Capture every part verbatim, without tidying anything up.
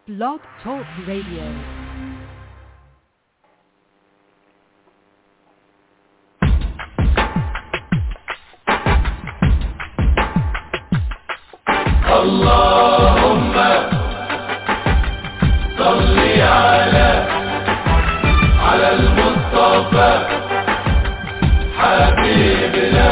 Blog Talk Radio. اللهم صل على على المصطفى حبيبنا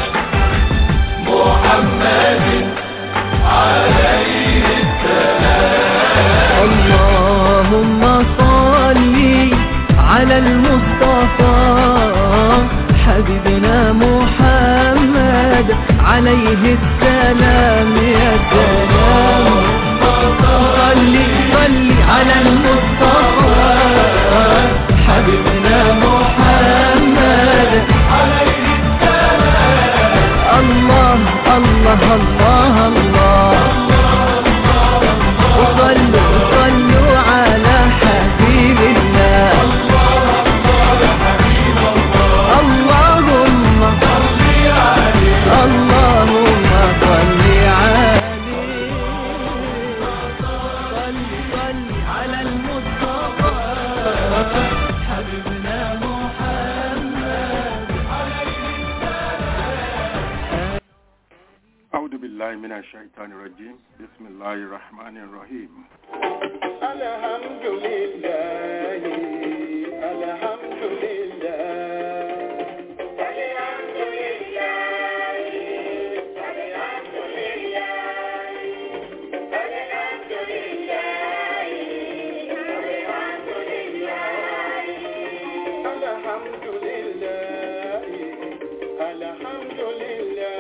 محمد عليه السلام. اللهم صل على المصطفى حبيبنا محمد عليه السلام. يا سلام صل صل على المصطفى حبيبنا محمد عليه السلام. الله الله الله الله وصلوا صلوا على حبيب الله. اللهم اللهم صل عليه صل صل على المصطفى حبيبنا محمد. أعوذ بالله من الشيطان الرجيم. بسم الله الرحمن الرحيم. الحمد لله الحمد لله الحمد لله الحمد لله الحمد لله الحمد لله الحمد لله الحمد لله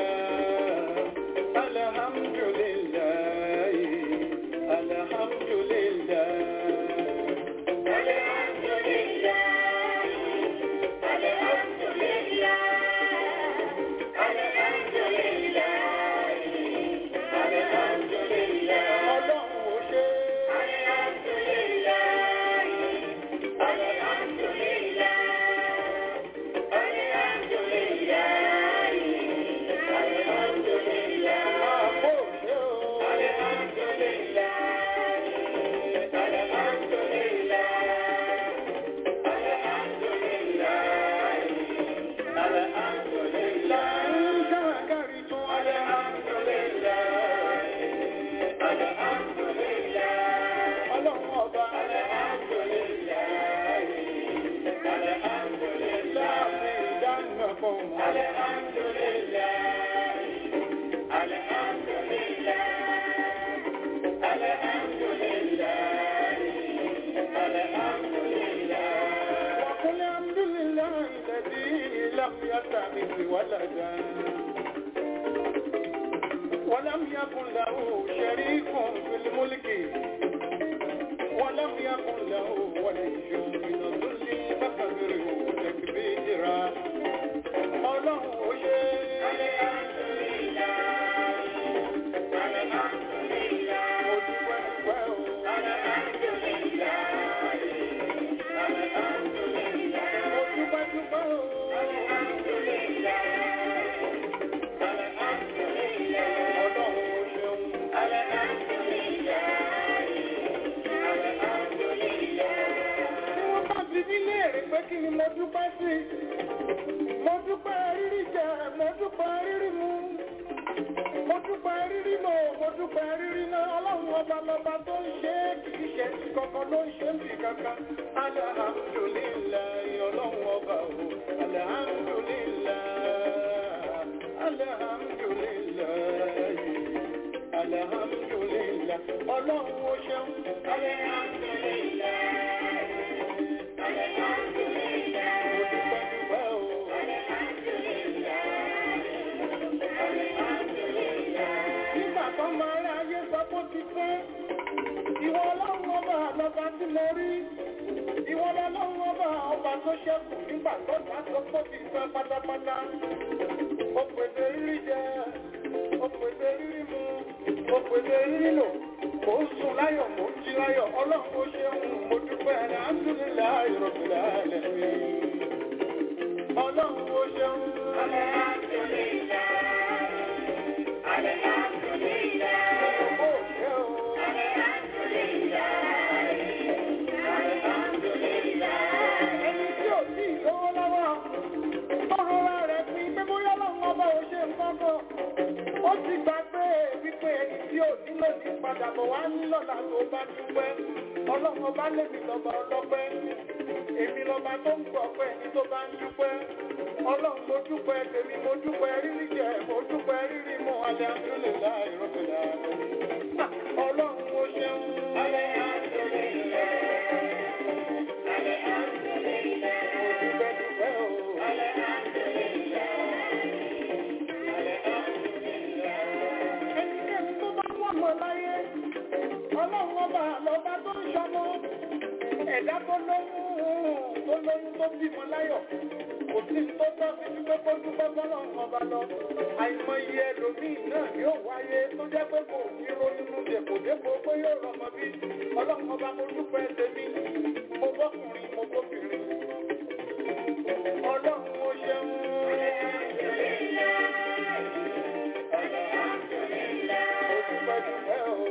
الحمد لله الحمد لله ولدا ولم يكن له شريك في الملك ولم يكن له ولي من الذل فكبره تكبيرا. الله شيء الحمد لله الحمد لله الحمد لله الحمد لله kí ni mo dúpẹ́ sí? Mo dúpẹ́ rírí jẹ, mo dúpẹ́ rírí mu, mo dúpẹ́ rírí lò, mo dúpẹ́ rírí náà. Ọlọ́run ọba lọba tó ń ṣe é kì í ṣe ti kankan ló ń ṣe ń bì kankan. Alhamdulillahi ọlọ́run ọba o. Alhamdulillahi, alhamdulillahi, alhamdulillahi. Ọlọ́run ó ṣeun. Alhamdulillahi. Ìwọ ọlọ́run ọba àlọ́ba tí mo rí, ìwọ ọlọ́run ọba ọba tó ṣẹ́kù nígbà tó dákọ́pọ̀ ti fẹ́ pátápátá. Ó pèsè rírí jẹ, ó pèsè rírí mu, ó pèsè rírí lò, mò ń sùn láyọ̀, mò ń jí láyọ̀, ọlọ́run ó ṣeun, mo dúpẹ́ alhamdulillahi rabbil alamin. Ọlọ́run ó ṣeun, alhamdulillahi, alhamdulillahi. padà bọ̀ wá ní lọ́la tó bá dúpẹ́. Ọlọ́run ọba lèmi lọ́ba ọlọ́pẹ́. Èmi lọ́ba tó ń gbọ́ pẹ́ ní tó bá ń dúpẹ́. Ọlọ́run mo dúpẹ́ tèmi mo dúpẹ́ rírí jẹ mo dúpẹ́ rírí mu alhamdulillahi rabbil alamin. Ọlọ́run mo ṣeun. Alhamdulillah. Alhamdulillah. Mo dúpẹ́ dúpẹ́ o. Alhamdulillah. Alhamdulillah. Ẹnikẹ́ni tó bá wọ́n mọ̀ láyé, Ọlọ́run ọba lọ́ba tó ń ṣọmọ. Ẹ̀dá tó lóyún tó lóyún tó bímọ láyọ̀. Kò sí tó tọ́ sí wípé kó dúpẹ́ bọ́lọ́run ọba lọ. Àìmọye ẹlòmíì náà yóò wáyé tó jẹ́ pé kò ní ronú dèpòdépò pé yóò rọmọ bí. Ọlọ́run ọba mo dúpẹ́ tèmi, mo bọ́kùnrin mo bóbìnrin. Ọlọ́run mo ṣeun. Mo dúpẹ́ dúpẹ́ o.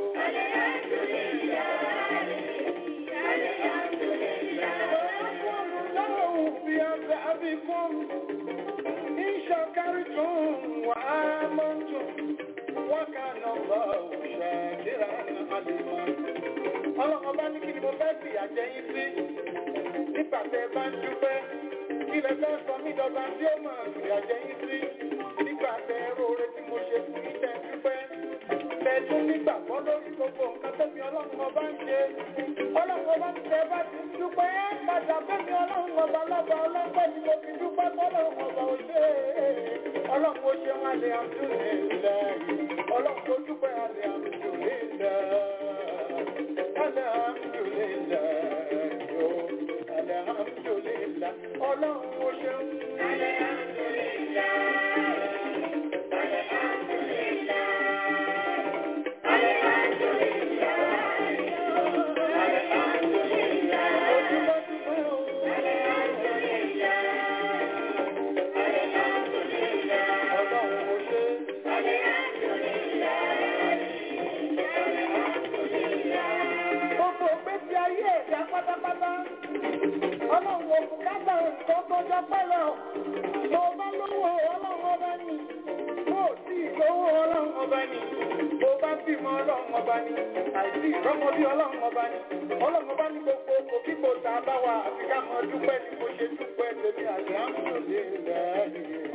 بأبكم إن شكرتم وآمنتم وكان الله شاكرا عليما. Ọlọ́run ọba ní kí ni mo fẹ́ fi àjẹ́ yín sí nígbà tẹ́ bá ń dúpẹ́ kí lẹ fẹ́ sọ mí dọ́gba tí ó máa fi àjẹ́ yín sí nígbà tẹ́ róore tí mo ṣe fún yín tẹ́ dúpẹ́ tẹ́ tún nígbàgbọ́ lórí gbogbo nǹkan tó fi Ọlọ́run ọba ń ṣe. Ọlọ́run ọba ní tẹ́ bá ti dúpẹ́ padà bẹ́mi Ọlọ́run ọba lọ́ba ọlọ́pẹ́ tí mo fi dúpẹ́ fọ́lọ́run ọba ò ṣe Ọlọ́run ó ṣe wọn lè àmúlẹ̀ Ọlọ́run tó dúpẹ́ alẹ́ àmúlẹ̀ alhamdulillah yo alhamdulillah Ọlọ́run ó ṣeun alhamdulillah alhamdulillah alhamdulillah pátápátá Ọlọ́run òkúkátà nǹkan tọ́jọ́ pẹ́lọ mo bá lówó Ọlọ́run ọba ní mo sì lówó Ọlọ́run ọba ní mo bá bímọ Ọlọ́run ọba ní àìsí ìrọ́mọ bí Ọlọ́run ọba ní Ọlọ́run ọba ní gbogbo òkíkò tá a bá wà àfi ká mọ dúpẹ́ ni mo ṣe dúpẹ́ tèmi alhamdulillah.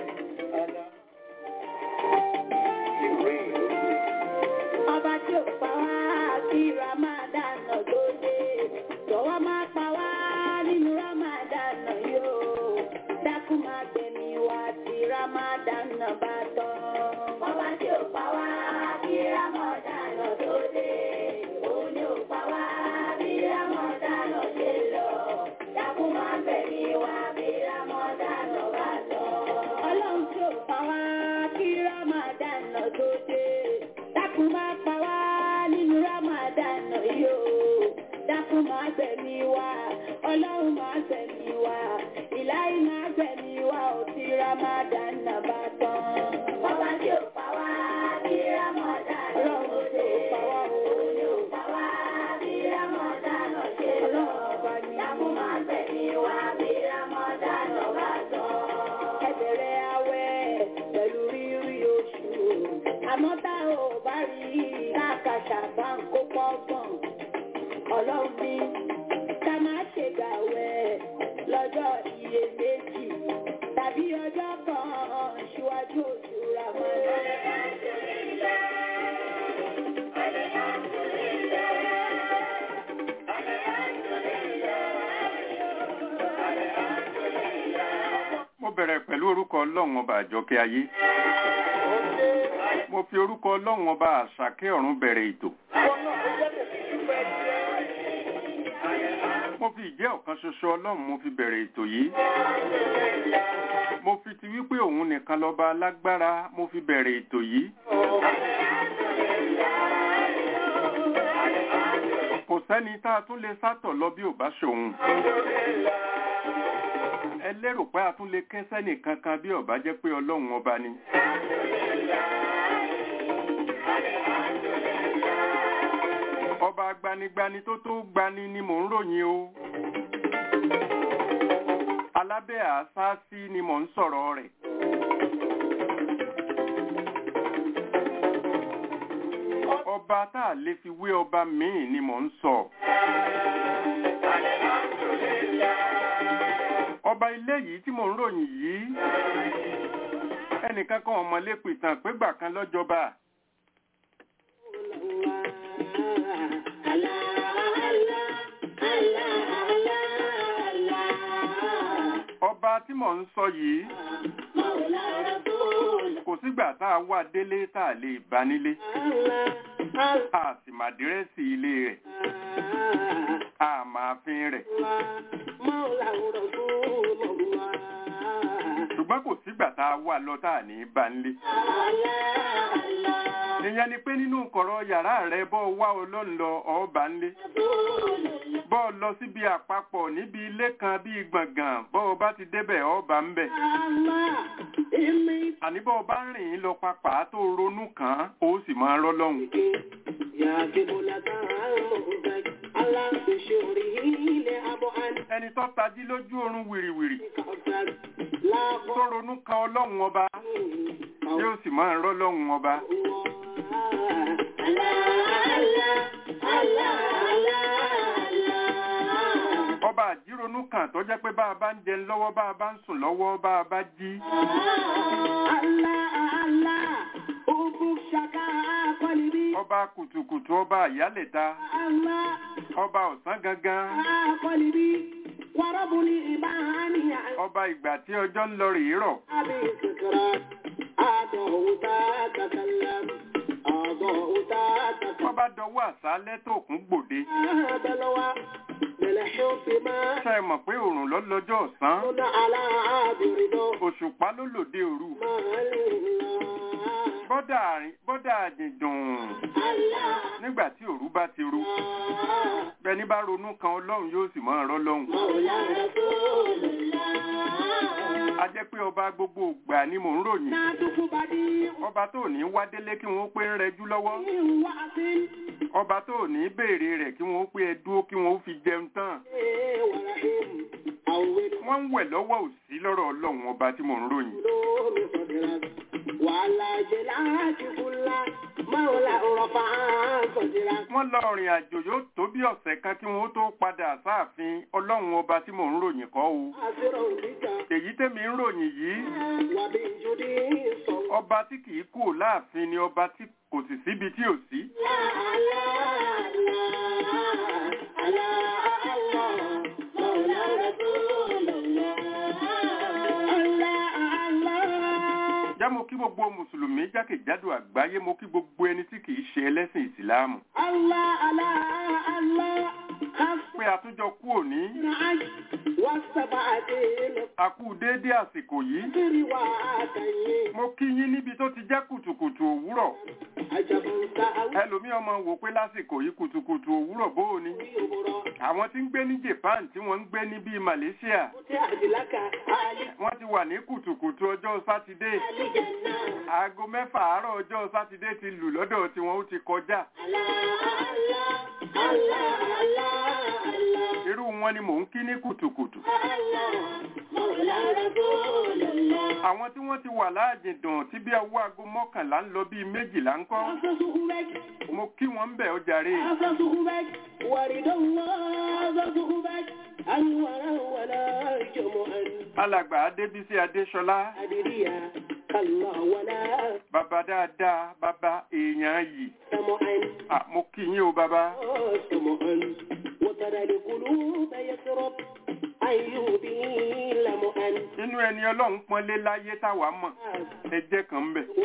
Ọba tí ó pa wá sí Ramadan tó dé, jọ̀wọ́ máa pa wá nínú Ramadan yóò, dákun máa gbẹ̀mí wá sí Ramadan bá tán. Ọba tí ó pa wá sí Ramadan tó dé, òun ni ó pa wá bí Ramadan ṣe lọ, dákun máa gbẹ̀mí wá bí Ramadan bá tán. Ọlọ́run tí ó pa wá sí Ramadan tó dé, dákun máa pa wá nínú Ramadan yóò, dákun máa gbẹ̀mí wá, Ọlọ́run máa gbẹ̀mí wá, ìláyé máa gbẹ̀mí wá ò tí Ramadan bá tán. Ọba tí ó pa wá bí Ramadan Ọlọ́run tí ó pa wá òun ni ó pa wá bí Ramadan ṣe lọ, dákun máa gbẹ̀mí wá bí Ramadan bá tán. Ẹ bẹ̀rẹ̀ àwẹ̀ pẹ̀lú rírí oṣù, àmọ́ tá ò bá rí káàkàṣà bá ń kó pọ́gbọ̀n. Ọlọ́run ní ká má ṣe gbàwẹ̀ lọ́jọ́ iyèméjì tàbí ọjọ́ kan ṣíwájú oṣù Ramadan. Mo bẹ̀rẹ̀ pẹ̀lú orúkọ Ọlọ́run ọba àjọkẹ́ ayé. Mo fi orúkọ Ọlọ́run ọba àṣàkẹ́ ọ̀run bẹ̀rẹ̀ ètò. Mo fi ìjẹ́ ọ̀kan ṣoṣo Ọlọ́run mo fi bẹ̀rẹ̀ ètò yìí. Mo fi ti wípé òun nìkan lọ́ba alágbára mo fi bẹ̀rẹ̀ ètò yìí. Kò sẹ́ni tá a tún lè sátọ̀ lọ bí ò bá ṣòun. Ẹ lérò pé a tún lè kẹ́sẹ́ nìkan kan bí ó bá jẹ́ pé Ọlọ́run ọba ni. Ọba agbanigbani tó tó gbani ni mò ń ròyìn o. Alábẹ́ àṣáṣí ni mò ń sọ̀rọ̀ rẹ̀. ọba tá a lè fi wé ọba míì ni mò ń sọ. Ọba ilé yìí tí mò ń ròyìn yìí ẹnìkan kan ọmọlé pìtàn pégbà kan lọ́jọba. Ọba tí mò ń sọ yìí kò sígbà tá a wá délé tá a lè bá nílé, a sì mà dírẹ́sì ilé rẹ̀, a máa fi rẹ̀. Ṣùgbọ́n kò sígbà tá a wá lọ tá a ní bá nílé. Ìyẹn ni pé nínú kọ̀rọ̀ yàrá rẹ̀ bọ́ wá Ọlọ́run lọ ọba nílé. Bọ́ lọ síbi àpapọ̀ níbi ilé kan bíi gbọ̀ngàn bọ́ ọba ti débẹ̀ ọba ń bẹ̀. Àní bọ́ ọba rìn lọ papà tó ronú kàn ó sì máa rọ́ lọ́hùn. Ẹni tó tají lójú oorun wìrìwìrì tó ronú kan Ọlọ́run ọba yóò sì máa rọ́ lọ́hùn ọba. Ọba àjíronú kan tó jẹ́ pé bá a bá ń jẹun lọ́wọ́ bá a bá ń sùn lọ́wọ́ bá a bá jí. Ọba kùtùkùtù ọba àyálẹ̀ta ọba ọ̀sán gangan ọba ìgbà tí ọjọ́ ń lọ rèé rọ̀. Wọ́n bá dọwọ́ àṣálẹ́ tó kún gbòde. Ṣé ẹ mọ̀ pé òrùn ló lọ́jọ́ ọ̀sán? Òṣùpá ló lòde òru. Bọ́dà àjìndùn nígbà tí òru bá ti ru. Bẹ́ni bá ronú kan Ọlọ́run yóò sì máa rọ́ lọ́hùn. A jẹ́ pé ọba gbogbo ìgbà ni mò ń ròyìn. Ọba tó ní wá délé kí wọ́n pé ń rẹjú lọ́wọ́. Ọba tó ní béèrè rẹ̀ kí wọ́n pé ẹ dúró kí wọ́n fi jẹun tán. Wọ́n ń wẹ̀ lọ́wọ́ òsì lọ́rọ̀ Ọlọ́run ọba tí mò ń ròyìn. Wọ́n lọ rìn àjò yóò tó bí ọ̀sẹ̀ kan kí wọ́n tó padà sáàfin Ọlọ́run ọba tí mò ń ròyìn kọ́ o. Èyí tẹ́mi ń ròyìn yìí ọba tí kìí kú láàfin ni ọba tí kò sì síbi tí ò sí. Já mo kí gbogbo Mùsùlùmí jákèjádò àgbáyé, mo kí gbogbo ẹni tí kìí ṣe ẹlẹ́sìn Ìsìláàmù. Pé àtúnjọ kú òní. A kú déédé àsìkò yìí. Mo kí yín níbi tó ti jẹ́ kùtùkùtù òwúrọ̀. Ẹlòmí ọmọ wò pé lásìkò yìí kùtùkùtù òwúrọ̀ bóò ni. Àwọn tí ń gbé ní Japan tí wọ́n ń gbé ní bíi Malaysia. Wọ́n ti wà ní kùtùkùtù ọjọ́ Sátidé. Aago mẹ́fà àárọ̀ ọjọ́ Sátidé ti lù lọ́dọ̀ tí wọ́n ó ti kọjá. Irú wọn ni mò ń kí ní kùtùkùtù. Àwọn tí wọ́n ti wà láàjìndùn tí bí ọwọ́ aago mọ́kànlá ń lọ bíi méjìlá ń kọ́. Mo kí wọn ń bẹ̀ ó jàre. Alàgbà Adébísí Adéṣọlá. Bàbá dáadáa, bàbá èèyàn yìí. Ah, mo kí yín o bàbá. Inú ẹni Ọlọ́run pọ́nlé láyé táwa mọ̀, ẹjẹ́ kan ń bẹ̀.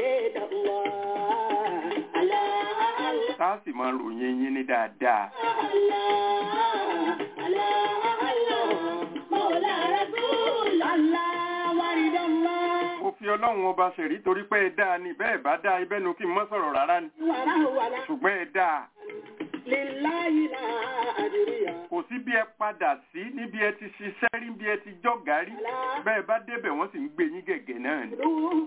Tá sì máa ròyìn yín ní dáadáa. Mo fi Ọlọ́run ọba ṣẹ̀rí torí pé ẹ dáa ni, bẹ́ẹ̀ bá dáa ibẹ́nu kí n mọ́ sọ̀rọ̀ rárá ni. Ṣùgbọ́n ẹ dáa. Kò sí bí ẹ padà sí níbi ẹ ti ṣiṣẹ́ rí bí ẹ ti jọ́gà rí. Bẹ́ẹ̀ bá débẹ̀ wọ́n sì ń gbé yín gẹ̀gẹ̀ náà ni.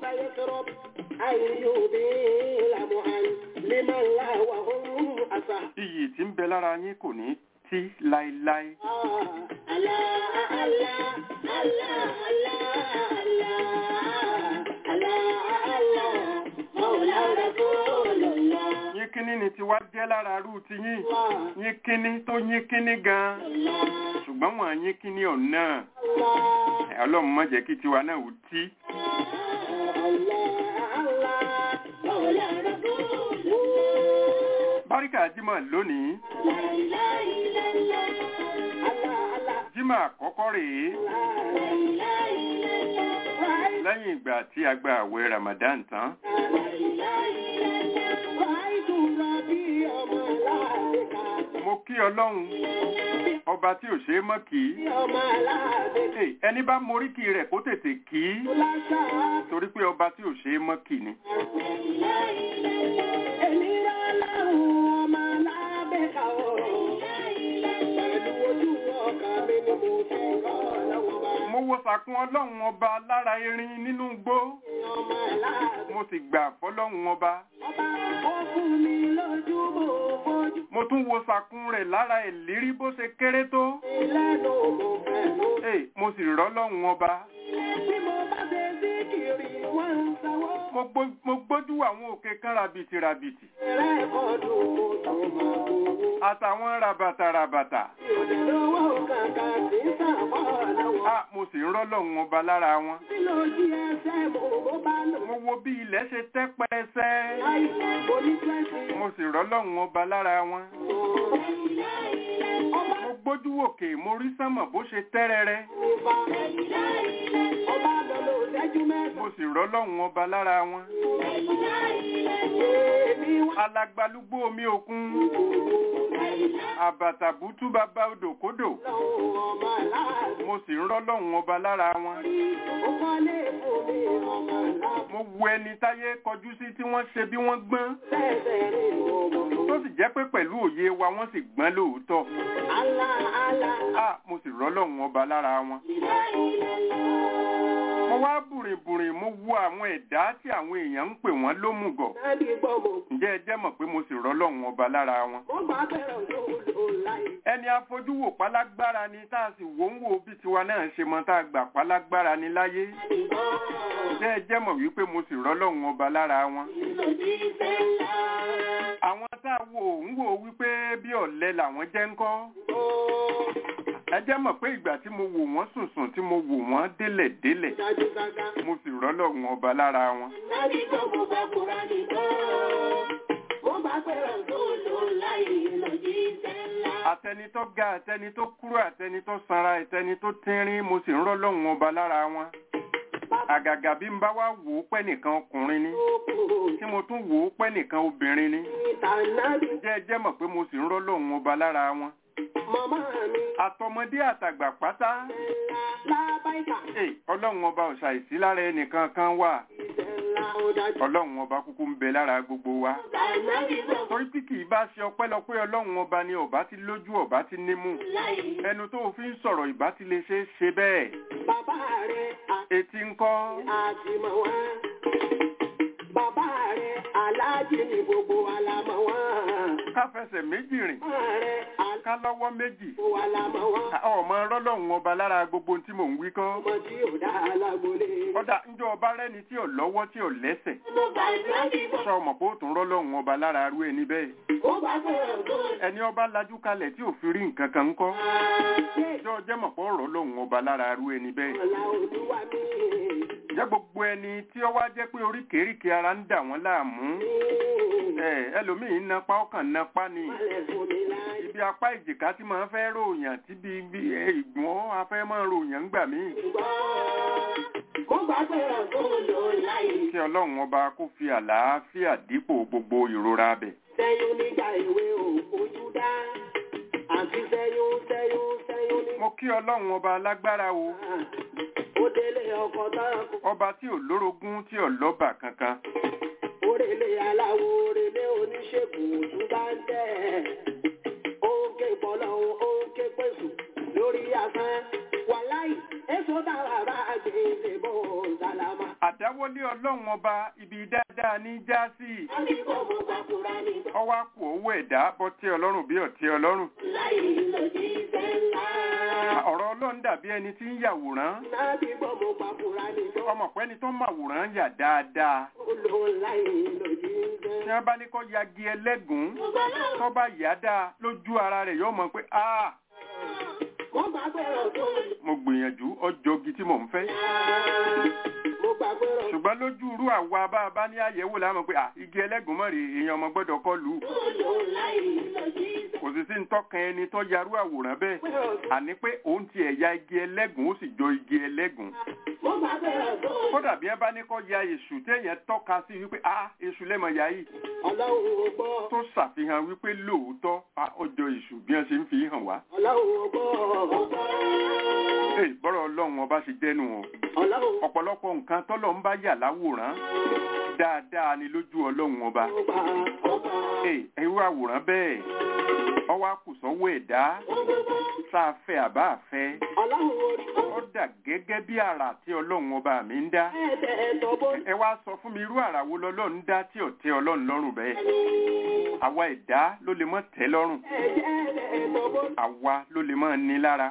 Iyì tí ń bẹ lára yín kò ní tí láíláí. Yín kíní ni tiwa jẹ́ lára rú ti yín yín kíní tó yín kíní gan ṣùgbọ́n wọ́n yín kíní ọ̀nà ọlọ́run má jẹ́ kí tiwa náà ò tí. Báríkà jímọ̀ lónìí jímọ̀ àkọ́kọ́ rèé lẹ́yìn ìgbà tí a gba àwẹ̀ Ramadan tán. Mo kí Ọlọ́run ọba tí ò ṣe é mọ́ kí ẹni bá moríkì rẹ̀ kó tètè kí torí pé ọba tí ò ṣe é mọ́ kí ni. Mo wo sàkún Ọlọ́run ọba lára erin nínú igbó. Mo sì gbà fọ́lọ́run ọba. Mo tún wo sàkún rẹ̀ lára ìlérí bó ṣe kéré tó. Mo sì rọ́lọ́run ọba. Mo gbójú àwọn òkè kan rabìtì rabìtì. Àtàwọn rabata rabata. Ah, mo sì ń rọ́lọ́run ọba lára wọn. Mo wo bí ilẹ̀ ṣe tẹ́ pẹrẹsẹ. Mo sì rọ́lọ́run ọba lára wọn. Mo gbójú òkè mo rí sánmọ̀ bó ṣe tẹ́rẹrẹ. Mo sì rọ́lọ́run ọba lára wọn. Alagbalúgbó omi òkun. Àbàtàbútú bàbá odòkodò. Mo sì ń rọ́lọ́run ọba lára wọn. Mo wo ẹni táyé kọjú sí tí wọ́n ṣe bí wọ́n gbọ́n. Tó sì jẹ́ pé pẹ̀lú òye wa wọ́n sì gbọ́n lóòótọ́. Ah, mo sì rọ́lọ́run ọba lára wọn. Mo wá bùrìbùrì mo wo àwọn ẹ̀dá tí àwọn èèyàn ń pè wọ́n lómùgọ̀. Ǹjẹ́ ẹ jẹ́ mọ̀ pé mo sì rọ́lọ́run ọba lára wọn. Ẹni afojúwò pálágbára ni tá a sì wò ń wò bí tiwa náà ṣe mọ tá a gbà pálágbára ni láyé. Ǹjẹ́ ẹ jẹ́ mọ̀ wípé mo sì rọ́lọ́run ọba lára wọn. Àwọn tá a wò ń wò wípé bí ọ̀lẹ làwọn jẹ́ ńkọ́. Ẹ jẹ́ mọ̀ pé ìgbà tí mo wò wọ́n sùnsùn tí mo wò wọ́n délẹ̀ délẹ̀ mo sì rọ́lọ́run ọba lára wọn. Àtẹni tó ga, àtẹni tó kúrò, àtẹni tó sanra, àtẹni tó tínrín mo sì ń rọ́lọ́run ọba lára wọn. Àgàgà bí n bá wá wò ó pẹ́ nìkan ọkùnrin ni tí mo tún wò ó pẹ́ nìkan obìnrin ni. Ǹjẹ́ ẹ jẹ́ mọ̀ pé mo sì ń rọ́lọ́run ọba lára wọn. Àtọmọdé àtàgbà pátá. Ọlọ́run ọba ò ṣàìsí lára ẹnìkan kan wà. Ọlọ́run ọba kúkú ń bẹ lára gbogbo wa. Torí tí kì í bá ṣe ọpẹ́lọpẹ́ Ọlọ́run ọba ni ọba ti lójú ọba ti nímú. Ẹnu tó fi ń sọ̀rọ̀ ìbá ti lè ṣe é ṣe bẹ́ẹ̀. Etí ńkọ́. Bàbá rẹ̀ aláàjì ni gbogbo alámọ̀ wọn. Ká fẹsẹ̀ méjì rìn. Ká lọ́wọ́ méjì. Ọmọ rọ́lọ́run ọba lára gbogbo tí mò ń wí kọ́. Ọmọ tí ò dá alágbólé. Ọ̀dà ńjọ́ ọba rẹ́ni tí ò lọ́wọ́ tí ò lẹ́sẹ̀. Sọ ọmọ pé ó tún rọ́lọ́run ọba lára arú ẹni bẹ́ẹ̀. Ẹni ọba lajú kalẹ̀ tí ò fi rí nǹkan kan ńkọ́. Ìjọ jẹ́ mọ̀ pé ọ̀rọ̀ lọ́run ọba lára arú ẹni bẹ́ẹ̀. Jẹ́ gbogbo ẹni tí ó wá jẹ́ pé oríkèéríkèé ara ń dà wọ́n láàmú. Ẹlòmíì ń napa ọkàn napa ni. Ibi apá ìjìká tí máa ń fẹ́ ròyàn tí bí ìgbọ́n afẹ́ máa ń ròyàn ńgbà míì. Kí Ọlọ́run ọba kó fi àlàáfíà dípò gbogbo ìrora bẹ̀. Sẹ́yún nígbà ìwé òfojú dá. Àti sẹ́yún sẹ́yún sẹ́yún ní. Mo kí Ọlọ́run ọba lágbára o. Ọba tí ò lórogún tí ò lọ́bà kankan. Orèlé aláwo orèlé oníṣègùn òtún bá ń tẹ̀. Ó ń ké pọ̀lọ́hún, ó ń ké pèsè lórí afẹ́. Wàláì, èso dára bá gbèsè bò sálámà. Àdáwọlé Ọlọ́run ọba ibi dáadáa ní já sí. Ọwọ́ àpò owó ẹ̀dá bọ́ tí Ọlọ́run bí ọ̀tí Ọlọ́run. Ọ̀rọ̀ Ọlọ́run dàbí ẹni tí ń yàwòrán. Ọmọ pẹ́ni tó màwòrán yà dáadáa. tí wọ́n bá ní kó yagi ẹlẹ́gùn tó bá yá dáa lójú ara rẹ̀ yóò mọ̀ pé ah mo gbìyànjú ọjọ́gi tí mò ń fẹ́ ṣùgbọ́n lójú irú àwa bá a bá ní àyẹ̀wò láwọn pé igi ẹlẹ́gùn mọ̀ rè èèyàn ọmọ gbọ́dọ̀ kọ lù ú kò sì sí ntọ́kan ẹni tó yarú àwòrán bẹ́ẹ̀ àní pé òun ti ẹ̀yà igi ẹlẹ́gùn ó sì jọ igi ẹlẹ́gùn kódà bí ẹ bá ní kọ́ ya èṣù téèyàn tọ́ka sí wípé ah èṣù lẹ́mọ̀ ya yìí tó ṣàfihàn wípé lóòótọ́ ọjọ́ èṣù bí wọ́n ṣe ń fi hàn wá. bọ́rọ̀ ọlọ́run ọba ṣe jẹ́nu o ọ̀pọ̀lọpọ̀ nǹkan tọ́lọ̀ ń bá yà láwòrán dáadáa ni lójú ọlọ́run ọba. irú àwòrán bẹ́ẹ̀ ọwọ́ àkùsọ́wọ́ ẹ̀dá sáfẹ́ àbá àfẹ́ ó dà gẹ́gẹ́ bí àrà tí ọlọ́run ọba mi ń dá. ẹ wá sọ fún mi irú àrà wo lọ́lọ́run dá tí ò tẹ́ ọlọ́run lọ́rùn bẹ́ẹ̀. àwa ẹ̀dá ló lè mọ́ tẹ́ lọ́rùn àwa ló lè mọ́ ní lára.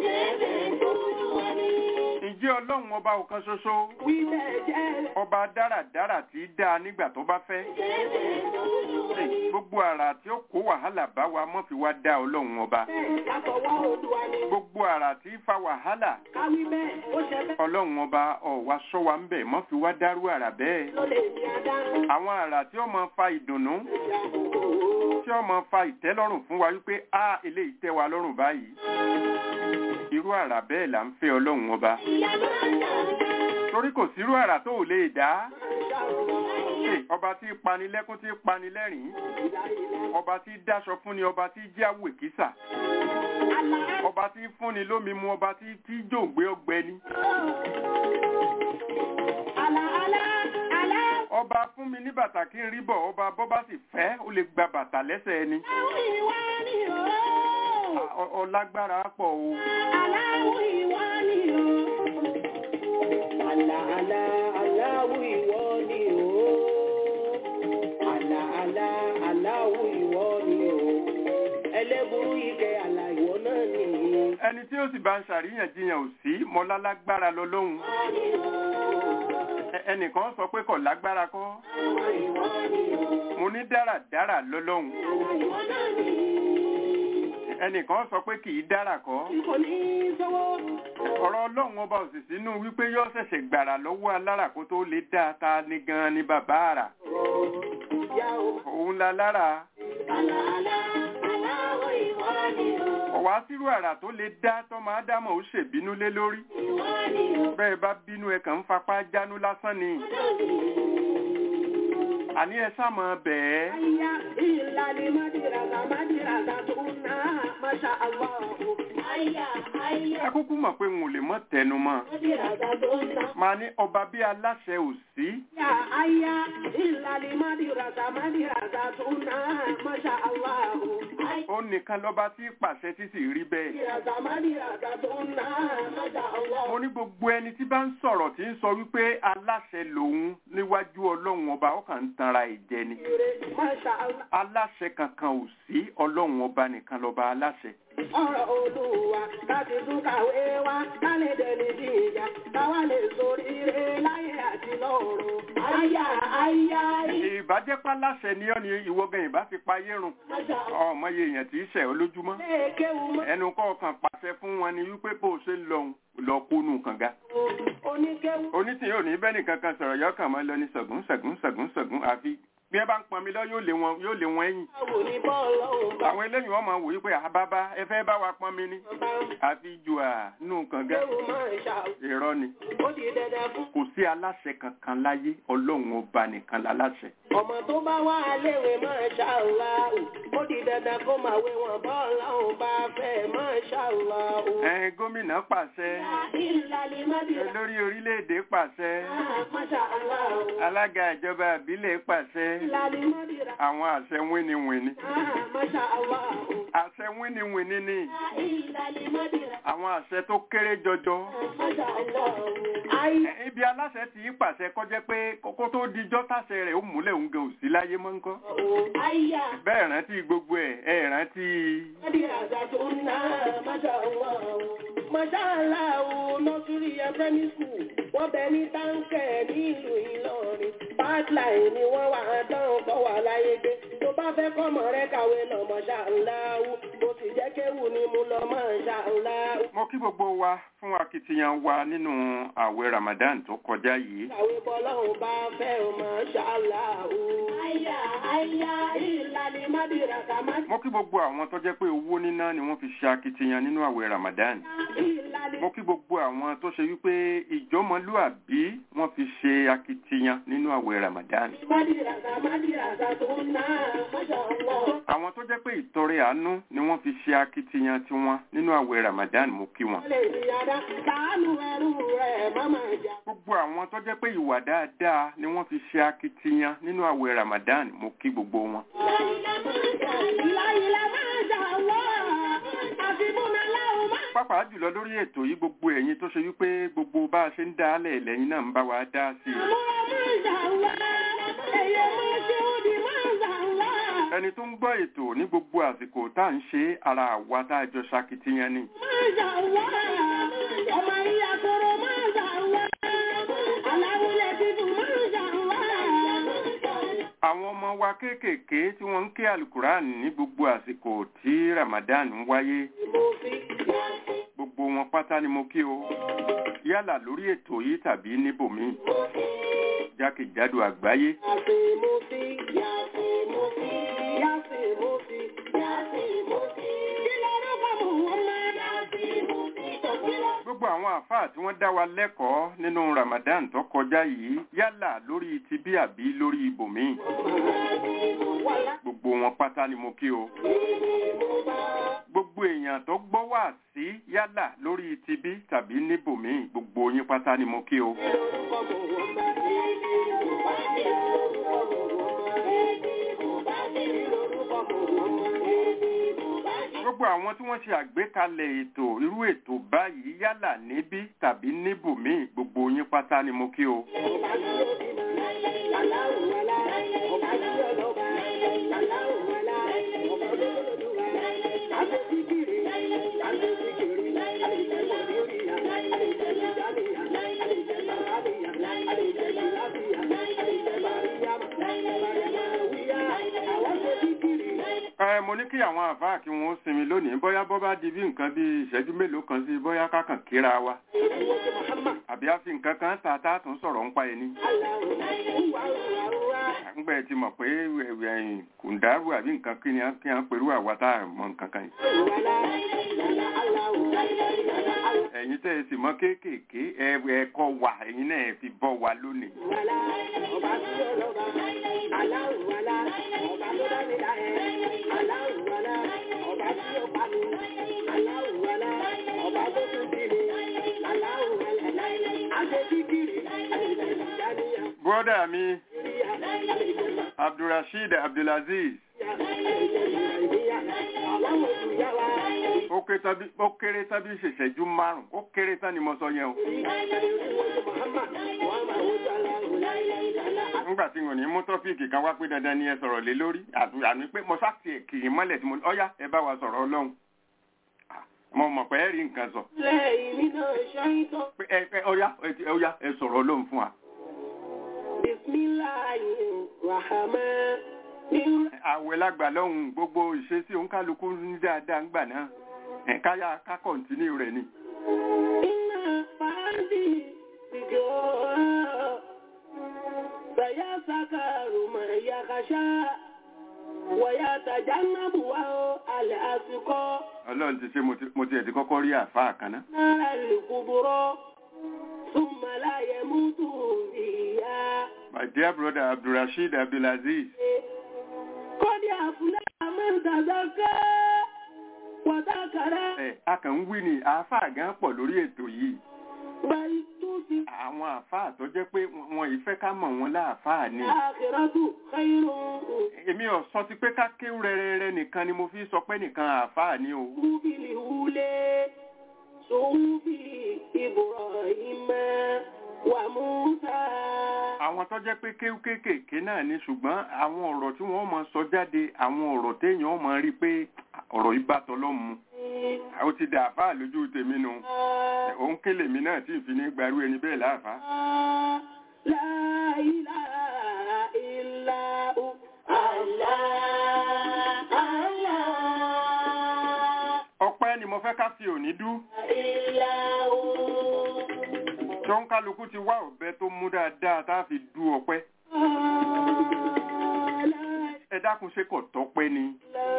Ǹjẹ́ ọlọ́run ọba ọ̀kan ṣoṣo ọba dáradára tí í dáa nígbà tó bá fẹ́ gbogbo àrà tí ó kó wàhálà bá wa mọ́ fi wá dá ọlọ́run ọba gbogbo àrà tí í fa wàhálà ọlọ́run ọba ọ̀wá sọ wa ń bẹ̀ mọ́ fi wá dárú àrà bẹ́ẹ̀ àwọn àrà tí ó máa fa ìdùnnú tí ó máa fa ìtẹ́lọ́rùn fún wa wípé a eléyìí tẹ́ wa lọ́rùn báyìí irú àrà bẹ́ẹ̀ là ń fẹ́ ọlọ́run ọba torí kò sírú àrà tó ò lè dá ọba tí pani lẹ́kún tí pani lẹ́rìn ọba tí dáṣọ fúnni ọba tí jáwé kísà ọba tí fúnni lómi mu ọba tí tí jòǹgbé ọgbẹni ọba fún mi ní bàtà kí n rí bọ̀ ọba bọ́bá sì fẹ́ ó lè gba bàtà lẹ́sẹ̀ ẹni ọlágbára pọ̀ o. Aláwọ̀ ìwọ ni o. Àlà àlà aláwọ̀ ìwọ ni o. Àlà àlà aláwọ̀ ìwọ ni o. Ẹlẹ́burú ike àlà ìwọ náà ni. Ẹni tí ó sì bá ń ṣàríyànjiyàn ò sí mọ́lá lágbára lọ lóhun. Ẹnìkan sọ pé kò lágbára kọ́. Mo ní dáradára lọ lóhun. Ẹnìkan sọ pé kì í dára kọ́. Ọ̀rọ̀ ọlọ́run ọba òsìsì inú wípé yóò ṣẹ̀ṣẹ̀ gbàrà lọ́wọ́ alára kó tó lè dá ta ní gan ni bàbá àrà. Òun la lára. Ọ̀wá sírú àrà tó lè dá tọ́mọ Ádámọ̀ ó ṣèbínú lé lórí. Bẹ́ẹ̀ bá bínú ẹ kàn ń fapá jánú lásán ni. Àní ẹ sáàmọ̀ bẹ́ẹ̀. Ẹ kúkú mọ̀ pé n ò lè mọ́ tẹnu mọ́. Màá ní ọba bí aláṣẹ ò sí. Ó nìkan lọ́ba tí pàṣẹ tí sì rí bẹ́ẹ̀. Mo ní gbogbo ẹni tí bá ń sọ̀rọ̀ tí ń sọ wípé aláṣẹ lòun níwájú ọlọ́run ọba ó kàn ń tanra ìjẹ ni. Aláṣẹ kankan ò sí ọlọ́run ọba nìkan lọ́ba aláṣẹ. Ọ̀rọ̀ Olúwa láti tún kàwé wá kálẹ̀ dẹni sí ìjà káwá lè sórí rẹ̀ láyé àti lọ́run. Àyà àyà yìí. Ìbájẹ́pá láṣẹ ni ọ́ ni ìwọ gan ìbá fi payé run. Ọmọ iye èèyàn tí í ṣẹ̀ ọ́ lójúmọ́. Ẹnu kọ̀ọ̀kan pàṣẹ fún wọn ni wípé bó o ṣe ń lọ lọ kónú kànga. Onítìyí ò ní bẹ́ẹ̀ nìkan kan sọ̀rọ̀ yọ kàn mọ́ lọ ní sọ̀gún sọ̀gún sọ̀gún sọ̀gún àfi bí ẹ bá ń pọn mi lọ yóò lé wọn yóò lé wọn ẹ̀yìn. Àwọn eléyìí wọn máa wò yí pé àbábá ẹ fẹ́ bá wa pọn mi ní. Àfi ju à nù kànga. Irọ́ ni. Kò sí aláṣẹ kankan láyé ọlọ́run ọba nìkan láláṣẹ. Ọmọ tó bá wà léwe máa ṣàlàó. Ó di dandan kó máa wé wọn bọ́ọ̀lù ọ̀hún bá fẹ́ máa ṣàlàó. Ẹ gómìnà pàṣẹ. Olórí orílẹ̀-èdè pàṣẹ. Alága ìjọba ìbílẹ̀ pàṣẹ. Àwọn àṣẹ wíníwíní. Àṣẹ wíníwíní ni. Àwọn àṣẹ tó kéré jọjọ. Ibi aláṣẹ ti yí pàṣẹ kọjá pé kókó tó dijọ́ tàṣẹ rẹ̀ ó múlẹ̀ òun gan òsì láyé mọ́ ńkọ́. Bẹ́ẹ̀ rántí gbogbo ẹ̀ ẹ̀ rántí. Mọ̀ṣáláwù nọ́sírí ẹ̀fẹ́mí skul wọ́n bẹ ní táǹkẹ̀ nílùú Ìlọrin. smart line ni wọ́n wà á dán kọ́ wà láyé gbé tó bá fẹ́ kọ́mọ rẹ kàwé lọ́mọ ṣàǹláwù bó sì jẹ́ kéwù ni mo lọ́mọ ṣàǹláwù. mo kí gbogbo wa fún akitiyan wa nínú àwẹ̀ Ramadan tó kọjá yìí. kàwé bọ́lọ́hùn bá fẹ́ ọmọ ṣàǹláwù. àyà àyà ìlànà mádìràkà má. mo kí gbogbo àwọn tó jẹ́ pé owó níná ni wọ́n fi ṣe akitiyan nínú àwẹ̀ Ramadan. mo kí gbogbo àwọn tó ṣe wípé ìjọmọlúàbí wọ́n fi ṣe akitiyan nínú àwẹ̀ Ramadan. mádìràkà mádìràkà tó ń ná mọ́ṣá ọlọ́. àwọn tó jẹ́ pé ìtọrẹ àánú ni wọ́n fi ṣe akitiyan tiwọn nínú àwẹ̀ Ramadan mo kí wọn. lè ní adá láàánú ẹrú rẹ̀ má máa jà. gbogbo àwọn tó jẹ́ pé ìwà dáadáa ni wọ́n fi ṣe akitiyan nínú àwẹ̀ Ramadan mo kí gbogbo wọn. pàápàá jùlọ lórí ètò yìí gbogbo ẹ̀yin tó ṣe wípé gbogbo bá a ṣe ń dá alẹ́ lẹ́yìn náà ń bá wa dá sí i. ẹni tó ń gbọ́ ètò ní gbogbo àsìkò tá à ń ṣe ara àwa tá a jọ ṣakitiyan ni. àwọn ọmọ wa kéékèèké tí wọ́n ń ké alukuran ní gbogbo àsìkò tí Ramadan ń wáyé gbogbo wọn pátá ni mo kí o yálà lórí ètò yìí tàbí níbòmíì jákèjádò àgbáyé. gbogbo àwọn àfáà tí wọ́n dá wa lẹ́kọ̀ọ́ nínú Ramadan tó kọjá yìí yálà lórí ti bí àbí lórí ibòmíì gbogbo wọn pátá ni mo kí o. gbogbo èèyàn tó gbọ́ wá sí yálà lórí ti bí tàbí níbòmíì gbogbo yín pátá ni mo kí o. gbogbo àwọn tí wọ́n ṣe àgbékalẹ̀ ètò irú ètò báyìí yálà níbí tàbí níbòmíì gbogbo yín pátá ni mo kí o. ẹ mo ní kí àwọn àfáà kí wọ́n sinmi lónìí bóyá bọ́ bá di bí nǹkan bí ìṣẹ́jú mélòó kan sí bóyá kákan kíra wa àbí a fi nǹkan kan ta tá a tún sọ̀rọ̀ ń pa ẹni. àgbẹ̀ ti mọ̀ pé kùndàrú àbí nǹkan kí ni kí wọ́n pẹ̀lú àwa tá a mọ̀ nǹkan kan yìí. ẹ̀yin tẹ́ ẹ sì mọ̀ kéékèèké ẹ̀kọ́ wà ẹ̀yin náà fi bọ́ wa lónìí. Brother mi Abdulrasheed Abdulaziz ó kéré tán bí ìṣẹ̀ṣẹ́jú márùn-ún ó kéré tán ni mo sọ yẹn o. nígbà tí wọ́n ní mú tọ́fíìkì kan wá pé dandan ni ẹ sọ̀rọ̀ lé lórí àmì pé mo sáàtì ẹ̀ kì í mọ́lẹ̀ tí mo ní ọ̀yá ẹ bá wa sọ̀rọ̀ Ọlọ́run mo mọ̀ pé ẹ rí nǹkan sọ. ẹ ẹ ọ̀yá ọ̀yá ẹ sọ̀rọ̀ Ọlọ́run fún wa. àwẹ̀ lágbà lọ́hùn gbogbo ìṣesí òǹkálukú ní dáadáa ń gbà náà káyà ká kọ̀ǹtínú rẹ̀ ni. Ọlọ́run ti ṣe mo ti ẹ̀ ti kọ́kọ́ rí àfáà kan náà. My dear brother Abdulrasheed Abdulaziz. Ẹ a kàn ń wí ni àáfàá gan pọ̀ lórí ètò yìí. Àwọn àáfàá tó jẹ́ pé wọn ì fẹ́ ká mọ̀ wọn láàfáà ni. Èmi ò sọ ti pé ká kéwú rẹ́rẹ́rẹ́ nìkan ni mo fi sọ pé nìkan àáfàá ni o. Àwọn tó jẹ́ pé kéwú kéékèèké náà ni ṣùgbọ́n àwọn ọ̀rọ̀ tí wọ́n mọ̀ sọ jáde àwọn ọ̀rọ̀ téèyàn mọ̀ rí pé ọ̀rọ̀ ìbátọ̀ lọ́mú. Ó ti dà àfáà lójú tèmi nu. Òun kélé mi náà tí ìfi ní gbarú ẹni bẹ́ẹ̀ láàfáà. mo fẹ́ ká fi òní dú. tó ń kálukú ti wá ọ̀bẹ tó mú dáadáa tá a fi dú ọpẹ́. ẹ dákun ṣe kò tọ́pẹ́ ni.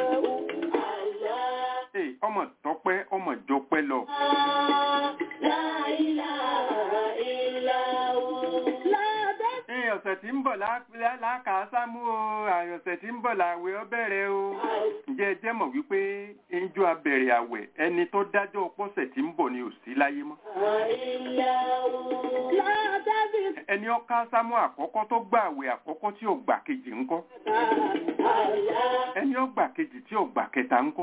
Hey, ọmọ tọ́pẹ́ ọmọ jọpẹ́ lọ. Ẹ̀yìn ọ̀sẹ̀ tí ń bọ̀ láàkà sámú o, àyìn ọ̀sẹ̀ tí ń bọ̀ láàwẹ̀ ó bẹ̀rẹ̀ o. Ǹjẹ́ ẹ jẹ́ mọ̀ wípé ẹjọ́ abẹ̀rẹ̀ àwẹ̀ ẹni tó dájọ́ pọ́sẹ̀ tí ń bọ̀ ni ò sí láyé mọ́. Ẹni ó ká sámú àkọ́kọ́ tó gbà àwẹ̀ àkọ́kọ́ tí ò gbà kejì ńkọ́. Ẹni ó gbà kejì tí ò gbà kẹta ńkọ́.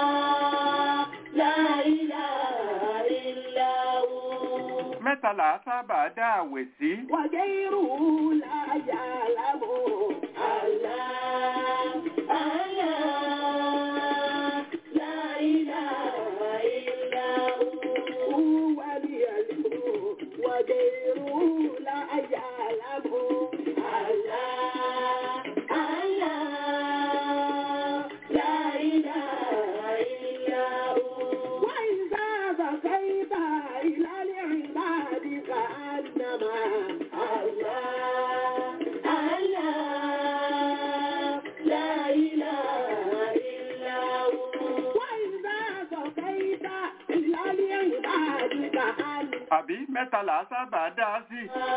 Mẹ́ta là á sábà dá àwẹ̀ sí. Wàjẹ́ irú láyà lábò àlá àlá láìlá ìlà wàlí àlùkò. Wàjẹ́ irú láyà lábò àlá àlá láìlá ìlà wàyíká bàbá ìbá ìlàlẹ́ àbí mẹ́ta là á sábà dá sí.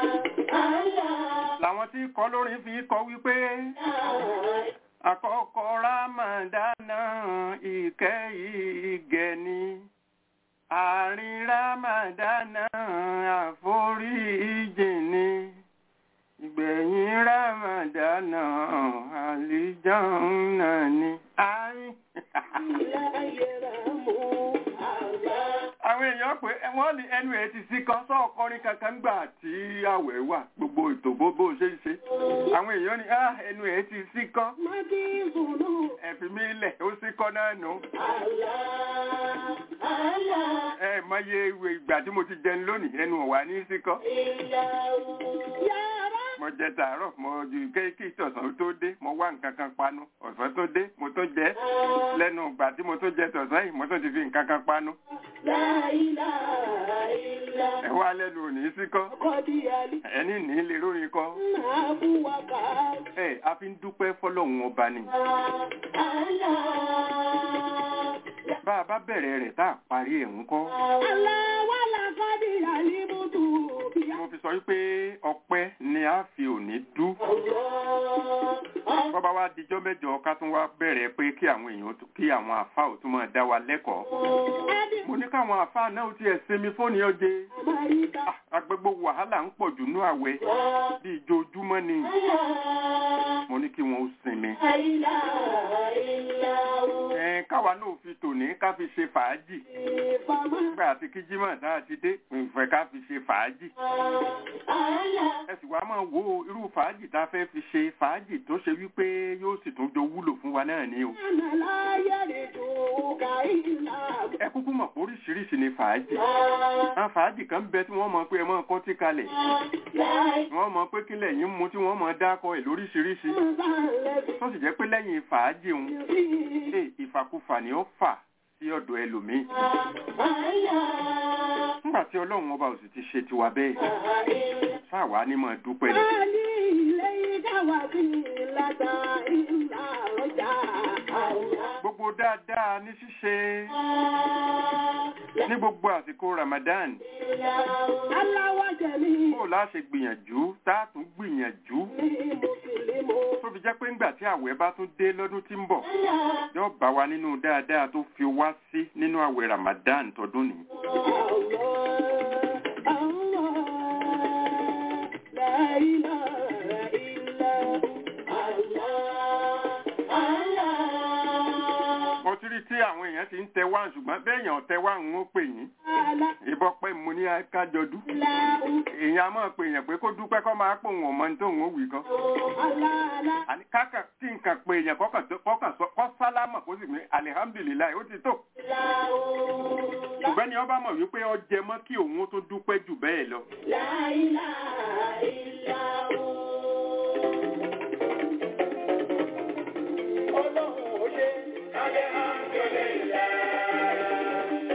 Làwọn tí kọ lórin fi kọ wípé àkọ́kọ́ Rámàdánà ìkẹyìn ìgẹ̀ni, àárín Rámàdánà àforíjì ni, ìgbẹ̀yìn Rámàdánà àlìjánnà ni. Àwọn èèyàn pé wọ́n ní ẹnu ẹ̀ ti sí kan sọ ọkọrin kankan gbà tí àwẹ̀ wà gbogbo ètò bó ṣe ń ṣe. Àwọn èèyàn ní ah ẹnu ẹ̀ ti sí kan. Ẹ̀fì mi ilẹ̀ ó sí kan náà nù. Ẹ mọye ìwé ìgbà tí mo ti jẹun lónìí ẹnu ọ̀wà ní sí kan. Mo jẹ tàárọ̀ mo ju kéèkì tọ̀sán tó dé mo wá nǹkan kan panu ọ̀sán tó dé mo tó jẹ lẹ́nu ìgbà tí mo tó jẹ tọ̀sán yìí mo tó ti fi nǹkan kan panu. Ẹ wá lẹ́nu òní sí kọ́. Ẹni ní lè rórin kọ́. Ẹ a fi ń dúpẹ́ fọ́lọ́hun ọba ni. Bá a bá bẹ̀rẹ̀ rẹ̀ tá a parí ẹ̀ ń kọ́. Mo fi sọ wípé ọpẹ́ ni a fi òní dú. Bọ́bá wá dijọ́ mẹ́jọ ká tún wá bẹ̀rẹ̀ pé kí àwọn èèyàn kí àwọn àfá ò tún máa dá wa lẹ́kọ̀ọ́. Mo ní káwọn àfá náà ti ẹ̀ sinmi fóònù ọjẹ́. Agbègbè wàhálà ń pọ̀ jù ní àwẹ̀ bí ìjojúmọ́ ni. Mo ní kí wọn ó sinmi. Ẹ káwa náà fi tòní ká fi ṣe fàájì. Nígbà àti kí Jímọ̀ náà ti dé, ìfẹ́ ká fi ṣe fàájì. Ẹ sì wá máa wo irú fàájì tá a fẹ́ fi ṣe fàájì tó ṣe wípé yóò sì tún jọ wúlò fún wa náà ni o. Ẹ kúkú mọ̀ pé oríṣiríṣi ni fàájì. Àwọn fàájì kan bẹ tí wọ́n mọ̀ pé ẹ máa kọ́ tí kalẹ̀. Wọ́n mọ̀ pé kílẹ̀ yín mú tí wọ́n mọ̀ dákọ̀ ẹ̀ lóríṣiríṣi. Tó sì jẹ́ pé lẹ́yìn fàájì òun, ìfàkúfà ni ó fà sí ọ̀dọ̀ ẹlòmíì. Nígbà tí Ọlọ́run ọba ò sì ti ṣe tiwa bẹ́ẹ̀, sáàwá ní máa dúpẹ́ ni. Gbogbo dáadáa ní ṣíṣe ní gbogbo àsìkò Ramadan. Bó la ṣe gbìyànjú, tá a tún gbìyànjú. Tó fi jẹ́ pé ńgbà tí àwẹ̀ bá tún dé lọ́dún tí ń bọ̀, yóò bá wa nínú dáadáa tó fi wá sí nínú àwẹ̀ Ramadan tọdún ni. Mo ti rí tí àwọn èèyàn ti ń tẹ wá ṣùgbọ́n bẹ́ẹ̀yàn tẹ wá ń ó pè yín. Ìbọn pé mo ní kájọdú. Èèyàn máa pè yàn pé kó dúpẹ́ kó máa pò wọ́n mọ́ ní tóun ó wì kan. Káàkà tí nǹkan pè yàn kọ́kàn sálámà kó sì ní alihamdulilayi ó ti tó. Ṣùgbọ́n ni ọba mọ̀ wípé ó jẹ mọ́ kí òun ó tó dúpẹ́ jù bẹ́ẹ̀ lọ. Ọlọ́run ó ṣe, alhamdulillah.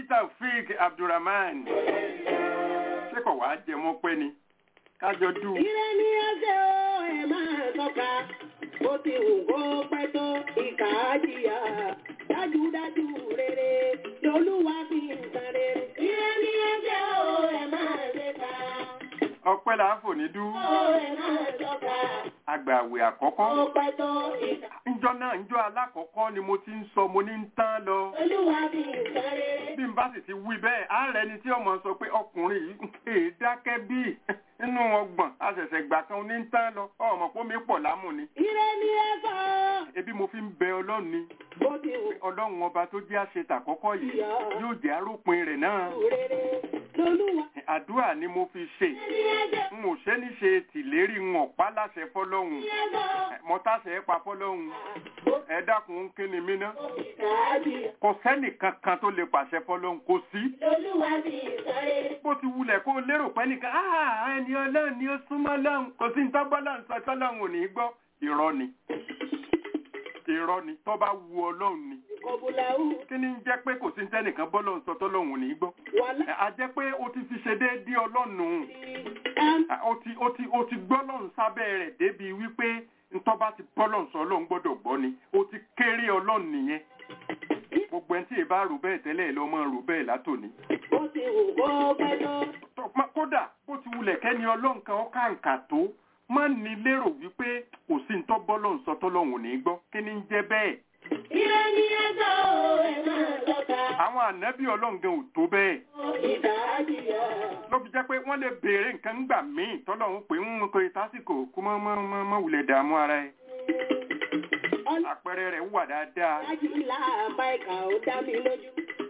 Taofik Abdulrahman ṣé kò wá jẹ mọ́ pé ni kájọ dù. Ire ni ẹsẹ̀ o, ẹ máa tọ́ka. Ó ti wù kó pẹ́ tó ìkà á jìyà. Dájúdájú rere lolúwa fi nǹkan rere. Ire ni ẹsẹ̀ o, ẹ máa ṣèkà. Ọpẹ́ là á fò ní dú. Ó ẹ máa tọ́ka. Àgbààwẹ̀ àkọ́kọ́. Ó pẹ́ tó ìkà. Njọ́ náà njọ́ alákọ̀ọ́kọ́ ni mo ti ń sọ mo ní ń tán lọ. Olúwa fi nǹkan rere. Bí n bá sì ti wí bẹ́ẹ̀, ààrẹ ni tí ọmọ sọ pé ọkùnrin yìí èé dákẹ́ bí nínú ọgbọ̀n àṣẹ̀ṣẹ̀ gbà kan ní ń tán lọ. Ọmọ pé mi pọ̀ lámù ni. Ire ni ẹsẹ̀ o. Ebi mo fi ń bẹ Ọlọ́run ni. Ó ti wù Ọlọ́run ọba tó jẹ́ àṣetà àkọ́kọ́ yìí yóò jẹ́ arópin rẹ̀ náà. rere lolúwa. Àdúrà ni mo fi ṣe. Ire ni ẹsẹ̀ N ò ṣe ní ṣe tìlérí ń ọ̀pá láṣẹ fọ́lọ́hun. ni ẹsẹ̀ o. Mo táṣẹ pa fọ́lọ́hun. Ẹ dákun kí ni mí ná. Ìkà á jìyà. Kò sẹ́nì kankan tó lè pàṣẹ fọ́lọ́hun kò sí. Olúwa fi nǹkan rere. Bó ti wulẹ̀ kó lérò pé nìkan, "Ah, ẹni Ọlọ́run ni ó súnmọ́ lọ́hun." Kò sí ní tọ́gbọ́lọ́run sọ tọ́lọ́hun ò ní gbọ́. Irọ́ ni. Irọ́ ni. Tó bá wu Ọlọ́run ni. Kọ̀bùlàwù. Kí ni ń jẹ́ pé kò sí ní tẹ́nìkan bọ́lọ́run sọ tọ́lọ́hun ò ní gbọ́? Wàlá. A jẹ́ pé o ti fi ṣe déédéé Ọlọ́run. Ẹm. O ti o ti o ti gbọ́ lọ́run sábẹ́ rẹ̀ débi wípé ntọ́ bá ti bọ́ lọ́run sọ Ọlọ́run gbọ́dọ̀ gbọ́ ni. O ti kéré Ọlọ́run nìyẹn. Gbogbo ẹni tí ì bá rò bẹ́ẹ̀ tẹ́lẹ̀ lọ máa rò bẹ́ẹ̀ látòní. Ó ti wù kó pẹ́ tó. Tó- má- Kódà bó ti wulẹ̀ kẹ́ni Ọlọ́run kan ó kàǹkà tó má ní lérò wípé kò sí ntọ́ bọ́ lọ́run sọ tọ́lọ́run ò ní gbọ́. Kí ni ń jẹ́ bẹ́ẹ̀? Ire ni ẹsẹ̀ o, ẹ máa tọ́ka. Àwọn ànábì Ọlọ́run gan ò tó bẹ́ẹ̀. Ìkà á jìyà. Ló fi jẹ́ pé wọ́n lè béèrè nǹkan ńgbà míì tọ́lọ́run pé ń kọ ìtásìkò kó má má má má wulẹ̀ dààmú ara ẹ̀. Àpẹẹrẹ rẹ̀ wà dáadáa. Ọlájú làbá ìkà ó dá mi lójú.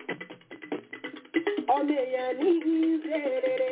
Ọmọ èèyàn ní ìṣe rere.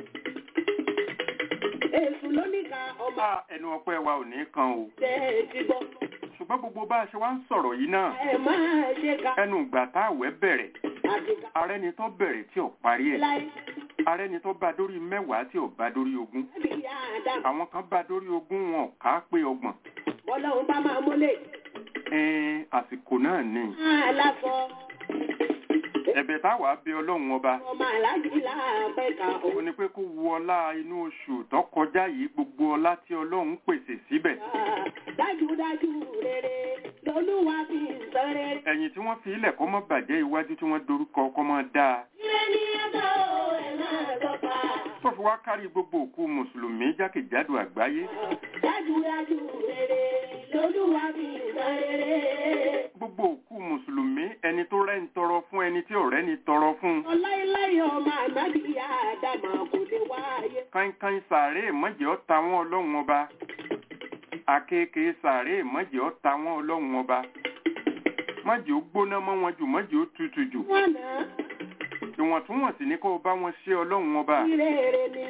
Èṣù ló ní ká ọmọ Bá ẹnu ọpẹ́ wa ò ní kan o. tẹ̀ ti bọ́. Ṣùgbọ́n gbogbo bá a ṣe wá ń sọ̀rọ̀ yìí náà, Ẹ máa ṣe ká. ẹnu ìgbà tá àwẹ̀ bẹ̀rẹ̀, Àdìgá ààrẹ ni tó bẹ̀rẹ̀ tí ò parí ẹ̀. láì. Ààrẹ ni tó bá dórí mẹ́wàá tí ò bá dórí ogún. Bí ìyá Ádámù. Àwọn kan bá dórí ogún wọn ò ká pé ọgbọ̀n. Bọ́lọ́run bá máa múlẹ̀. Ẹn àsìkò náà ni. Máa lásọ. Ẹ̀bẹ̀ táwa bẹ Ọlọ́run ọba. Ọmọ aláàjì làbá ìkà ó. Ó ní pé kó wu ọlá inú oṣù tó kọjá yìí gbogbo ọlá tí Ọlọ́run pèsè síbẹ̀. Dájúdájú rere lolúwa fi nǹkan rere. Ẹ̀yìn tí wọ́n fi ilẹ̀ kọ́ mọ́ bàjẹ́ iwájú tí wọ́n dorúkọ kọ́ mọ́ dáa. Ire ni ẹsẹ̀ o, ẹ máa tọ́ka. Tó fi wá kárí gbogbo òkú Mùsùlùmí jákèjádò àgbáyé. Dájúdájú rere lolúwa fi nǹkan rere. Gbogbo òkú Mùsùlùmí ẹni tó rẹ́ ń tọrọ fún ẹni tí ò rẹ́ ni tọrọ fún. Ọláìláyọ̀ ọmọ àgbàdì ìyá Ádámù kò lè wáyé. Kánkán sàárè mọ́jẹ́ ọ́ ta wọ́n Ọlọ́run ọba. Àkekèé sàárè mọ́jẹ́ ọ́ ta wọ́n Ọlọ́run ọba. Mọ́jẹ́ ó gbóná mọ́ wọn jù mọ́jẹ́ ó tutù jù. Wọ́n náà Ìwọ̀ntúnwọ̀nsì ni kó o bá wọn ṣe Ọlọ́run ọba. rere ni.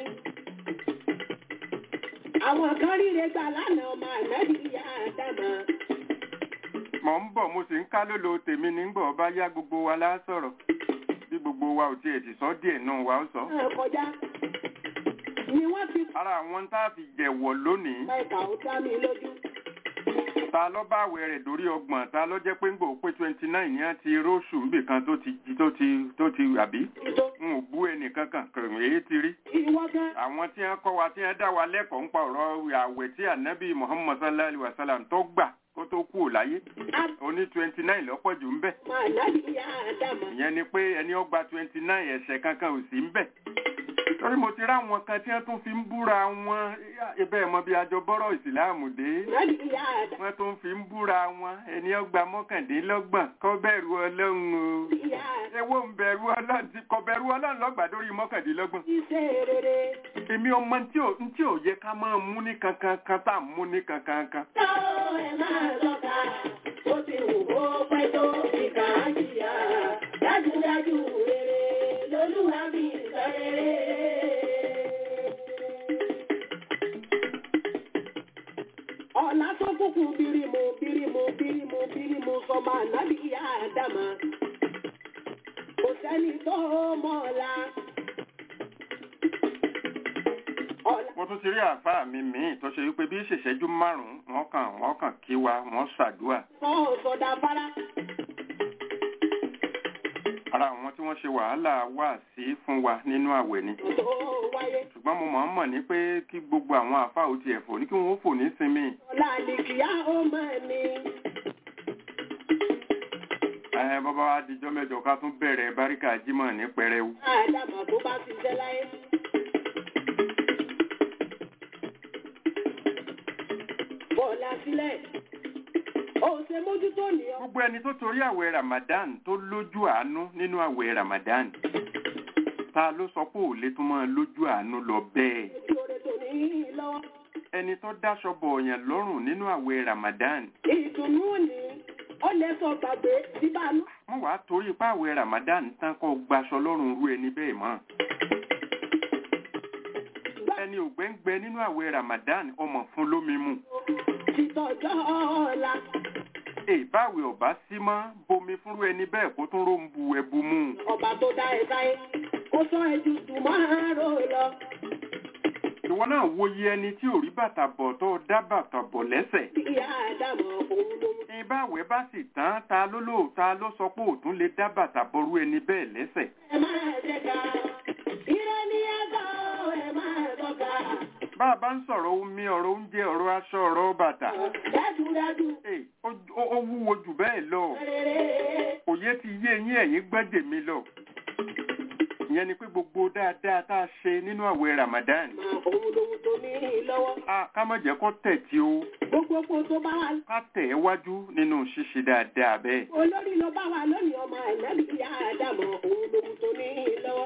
Àwọn kan ríre gbà lánàá ọmọ àgbàdì ìyá Ádámù. Mọ̀ ń bọ̀ mo sì ń ká lólo tèmi nígbà ọba yá gbogbo wa lá sọ̀rọ̀. Bí gbogbo wa ò tiẹ̀ sì sọ díẹ̀ náà wa ó sọ. Náà kọjá ni wọ́n fi Ara àwọn tá a fi jẹ̀wọ̀ lónìí. pa ìkà ó dá mi lójú. Ta ló bá àwẹ̀ rẹ̀ dórí ọgbọ̀n ta ló jẹ́ pé ń gbò pé twenty nine ní á ti róṣù níbì kan tó ti tó ti tó ti àbí. Ìtò N ò bú ẹnì kankan kàn èyí ti rí. ìwọ gan. Àwọn tí wọ́n kọ́ wa tí wọ́n dá wa lẹ́kọ̀ọ́ ń pa ọ̀rọ̀ àwẹ̀ tí ànábì Muhammad sallallahu alayhi wa sallam tó gbà kó tó kú ò láyé. Oní twenty nine lọ́pọ̀ jù ń bẹ̀. Ọmọ àgbàdì ìyá Ádámù. Ìyẹn ni pé ẹni ó gba twenty nine ẹ̀ṣẹ̀ kankan ò sí ń bẹ̀. Torí mo ti ráwọn kan tí wọ́n tún fi ń búra wọn ibẹ̀ mọ bí àjọ bọ́rọ̀ ìsìláàmù dé. Àgbàdì ìyá Ádámù. Wọ́n tún fi ń búra wọn ẹni ó gba mọ́kàndínlọ́gbọ̀n kó bẹ̀rù Ọlọ́run o. Ìyá Ádámù. Ewó ń bẹ̀rù Ọlọ́run tí kò bẹ̀rù Ọlọ́run lọ́gbà lórí mọ́kàndínlọ́gbọ̀n. Iṣẹ́ rere. Èmi ọmọ tí ò tí ò yẹ ká máa mú ní kankan kan tá à ń mú ní kankan kan. Tó ẹ máa lọ́ka. Ó ti wù kó pẹ́ tó ìkà á jìyà. Dájúdájú rere lolúwa fi nǹkan rere. Ọ̀la tó kúkú bírímù bírímù bírímù bírímù sọmọ ànábì ìyá Ádámù. Kò sẹ́ni tó mọ̀ ọ̀la. Ọ̀la Mo tún ti rí àáfàá mi míì tó ṣe wípé bí ìṣèṣẹ́jú márùn-ún wọ́n kàn wọ́n kàn kí wa wọ́n ṣàdúà. kan sọ̀dà fara. ara àwọn tí wọ́n ṣe wàhálà wà sí fún wa nínú àwẹ̀ ni. tó wáyé. ṣùgbọ́n mo máa ń mọ̀ ní pé kí gbogbo àwọn àfáà ó tiẹ̀ fò ní kí wọ́n fò ní sinmi. ọ̀la àlìkìyà ó máa ní. ẹ bàbá wa dijọ́ mẹ́jọ ká tún bẹ̀rẹ̀ báríkà jímọ̀ ní pẹrẹwu. àdàmà tó bá ti jẹ́ láyé. bọ́ọ̀lá sílẹ̀. ó ṣe mójútó ní ọ. gbogbo ẹni tó torí àwẹ̀ Ramadan tó lójú àánú nínú àwẹ̀ Ramadan ta ló sọ pé ò lè tún máa lójú àánú lọ bẹ́ẹ̀. ojú oore tó ní lọ́wọ́. ẹni tó dáṣọ bọ̀ ọ̀yàn lọ́rùn nínú àwẹ̀ Ramadan. ìdùnnú ni ó lè sọ gbàgbé síbánú. wọ́n wàá torí ipá àwẹ̀ Ramadan tán kó gbaṣọ lọ́rùn rú ẹni bẹ́ẹ̀ mọ́. ẹni ògbẹ́ngbẹ́ nínú àwẹ̀ Ramadan ọmọ fún lómi mu. títọ́jọ́ ọ̀la. ìbáwẹ̀ ọ̀bá sí mọ́ bomi fúnrú ẹni bẹ́ẹ̀ kó tún ró ń bu ẹbu mú. ọba tó dá ẹ sáyé kó sọ ẹjú tù máa rò lọ. ìwọ náà wòye ẹni tí ò rí bàtà bọ̀ tó dá bàtà bọ̀ lẹ́sẹ̀. ìyá àdàmọ̀ òun ló mú. ìbáwẹ̀ bá sì tán ta ló lóòótá ló sọ pé òtún lè dá bàtà bọ̀rú ẹni bẹ́ẹ̀ lẹ́sẹ̀. ẹ máa jẹ ká irọ́ ní ẹ̀kọ́ ẹ máa tọ́ka. bá a bá ń sọ̀rọ̀ omi ọ̀rọ̀ oúnjẹ ọ̀rọ̀ aṣọ ọ̀rọ̀ bàtà. dájúdájú. Ẹ, ó- ó ó wúwo jù bẹ́ẹ̀ lọ. rere. òye ti yé yín ẹ̀yin gbẹ́dẹ̀ mi lọ. ìyẹn ni pé gbogbo dáadáa tá a ṣe nínú àwẹ̀ Ramadan. máa òun lòun tó ní lọ́wọ́. a ká má jẹ́ kó tẹ̀ tí o. gbogbo kó tó bá wà. ká tẹ̀ ẹ́ wájú nínú ṣíṣe dáadáa bẹ́ẹ̀. olórí ló bá wà lónìí ọmọ àìnábì ìyá àdàmọ̀ òun lòun tó ní lọ́wọ́.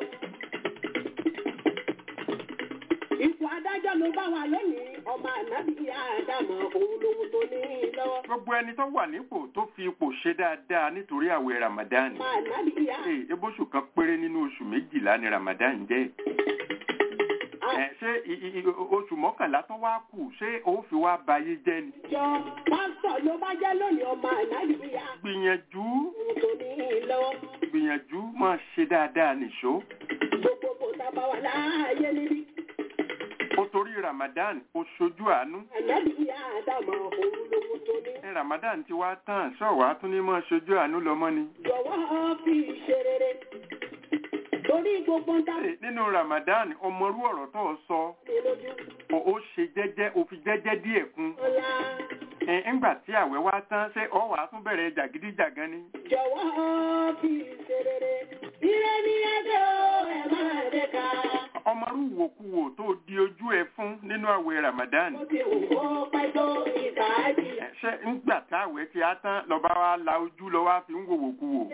ipò adájọ́ ló bá wà lónìí ọmọ àìnábì ìyá àdàmọ̀ òun lòun tó ní lọ́wọ́. gbogbo ẹni tó wà nípò tó fi ipò ṣe dáadáa nítorí àwẹ̀ Ramadan. ọmọ àìnábì ìyá. Ẹ, ebóṣù kan péré nínú oṣù méjìlá ni Ramadan jẹ́. Ẹ, ṣé i- i- i- oṣù mọ́kànlá tó wá kù ṣé ó fi wá bayé jẹ́ ni. àjọ pásítọ̀ ló bá jẹ́ lónìí ọmọ àìnábì ìyá. gbìyànjú òun tó ní lọ́wọ́. gbìyànjú máa ṣe dáadáa nìṣó. gbogbo kò sábà wà láàyè níbí. ó torí Ramadan ó ṣojú àánú. àìnábì ìyá àdàmọ̀ òun lòun tó ní. Ẹ, Ramadan ti wá tán ṣọ́wàá tún ní máa ṣojú àánú lọ́mọ́ ni. jọ̀wọ́ fi ṣe rere. torí gbogbo ń dá Ẹ, nínú Ramadan ọmọrú ọ̀rọ̀ tó o sọ mi lójú. ó ó ṣe jẹ́jẹ́ ó fi jẹ́jẹ́ díẹ̀ kún. ọ̀la Ẹ, ńgbà tí àwẹ̀ wá tán ṣé ọ wàá tún bẹ̀rẹ̀ jàgídíjàgan ni. jọ̀wọ́ fi ṣe rere. ire ní ẹgbẹ́ o ẹ máa dé ká. ọmọrú wòkúwò tó di ojú ẹ fún nínú àwẹ̀ Ramadan. ó ti wù kó pẹ́ tó ìsáájì. Ẹ, ṣé ńgbà tí àwẹ̀ ti á tán lọ́ba wa la ojú lọ wá fi ń wò wòkúwò.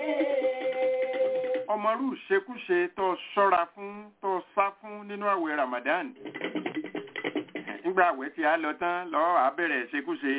ọmọrú ṣekúṣe tó ṣọ́ra fún tó sá fún nínú àwẹ̀ Ramadan. Ẹ, ńgbà àwẹ̀ ti á lọ tán lọ́wọ́ á bẹ̀rẹ̀ ṣekúṣe.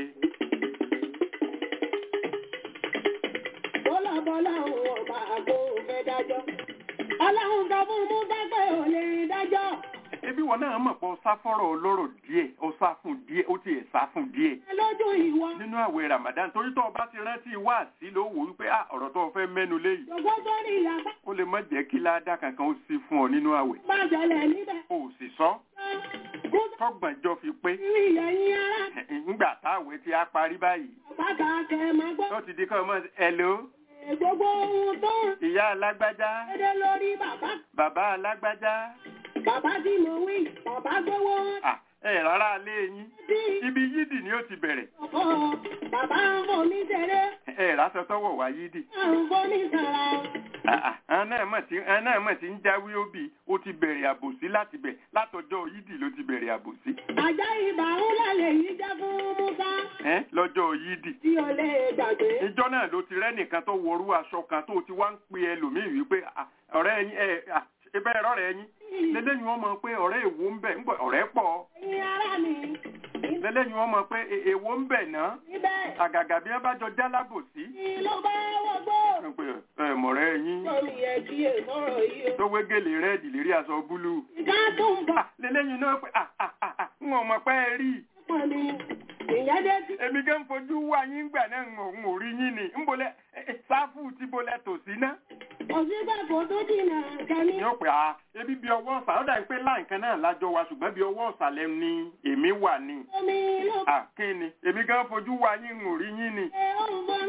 bọ́lá bọ́lá òun ọba àgbo fẹ́ dájọ́. ọlọ́run sọ fún mú dágbé ò lè dájọ́. Ebi wọn náà mọ̀ pé ó sá fọ́rọ̀ olóró díẹ̀ ó sá fún díẹ̀ ó tiẹ̀ sá fún díẹ̀. lójú ìwọ. nínú àwẹ̀ Ramadan torí tó o bá ti rántí wá sí ló wò wípé ah ọ̀rọ̀ tó o fẹ́ mẹ́nu léyìí jọ̀gbọ́n sórí ìyàgbá. ó lè má jẹ́ kí ládàá kankan ó sí fún ọ nínú àwẹ̀. bá ṣẹlẹ̀ níbẹ̀. o ò sì sọ kó tọgbọ̀njọ́ fi pé rí ìyẹ̀yìn ara. ńgbà táwẹ̀ ti á parí báyìí bàtà kẹ́ máa gbọ́. tó ti di kọ́ ọmọ ẹ̀lò gbogbo ohun tó ń ìyá alágbájá dédé lórí bàbá. bàbá alágbájá bàbá tí mo wí bàbá gbowó. ah ẹ rárá lé yín bí ibi yídì ni ó ti bẹ̀rẹ̀ ọkọ bàbá ń fò mí ṣeré. ẹ rásọ tọwọ́ wá yídì. à ń fò mí sara. àwọn náà mọ̀ tí àwọn náà mọ̀ tí ń jáwé òbí ó ti bẹ̀rẹ̀ àbòsí láti bẹ̀ látọjọ́ yídì ló ti bẹ̀rẹ̀ àbòsí. àjá ibà ń lálẹ́ yìí jẹ́ fún Musa. ẹ lọ́jọ́ yídì. tí o lè gbàgbé. ìjọ náà ló ti rẹ́nìkan tó wọrú aṣọ kan tó ti wá ń pe ẹlòmíì wípé "Ah, ọ̀rẹ́ ẹ̀yin ẹ ẹbẹ́ ẹ̀rọ rẹ̀ ẹ̀yin lélẹ́yìn wọn mọ̀ pé ọ̀rẹ́ èwo ń bẹ̀ ń bọ̀ ọ̀rẹ́ pọ̀ ẹ̀yin ará mi. lélẹ́yìn wọn mọ̀ pé e- èwo ń bẹ̀ náà níbẹ̀ àgàgà bí wọ́n bá jọ jálábòsí. ni ló bá wọgbó. pé ẹ mọ̀rẹ́ ẹ̀yin lórí ẹ̀ kí èsọ̀rọ̀ yìí o. tó wé gèlè rẹ́ẹ̀dì lérí aṣọ búlúù. ìka tó ń bọ̀. Ah, lélẹ́yìn náà pé ah ah ah ah ń wọ̀n mọ̀ pé ẹ rí i. pọ̀ ni ìyẹn dé sí. èmi gan fojú wá yín gbà náà ń òun ò rí yín ni ń bolẹ̀ sáfù tí bolẹ̀ tò sí ná. òsínbàbò tó dìnnà kẹ́mi. ni ó pè á ebi bí ọwọ́ ọ̀sà ó dàbí pé láǹkan náà lájọ wa ṣùgbọ́n bí ọwọ́ ọ̀sà lẹ́nu ni èmi wà ní. omi ló à kí ni èmi gan fojú wá yín ń ò rí yín ni. pé ó ń borí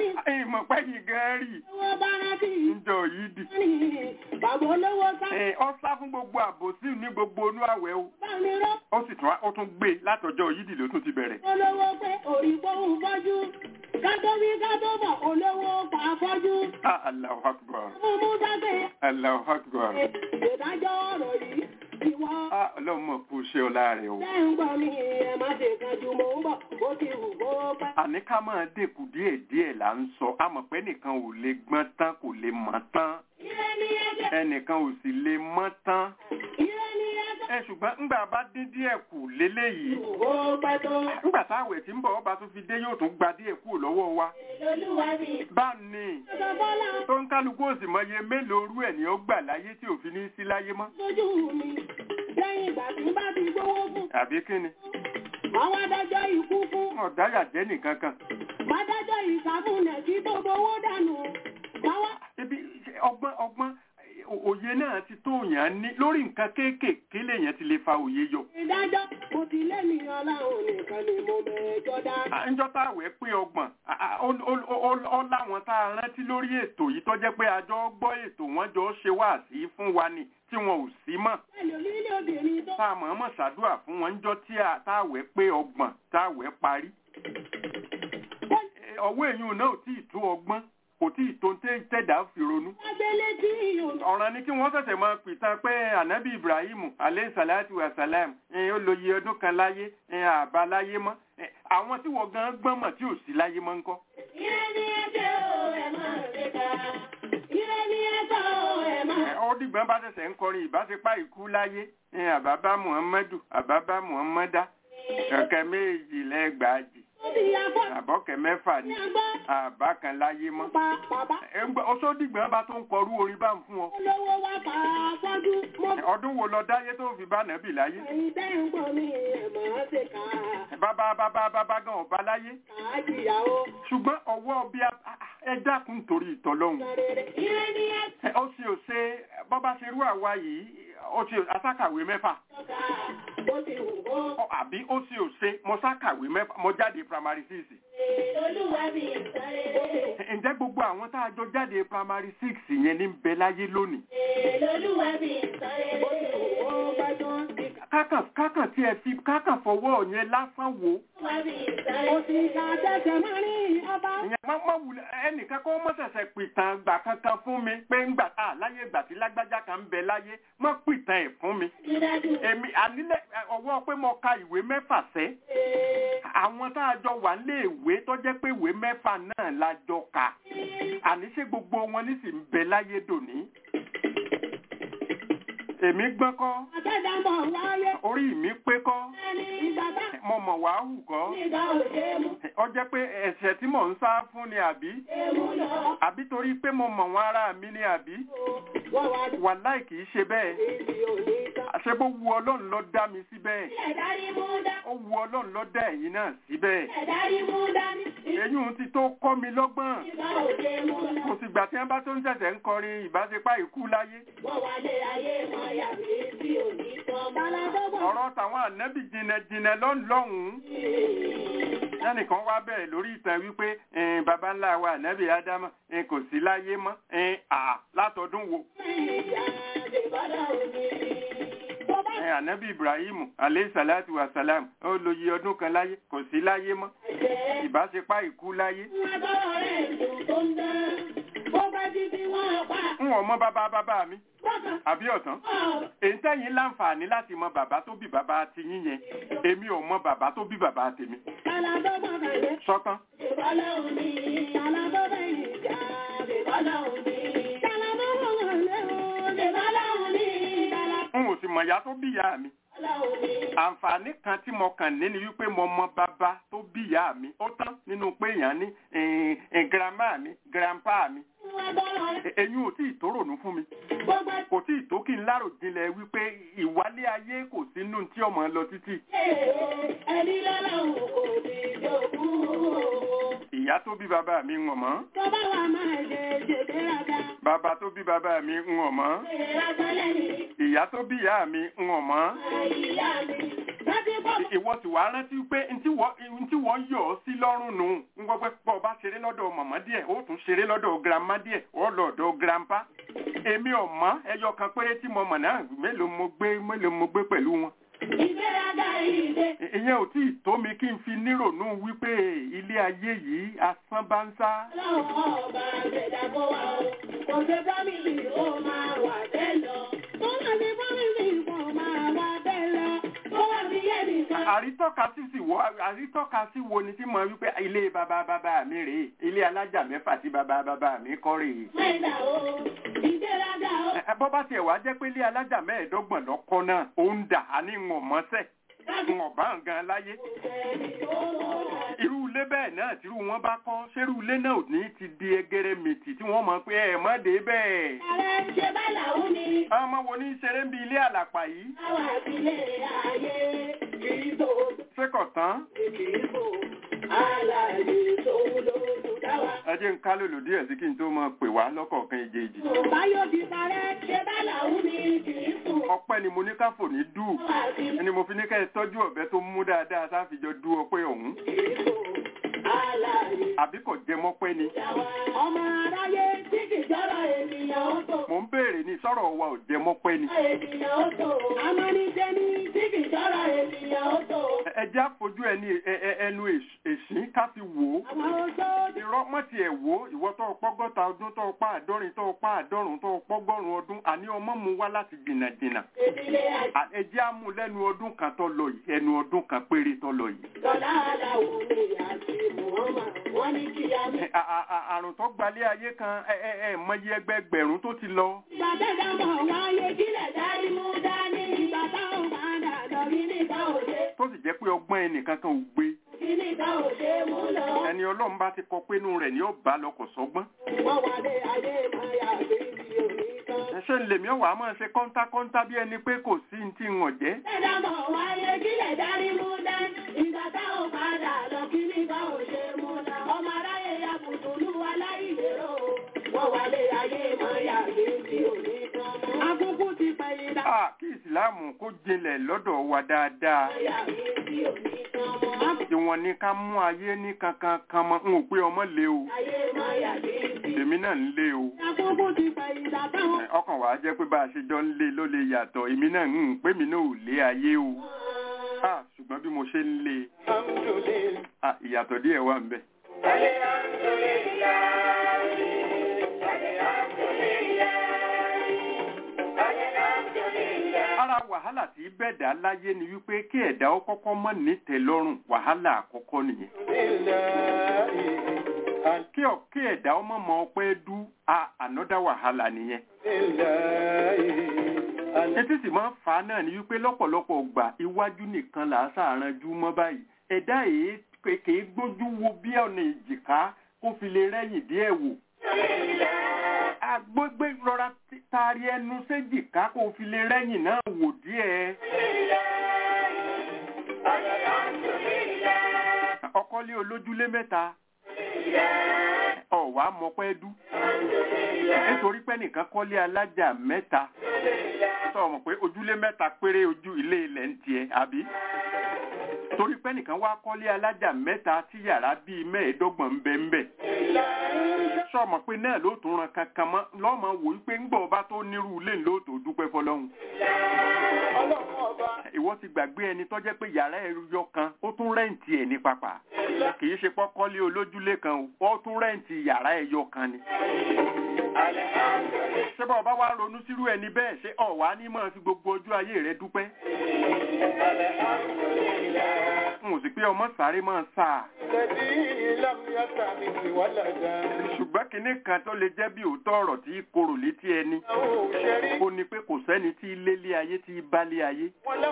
ní. ìmọ̀ pẹ́yìn gan rí Owó bá rántí. njọ yìí dì. Bàbá olówó sá. ọ sá fún gbogbo àbòsí ní gbogbo onú àwẹ̀ o. Bá mi rọ́. ó sì tún ó tún gbé látọjọ́ yìí dì ló tún ti bẹ̀rẹ̀. Olówó pé òyìnbó ń fọ́jú. Kátó bí kátó bọ̀ olówó pa fọ́jú. Ah, Allahu Akbar. Mú mú dágbé. Allahu Akbar. Ìdájọ́ ọ̀rọ̀ yìí ti wọ́n. Ah, Ọlọ́run mọ̀ kó ṣe ọlá rẹ̀ o. Ṣé ń gbọ́ mi ẹ má ṣe kan ju mò ń bọ̀ bó ti wù kó pẹ́. àní ká máa dẹ́kun díẹ̀ díẹ̀ là ń sọ àmọ́ pé nìkan ò lè gbọ́n tán kò lè mọ̀ tán Ilé ní ẹgbẹ́. ẹnìkan ò sì lè mọ̀ tán. Ilé ní ẹgbẹ́. ẹ ṣùgbọ́n ńgbà bá dín díẹ̀ kù léléyìí Ó pẹ́ tó. ńgbà táwẹ̀ tí ń bọ̀ ọba tó fi dé yóò tún gba díẹ̀ kù lọ́wọ́ wa. Olúwa mi. bá ní Ọ̀sán bọ́lá. tó ń kálukú òsì mọye mélòó orú ẹ̀ ni ó gbà láyé tí òfin ní sí láyé mọ́. Lójú mi. Lẹ́yìn ìgbà tí bá ti gbówó fún. àbí kí ni Àwọn adájọ́ ikú fún. ọ̀dáyà jẹ́ nìkan kan. Mádájọ́ ìsàfúnẹ̀ tí tó gbowó dànù. Máwá. ibi ọgbọ́n ọgbọ́n òye náà ti tó yàn án ní lórí nǹkan kéékèèké lèèyàn ti lè fa òye yọ. Ìdájọ́ mo ti lé mi ọlọ́run nìkan ni mo mẹ́jọ dá. À, ńjọ́ táwẹ̀ pé ọgbọ̀n à, à, ó ó- ó- ó láwọn tá a rántí lórí ètò yìí tó jẹ́ pé àjọ gbọ́ ètò wọn jọ ṣe wáàsí fún wa ni tí wọn ò sí mọ́. Ẹlòmílì obìnrin tó. tá a mọ̀ọ́mọ̀ ṣàdúrà fún wọn ńjọ́ tí a- táwẹ̀ pé ọgbọ̀n táwẹ̀ parí. Ẹ, ọwọ́ èyí náà ò tí ì tó ọgbọ́n kò tí ì tó ń tẹ́- tẹ̀dá fi ronú. Agbélé tí yòó. ọ̀ràn ni kí wọ́n ṣẹ̀ṣẹ̀ máa pìtàn pé ànábì ibrahim aleyhi salatu wa salam ó lo iye ọdún kan láyé àbá láyé mọ́ àwọn tí wọ́n gan gbọ́n mọ̀ tí ò sí láyé mọ́ ńkọ́. Ilé ní ẹgbẹ́ o ẹ̀ máa ṣe ká. Ilé ní ẹgbẹ́ o ẹ̀ máa. ó dìgbọ́n bá ṣẹ̀ṣẹ̀ ń kọrin ìbáṣepá ikú láyé àbábá muhammadu àbábá muhammada kẹ̀kẹ́ méjì lẹ́gbàájì Ó ti yá fọ́. àbọ̀kẹ́ mẹ́fà ní Ní agbọ́. àbá kan láyé mọ́. Pa bàbá. ó dìgbọ́n bá tó ń kọrú orin bá ń fún ọ. Olówó wá pa afọ́jú. Mo ọdún wo lọ dáyé tó fi bá nàbì láyé. ẹ̀yin tẹ́ ń gbọ́ mi ẹ̀ máa ṣe ká. bàbá bàbá bàbá gan ọba láyé. Kà á jìyàwó. ṣùgbọ́n ọwọ́ bí ẹ dákun torí ìtọ́lọ́hún. Ilé ní ẹgbẹ́. ó sì ò ṣe bọ́bá ṣe rú àwa yìí ó ti asákàwé mẹ́fà. Bó ti wù kó. Ọ- àbí ó sì ò ṣe mo sákàwé mẹ́fà mo jáde primary six. Olúwa mi sáré. ǹjẹ́ gbogbo àwọn tá a jọ jáde primary six yẹn ní bẹ láyé lónìí. Olúwa mi sáré. Bó ti wù kó bá tán. kákàn kákàn tí ẹ fi kákàn fọwọ́ yẹn lásán wò. Olúwa mi sáré. Ó ti ká tẹ̀sẹ̀ máa ní ọba. ìyẹn má má wulẹ̀ ẹnìkan kó mọ̀ ṣẹ̀ṣẹ̀ pìtàn gbà kankan fún mi pé ńgbà tá láyé ìgbà tí lágbájá kan ń bẹ láyé mọ́ pìtàn ẹ̀ fún mi. Dídájú. èmi ànílẹ̀ ọwọ́ pé mo ka ìwé mẹ́fà sẹ́. àwọn tá a jọ wà nílé ìwé tó jẹ́ pé ìwé mẹ́fà náà la jọ kà àní ṣé gbogbo wọn ní sì ń bẹ láyé dòní. èmi gbọ́n kọ́ Àtẹ̀dámọ̀ wáyé. orí mi pé kọ́ Ẹni ìgbàgbá. mo mọ̀ wá hù kọ́ Nígbà òde mú. ó jẹ́ pé ẹ̀ṣẹ̀ tí mò ń sá fún ni àbí Èmú lọ. àbí torí pé mo mọ̀ wọn ara mi ni àbí Wọ́n wá ní wàláì kì í ṣe bẹ́ẹ̀ ibi òní tán. àṣẹ bó wu ọlọ́run ló dá mi síbẹ̀ Ẹ̀dá rí mú dá. ó wu ọlọ́run ló dá ẹ̀yin náà síbẹ̀ Ẹ̀dá rí mú dání. èyí ń ti tó kọ́ mi lọ́gbọ́n Nígbà òde mú lọ. kò sì gbà tí wọ́n bá tó ń ṣẹ̀ṣẹ̀ ń kọrin ìbáṣepá ìkú láyé Wọ́n wá lé ayé mọ́ yàrá sí òní tán. Báládọ́gbọ̀n. ọ̀rọ̀ tàwọn ànábì jìnà-jìnà lọ́nlọ́hùn-ún ẹnìkan wá bẹ̀rẹ̀ lórí ìtàn wípé eh, baba ńlá wa ànábì ádámà eh, kò sí láyé mọ́ eh, à látọdún wo Ìyá àdèbọ́lá òní. Tó bá eh, ànábì ibrahimu aleyhi salatu wa salam ó lo iye ọdún kan láyé kò sí láyé mọ́ jẹ́. ìbáṣepá ìkú láyé Wọ́n gbọ́dọ̀ rẹ̀ dùn tó ń dán. Bó bá ti fi wọ́n pa. ń wọ́n mọ́ bàbá bàbá mi Bọ́kàn. àbí ọ̀tán Ọ̀. èyí tẹ́yìn láǹfààní láti mọ bàbá tó bí bàbá ti yín yẹn èmi ò mọ bàbá tó bí bàbá tèmi Báládọ́gbọ̀n kàlẹ́. sọ́tán Àdèbọ́lá òní. Báládọ́gbọ̀n ìjà. Àdèbọ́lá òní. Báládọ́gbọ̀n kàlẹ́ o. Àdèbọ́lá òní. n ò sì mọ̀ ìyá tó bí ìyá mi Báládọ́gbọ̀n òní. àǹfààní kan tí mo kàn ní ni wípé mo mọ bàbá tó bí ìyá mi ó tán nínú pé èèyàn ní eh, eh, grandma mi grandpa mi Wọ́n gbọ́dọ̀ rẹ̀. eyín ò tí ì tó rònú fún mi Gbogbo kò tí ì tó kí n láròjinlẹ̀ wípé ìwálé ayé kò sínú tí ọmọ lọ títì ẹni lọ́lọ́run kò ní jogún o. ìyá tó bí bàbá mi ń wọ̀n mọ́ Tó bá wà máa ṣe ṣègbéraga. bàbá tó bí bàbá mi ń wọ̀n mọ́ Ìrẹ́ra sọ́lẹ̀ ní ìyá tó bí ìyá mi ń wọ̀n mọ́ àyíyá mi. Láti ìwọ tí wàá rántí pé ntí wọ́n yọ̀ ọ́ sí lọ́rùn nù ń gbọ́ pé bọ́ ọba ṣeré lọ́dọ̀ màmá díẹ̀ ó tún ṣeré lọ́dọ̀ grandma díẹ̀ ó lọ́dọ̀ grandpa èmi ọ̀mọ́ ẹyọ kan péré tí mo mọ̀ náà mélòó mo gbé mélòó mo gbé pẹ̀lú wọn. ìyẹn ò tí ì tó mi kí n fi nírònú wípé ilé ayé yìí asán bá ń sá. ọlọ́run ọba àgbẹ̀dàgbọ́ wa o kò ṣe fámìlì ó máa wà bẹ́ẹ̀ lọ tó wà ní fámìlì kò máa wà bẹ́ẹ̀ lọ tó wà ní yẹ́nì kan. àrítọ́ka sí sì wo àrítọ́ka sí wo ni tí mo wípé ilé bàbá bàbá mi rèé ilé alájà mẹ́fà tí bàbá bàbá mi kọ́ rèé. mẹ́ta o ìgbéraga o. bọ́ bá tiẹ̀ wá jẹ́ pé ilé alájà mẹ́ẹ̀ẹ́dọ́gbọ̀n lọ́kọ́ náà ó ń dà á ní ìwọ̀n mọ́sẹ̀ ìwọ̀n bá ń gan láyé. irú ilé bẹ́ẹ̀ náà tírú wọn bá kọ́ ṣerú ilé náà ò ní ti di egere mìtì tí wọ́n mọ̀ pé ẹ̀ mọ́ dé bẹ́ẹ̀. ààrẹ ṣe bá làwọn ni. ọmọ wo ní ṣeré ń bi ilé àlàpà yìí. àwọn àtìlẹ́ ayé kìí tó. ṣé kò tán. kìí tó àlàyé tó lójú dáwà. ẹ jẹ́ ń ká lòlò díẹ̀ sí kí n tó mọ pè wá lọ́kọ̀ọ̀kan ìjejì. báyọ̀ bí parẹ́ ṣe bá làwọn ni kìí tó. ọpẹ́ ni mo ní ká fò ní dù ẹni mo fi ní ká ẹ tọ́jú ọ̀bẹ tó mú dáadáa sáfìjọ dú ọpẹ́ ọ̀hún. àbí kò jẹ mọ́pẹ́ ni. ọmọ aráyé tí kì í jọ́rọ̀ ènìyàn ó tó. mo ń béèrè ní sọ̀rọ̀ wa ò jẹ mọ́pẹ́ ni. ènìyàn ó tó. amánijẹ ní tí kì í jọ́rọ̀ ènìyàn ó tó. ẹ jẹ́ àfojú ẹni ẹnu èsì ká fi wò ó. àwọn oṣó. irọ́ mọ́ ti ẹ̀ wò ó ìwọ tó pọ́gọ́ta ọdún tó pa àádọ́rin tó pa àádọ́rùn tó pọ́gọ́rùn ọdún àní ọmọ mu wá láti jìnnàjìnnà. ẹ jẹ́ àmú lẹ́nu ọdún kan tó lọ yìí ẹnu ọdún kan péré tó lọ yìí. lọ́lá aláwo ni àti Muhammad wọ́n ní kí a ní. àrùn tó gbalẹ̀ ayé kan ẹ ẹ ẹ mọyì ẹgbẹgbẹ̀rún tó ti lọ. ìgbàdẹ́gà mọ̀ wáyé kílẹ̀ dárí mú dání ìgbà táwọn máa dà lọ kí nígbà òde. tó sì jẹ́ pé ọgbọ́n ẹnìkan kan ò gbé. kí nígbà òde mú lọ. ẹni ọlọ́run bá ti kọ pé inú rẹ̀ ni ó bá lọ kò sọ́gbọ́n. wọ́n wà lé ayé máa yà sí ibi òní kan. ẹṣẹ́ ń lèmi ọ̀wà máa ṣe kọ́ńtákọ́ńtá bí ẹni pé kò sí ní tí ń wọ̀n jẹ́. ìgbàdẹ́gà mọ̀ wáyé kílẹ̀ dárí mú dání ìgbà táwọn máa dà lọ kí nígbà òde mú lọ. ọmọ aráyé ya kùtùlù aláìlérò wọ́n wà lé ayé máa yà sí ibi òní kan. akúkú ti pẹ̀yìn dá. a kí ìsìláàmù kó jinlẹ̀ lọ́dọ̀ wa dáadáa. ìwọ̀n ni ká mú ayé ní kankan kan mọ́ n ò pé ọmọ lé o. èmi náà ń lé o. ọkàn wàá jẹ́ pé bá a ṣe jọ ń lé ló lè yàtọ̀ èmi náà ń pè mí náà ò lé ayé o. ṣùgbọ́n bí mo ṣe ń lé ìyàtọ̀ díẹ̀ wà ń bẹ. ara wàhálà tí bẹ́ẹ̀dá láyé ni wípé kí ẹ̀dá ó kọ́kọ́ mọ́ nítẹ̀lọ́rùn wàhálà àkọ́kọ́ nìyẹn. kí ọ kí ẹ̀dá ó mọ̀ mọ́ ọpẹ́ dú ànọ́dá wàhálà nìyẹn. etí sì máa ń fà á náà ni wípé lọ́pọ̀lọpọ̀ gbà iwájú nìkan là á sàrànjú mọ́ báyìí ẹ̀dá èé kéèké gbójú wo bí ọ̀nà èjìká kó fi lè rẹ́yìn díẹ̀ wò. agbógbé rọra taari ẹnu séjìká kó fi lè rẹ́yìn náà wò díẹ̀. ọkọ́lé olójúlé mẹ́ta ọ̀wá mọ́pẹ́ dú nítorí pé nìkan kọ́lé alájà mẹ́ta sọ mọ̀ pé ojúlé mẹ́ta péré ojú ilé ilẹ̀ ń tiẹ̀ àbí torí pé nìkan wá kọ́lé alájà mẹ́ta tí yàrá bíi mẹ́ẹ̀ẹ́dọ́gbọ̀n ń bẹ ń bẹ sọ mọ̀ pé náà ló tún ran kankan mọ́ lọ́mọ wò wípé ń gbọ́ ọba tó nírú ilé ló tó dúpẹ́ fọlọ́hún. ìwọ ti gbàgbé ẹni tó jẹ́ pé yàrá ẹyọ kan ó tún rẹ́ǹtì ẹ̀ ní pápá kì í ṣe pọ́kọ́lé olójúlé kan ó tún rẹ́ǹtì yàrá ẹyọ kan ni. ṣé bá ọba wa ronú sírú ẹni bẹ́ẹ̀ ṣé ọ̀wá ní máa fi gbogbo ọjọ́ ayé rẹ dúpẹ́. n ò sì pé ọmọ sáré máa sá. ṣùgbọ́n kinní kan tó lè jẹ́ bí òótọ́ ọ̀rọ̀ tí korò létí ẹni ó ní pé kò sẹ́ni tí lélé ayé tí bálé ayé.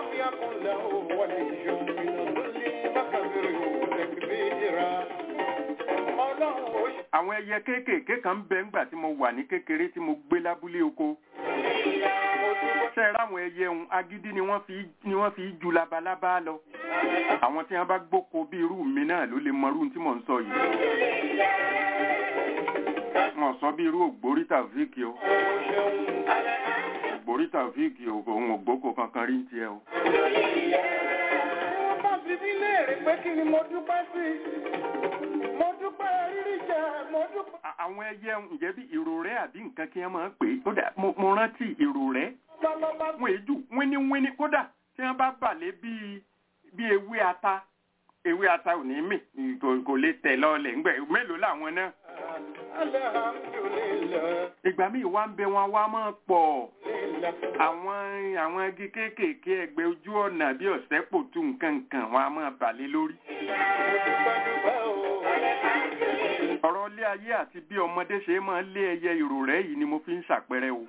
àwọn ẹyẹ kéékèèké kan ń bẹ ńgbà tí mo wà ní kékeré tí mo gbé lábúlé oko. ṣe ráwọn ẹyẹ ohun agídí ni wọ́n fi ni wọ́n fi ju labalábá lọ. àwọn tí wọ́n bá gbóko bí irú mi náà ló lè mọ irú tí mò ń sọ yìí. wọ́n sọ bí irú ògbórí tàfíìkì o. ògbórí tàfíìkì o òun ògbóko kankan rí ń tiẹ̀ o. bi mí léèrè pé kí ni mo dúpẹ́ sí. Mo dúpẹ́ rírí jẹ, mo dúpẹ́. Àwọn ẹyẹ ǹjẹ́ bí ìrorẹ́ àbí nǹkan kí wọ́n máa ń pè é. Kódà mo rántí ìrorẹ́. Wọ́n èjù wíníwíní kódà tí wọ́n bá bàlẹ́ bíi bí ewé ata. Ewé ata ò ní mì kò lè tẹ̀ lọ́ọ̀lẹ̀ ńgbẹ̀ mélòó làwọn náà. Ìgbà míì wá ń bẹ wọn wá máa pọ̀ àwọn àwọn igi kéékèèké ẹgbẹ́ ojú ọ̀nà bí ọ̀sẹ́ pò tú nǹkan nǹkan wọn a máa bàlẹ́ lórí. Ọ̀rọ̀ ilé ayé àti bí ọmọdé ṣe máa lé ẹyẹ ìrorẹ́ yìí ni mo fi ń ṣàpẹẹrẹ o.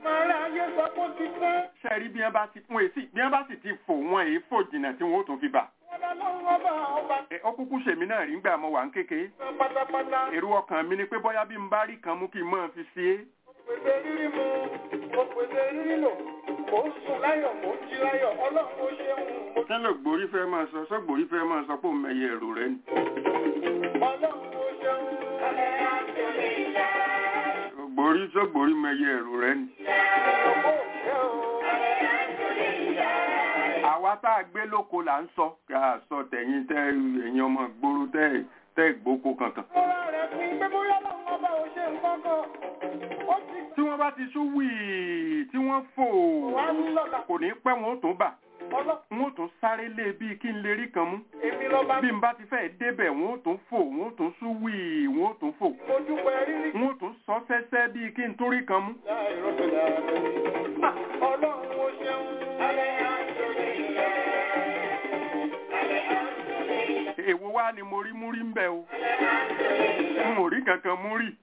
Ṣé rí bí wọ́n bá ti fún èsì bí wọ́n bá sì ti fò wọ́n èé fò jìnnà tí wọ́n ó tún fi bà. Ọkùnkùn ṣèmi náà rí ngbà mo wà ń kékeré. Èrò ọkàn mi ni pé bóyá bí n bá rí kan mú kí n máa fi ṣe é. Òpèsè rírí mu, òpèsè rírí lò, mò ń sùn láyọ̀, mò ń jí láyọ̀, ọlọ́run ó ṣeun. Kí ló gbórí fẹ́ máa sọ? Sọ́gbórí fẹ́ máa sọ pé òun mẹyẹ èrò rẹ ni. Ọlọ́run ó ṣeun. Gbórí sọ́gbórí mẹyẹ èrò rẹ ni. Àwa tá a gbé lóko là ń sọ kí a sọ tẹ̀yìn tẹ́ ẹ̀yin ọmọ gbòòrò tẹ́ tẹ́ ìgbóko kankan. Tí wọ́n bá ti sún wíì tí wọ́n fò kò ní pẹ́ wọn ó tún bà. Wọ́n ó tún sáré lé bíi kí n lè rí kan mú. Bí n bá ti fẹ́ débẹ̀ wọ́n ó tún fò wọ́n ó tún sún wíì wọ́n ó tún fò. Wọ́n ó tún sọ sẹ́sẹ́ bíi kí n tún rí kan mú. Ọlọ́run ó ṣeun. Èwo wá ni mo rí mú rí ń bẹ o. N ò rí kankan mú rí.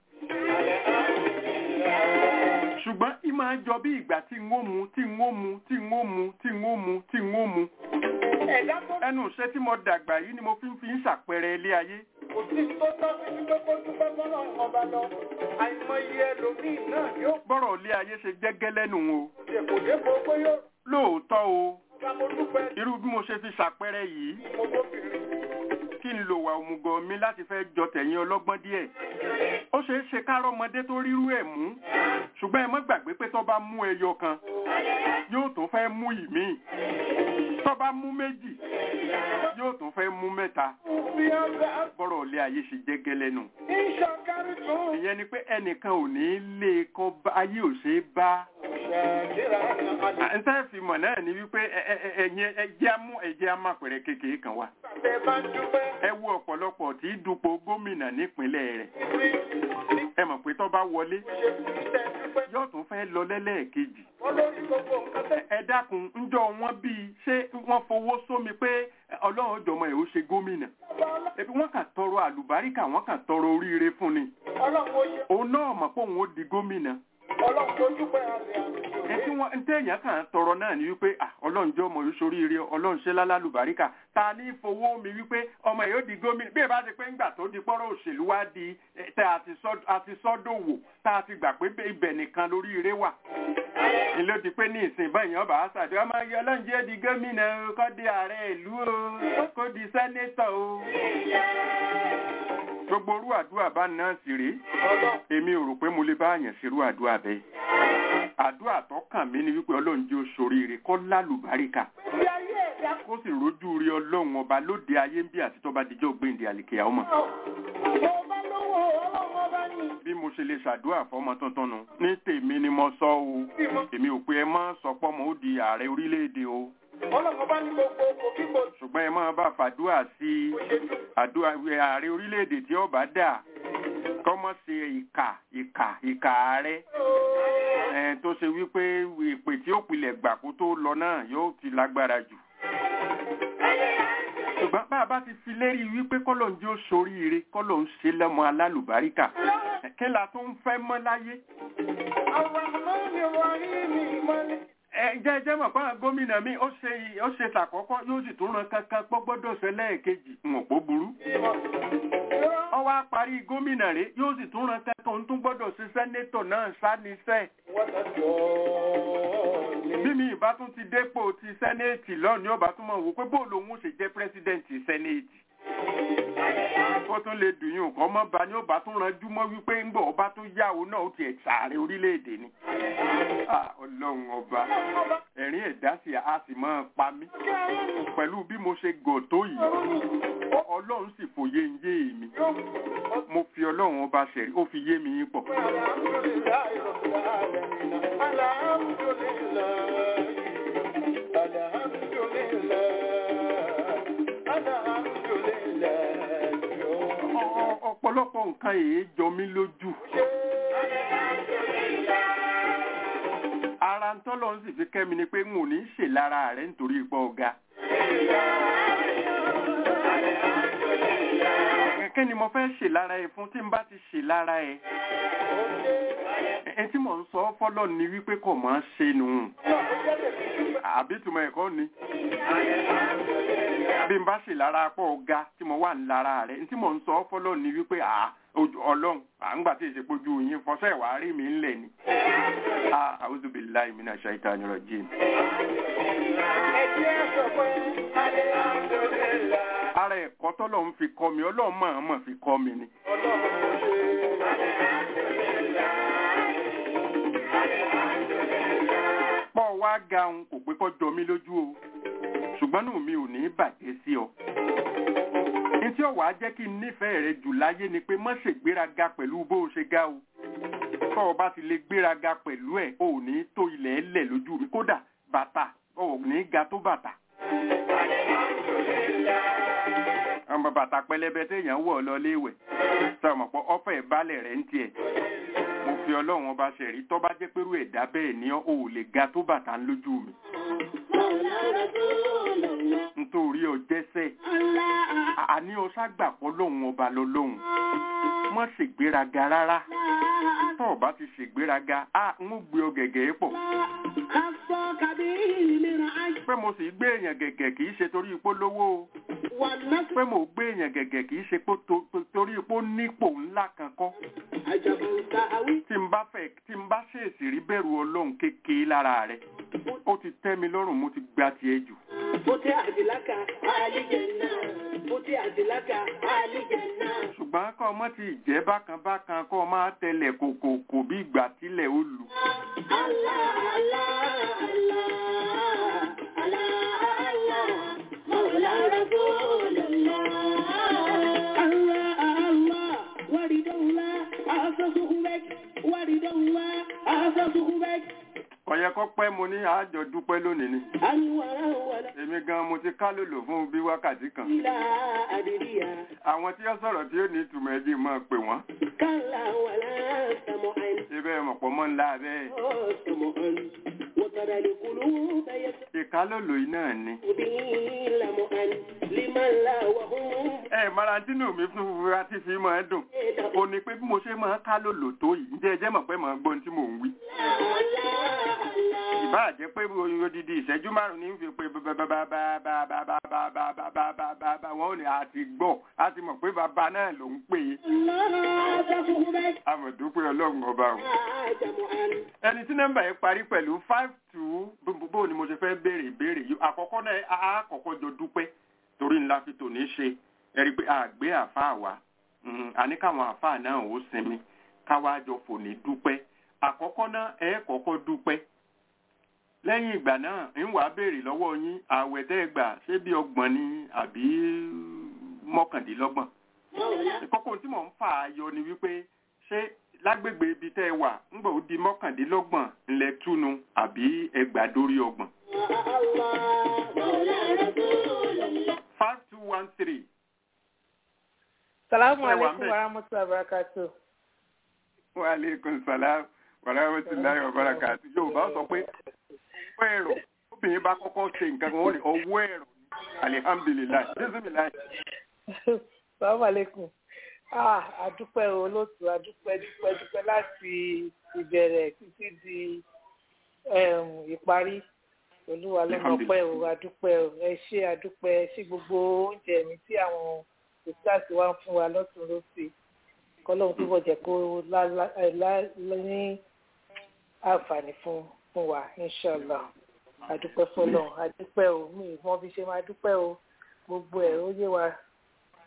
Ṣùgbọ́n í máa jọ bí ìgbà tí n ó mu tí n ó mu tí n ó mu tí n ó mu tí n ó mu. Ẹnu iṣẹ́ tí mo dàgbà yìí ni mo fi ń fi ń ṣàpẹẹrẹ ilé ayé. Kò sí tó tọ́ sí ní pé kó dúpẹ́ fọ́nà ọba lọ. Àìmọye ẹlòmíì náà yóò. Bọ́rọ̀ ilé ayé ṣe jẹ́gẹ́ lẹ́nu o. Kò dé kó pé yóò. Lóòótọ́ o. Mo dúpẹ́. Irú bí mo ṣe fi ṣàpẹẹrẹ yìí. Mo gbóbìnrin. Kí n lò wà òmùgọ̀ mi láti fẹ́ jọ tẹ̀yìn ọlọ́gbọ́n díẹ̀. Ó ṣeé ṣe kárọ́mọdé tó rírú ẹ̀ mú. Ṣùgbọ́n ẹ má gbàgbé pé tó bá mú ẹyọ kan, yóò tún fẹ́ mú ìmíì. Tó bá mú méjì, yóò tún fẹ́ mú mẹ́ta. Bọ́rọ̀ ilé ayé ṣe jẹ́ gẹ́lẹ́nu. Ìyẹn ni pé ẹnìkan ò ní lé kọ́ ayé ò ṣe é bá. Ǹtẹ́ fi mọ̀ náà ni wípé ẹjẹ́ amú ẹjẹ́ amápẹ̀rẹ̀ kékeré kan wà. Ẹ wo ọ̀pọ̀lọpọ̀ tí dupò gómìnà nípínlẹ̀ rẹ̀. Ẹ mọ̀ pé tó bá wọlé, yóò tún fẹ́ lọ lẹ́lẹ́ẹ̀kejì. Ẹ dákun, ńjọ́ wọn bíi ṣé wọ́n fowó sómi pé Ọlọ́run jọmọ ẹ̀ ó ṣe gómìnà. Ẹbí wọ́n kàn tọrọ àlùbáríkà, wọ́n kàn tọrọ oríire fún ni. Òun náà mọ̀ pé òun ó di gómìnà. Ọlọ́run tó dúpẹ́ àlẹ́ àmì. Ẹ tí wọ́n ń tẹ̀yàn kàn tọrọ náà ni wípé Ọlọ́run jẹ́ ọmọ yóò ṣoríire, Ọlọ́run ṣe lálálùbáríkà. Ta ní fowó mi wípé ọmọ yóò di gómìnà. Bí ẹ bá ti pé ńgbà tó di pọ́rọ̀ òṣèlú wá di tẹ àti sọ́dọ̀wò tá a ti gbà pé ibẹ̀ nìkan lóríire wà. Ilé ti pé ní ìsìn báyìí ọba àṣàdé ọmọ yẹ Ọlọ́run jẹ́ di gómìnà kó di ààrẹ ìlú o, kó di sẹ́nétọ̀ o. Gbogbo orú àdúrà bá náà sì rí. Èmi ò rò pé mo lè bá àyàn ṣerú àdúrà bẹ́ẹ̀. Àdúrà tó kàn mí ni wípé Ọlọ́run jẹ́ oṣoríire kó lálùbáríkà. Kó sì rójú rí Ọlọ́run ọba lóde ayé ń bí àti tó bá dijọ́ gbéǹde àlìkèyà ọmọ. Bí mo ṣe lè ṣàdúrà fọmọ tuntun nù. Ní tèmi ni mo sọ o. Èmi ò pé ẹ má sọ pé ọmọ ó di ààrẹ orílẹ̀-èdè o. Ọlọ́run bá ní gbogbo òkìkò. Ṣùgbọ́n ẹ máa bá fàdúrà sí àdúrà ààrẹ orílẹ̀-èdè tí ó bá dà. Kọ́mọ́ ṣe ìkà ìkà ìkà ààrẹ. Ẹ̀ tó ṣe wípé ìpè tí ó pilẹ̀ gbà kó tó lọ náà yóò ti lágbára jù. Ṣùgbọ́n bá a bá ti fi lérí wípé kọ́lọ̀ ń jẹ́ oṣoríire, kọ́lọ̀ ń ṣe lọ́mọ alálùbáríkà. Kí la tó ń fẹ́ mọ́ láyé? Àwọn àmọ́ ni wọ́n rí mi mọ́lẹ̀. Ẹjẹ́ jẹ́ mọ̀ pé gómìnà mi ó ṣe ó ṣe tàkọ́kọ́ yóò sì tún ran kankan pọ́ gbọ́dọ̀ ṣe lẹ́ẹ̀kejì wọn kò burú. Ó wá parí gómìnà rẹ̀ yóò sì tún ran kankan tún gbọ́dọ̀ ṣe sẹ́nétọ̀ náà sáníṣẹ́. Bí mi ìbá tún ti dépò ti sẹ́néètì lọ́nà yóò bá tún mọ̀ wò pé bó lòun ó ṣe jẹ́ pírẹ́sídẹ̀ǹtì sẹ́néètì. ó tún lè dùn yín kọ́ mọ́ bá ní ó bá tún ranjú mọ́ wípé ń gbọ́ ọba tó yáwó náà ó tiẹ̀ sàárẹ̀ orílẹ̀-èdè ni. Ọlọ́run ọba ẹ̀rín ẹ̀dá sì á sì máa pa mí pẹ̀lú bí mo ṣe gọ̀ tó yìí Ọlọ́run sì fòye ń yé mi mo fi Ọlọ́run ọba ṣẹ̀rí ó fi yé mi yín pọ̀. Ọ̀pọ̀lọpọ̀ nǹkan èé jọ mí lójú. Ara ń tọ́lọ́ ń sì fi kẹ́mi ni pé n ò ní ṣe lára rẹ̀ nítorí ipò ọ̀gá. Kẹ́kẹ́ ni mo fẹ́ ṣe lára ẹ fún tí n bá ti ṣe lára ẹ. Ẹ tí mò ń sọ fọ́lọ́ ni wípé kò máa ṣe nù. Àbí ìtumọ̀ ẹ̀kọ́ ni. Bí n bá ṣe lára pọ̀ ọ̀gá tí mo wà ń lára rẹ̀ tí mò ń sọ fọ́lọ́ ni wípé à Ọlọ́run à ń gbà tí èsè pójú yín fọ́sẹ̀ wàá rí mi ńlẹ̀ ni. A'udhu billahi minash shaitani rajim. Ara ẹ̀kọ́ tọ́lọ̀ ń fi kọ́ mi Ọlọ́run máa mọ̀ fi kọ́ mi ni. Pọ̀ wá gaun kò pé kọ́ jọ mí lójú o ṣùgbọ́n nù mi ò ní bàjẹ́ sí ọ. Ní tí ó wàá jẹ́ kí n nífẹ̀ẹ́ rẹ jù láyé ni pé má ṣe gbéraga pẹ̀lú bó o ṣe ga o. Tọ́ ọ bá ti lè gbéraga pẹ̀lú ẹ̀ o ò ní tó ilẹ̀ ẹlẹ̀ lójú mi kódà bàtà o ò ní ga tó bàtà. Àwọn bàtà pẹlẹbẹ téèyàn wọ̀ lọ léèwẹ̀ sọ mọ̀ pé ọ̀fẹ́ ìbálẹ̀ rẹ̀ ń tiẹ̀. Mo fi Ọlọ́run ọba ṣẹ̀rí tọ́ bá jẹ́ pẹ̀lú ẹ̀dá bẹ́ẹ̀ ni o ò lè ga tó bàtà lójú mi. Nítorí ọjẹ́sẹ̀ àní ọ̀ṣàgbàpọ̀ lóhun ọba lọ lóhun má ṣègbéraga rárá tó o bá ti ṣègbéraga á ń gbé ọ gẹ̀gẹ̀ pọ̀ pé mo sì gbé èèyàn gẹ̀gẹ̀ kì í ṣe torí ipò lówó o pé mo gbé èèyàn gẹ̀gẹ̀ kì í ṣe torí ipò nípò ńlá kan kọ́ tí n bá fẹ́ tí n bá ṣèèṣì rí bẹ̀rù Ọlọ́run kékeré lára rẹ̀ ó ti tẹ́ mi lọ́rùn mo ti gba tiẹ̀ jù. Bóti àdìlákà àlìjẹ̀nà, bóti àdìlákà àlìjẹ̀nà. Ṣùgbọ́n kọ́ ọmọ ti jẹ́ bákan bákan kọ́ ọmọ tẹ̀lẹ̀ kòkòkò bí ìgbà tílẹ̀ ó lù. Allah Allah Allah Allah Allah Mawla Rasulullah. Allah Allah waridullah asasu ubek waridullah asasu ubek. Ọ̀yẹ́ kọ́ pẹ́ mo ní àjọ dúpẹ́ lónìí ni. Èmi gan mo ti ká lòlò fún bí wákàtí kan. Àwọn tí ó sọ̀rọ̀ tí ó ní ìtumọ̀ ẹjí máa pè wọ́n. Ibẹ̀ mọ̀pọ̀ mọ́ ńlá bẹ́ẹ̀. Ìkálòlò yìí náà ni. Ẹ marantínú mi fún wúra tí fi máa dùn. Ó ní pé bí mo ṣe máa kálòlò tó yìí. Ǹjẹ́ ẹ jẹ́ mọ̀ pé màá gbọ́n tí mò ń wí. Ìbá jẹ́ pé odidi ìṣẹ́jú márùn-ún ní fi pé bàbá wọn ò ní àti gbọ́ àti mọ̀ pé bàbá náà ló ń pè é. Àmọ̀dúpẹ́ Ọlọ́run ọba o. Ẹni tí nọ́mbà yẹn parí pẹ̀lú five two bó ni mo ṣe fẹ́ béèrè ìbéèrè yìí. Àkọ́kọ́ náà àkọ́kọ́ jọ dúpẹ́ torí ńlá fi tòní ṣe. Ẹ rí i pé àgbé àfáà wa àní káwọn àfáà náà ó sinmi káwá jọ fòní dúpẹ́. Àkọ́kọ́ náà ẹ kọ́kọ́ dúpẹ́. Lẹ́yìn ìgbà náà ń wá béèrè lọ́wọ́ yín àwẹ̀ tẹ́ ẹ gbà ṣé bí ọgbọ̀n ni àbí mọ́kàndínlọ́gbọ̀n. Ìkókó tí mò ń fà á yọ ni wípé ṣé lágbègbè ibi tẹ́ ẹ wà ńgbà ó di mọ́kàndínlọ́gbọ̀n ńlẹ̀ túnu àbí ẹgbàá dórí ọgbọ̀n. five two one three. Salamu alaikum wa rahmatullahi wa barakatuh. Wa alaikum salam wa rahmatullahi wa barakatuh. Yorùbá sọ pé ọwọ́ ẹ̀rọ obìnrin bá kọ́kọ́ ṣe nǹkan kan ó ní ọwọ́ ẹ̀rọ alihamdulilayi bisimilayi. Salamu alaikum. Ah, adúpẹ́ olóòtú adúpẹ́ dúpẹ́ dúpẹ́ láti ìbẹ̀rẹ̀ títí di ìparí. Olúwa ló mọ̀ pé o adúpẹ́ o ẹ ṣé adúpẹ́ ẹ ṣé gbogbo oúnjẹ mi tí àwọn òṣìṣẹ́ wa ń fún wa lọ́tún lọ́sì. Kọ́lọ́hún túbọ̀ jẹ́ kó ní àǹfààní fún fún wa inshallah adúpẹ́ fọlọ́ adúpẹ́ o mi ìmọ̀ bí ṣe máa dúpẹ́ o gbogbo ẹ̀ ó yé wa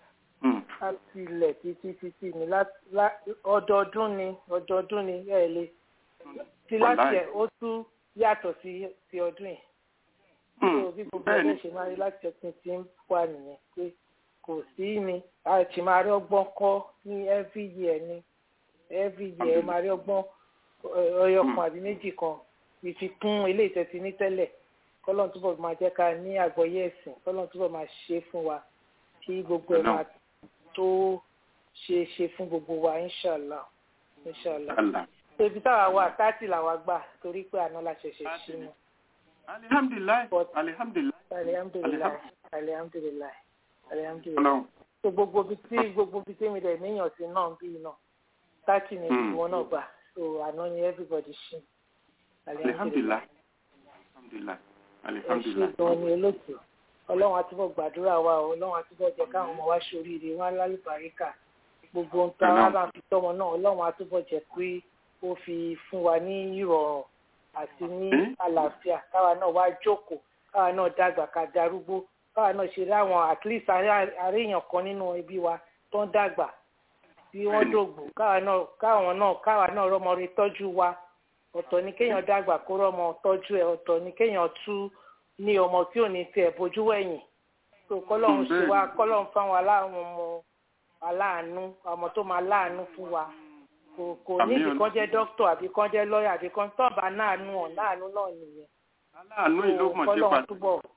láti ilẹ̀ títí títí ní ọdọọdún ni ọdọọdún ni ẹ̀ lè ti láti ẹ̀ ó tún yàtọ̀ sí ti ọdún yìí. tó bí gbogbo ẹ̀ ṣe máa rí láti ẹ̀sìn tí ń wà nìyẹn pé kò sí ni a ti máa rí ọgbọ́n kọ́ ní every year ni every year máa rí ọgbọ́n ọyọkan àbí méjì kan ìfikún ilé ìtẹ̀sí ní tẹ́lẹ̀ kọ́lọ́n túbọ̀ máa jẹ́ ká ní àgbọ́yé ẹ̀sìn kọ́lọ́n túbọ̀ máa ṣe fún wa kí gbogbo ẹ̀ máa tó ṣe ṣe fún gbogbo wa inṣàlá inṣàlá. Ibi táwa wà táàtì làwa gbà torí pé àná la ṣẹ̀ṣẹ̀ ṣí wọn. alihamdulilayi alihamdulilayi alihamdulilayi alihamdulilayi alihamdulilayi. so gbogbo bi tí gbogbo bi tí mi dẹ̀ níyàn sí náà bí náà táàtì ni ìwọ náà gbà so àná ni everybody ṣí. alihamdulilayi alihamdulilayi alihamdulilayi. ẹ ṣe gan ni olóòtú ọlọ́run àtúbọ̀ gbàdúrà wa o ọlọ́run àtúbọ̀ jẹ́ káwọn ọmọ wa ṣoríire wọn lálùbáríkà gbogbo ohun tá a bá fi tọ́mọ náà ọlọ́run àtúbọ̀ jẹ́ pé ó fi fún wa ní ìrọ̀rùn àti ní àlàáfíà káwa náà wá jókòó káwa náà dàgbà ká darúgbó káwa náà ṣe ráwọn at least àríyàn kan nínú ẹbí wa tó ń dàgbà tí wọ́n dògbò káwa náà káwọn náà káwa náà rọ́mọ rẹ̀ tọ́jú wa ọ̀tọ̀ ni kéèyàn dàgbà kó rọ́mọ tọ́jú ẹ̀ ọ̀tọ̀ ni kéèyàn tú ní ọmọ tí ò ní tiẹ̀ bójú wẹ̀yìn tó kọ́lọ́run ṣe wá kọ́lọ́run fáwọn aláwọn ọmọ aláàánú ọmọ tó máa láàánú fún wa kò kò ní ìdí kan jẹ́ dókítà àbí kan jẹ́ lọ́ọ̀yà àbí kan tọ́ọ̀bà náàánú ọ̀ láàánú náà nìyẹn. aláàánú ìlú mọ̀ sí pàtó.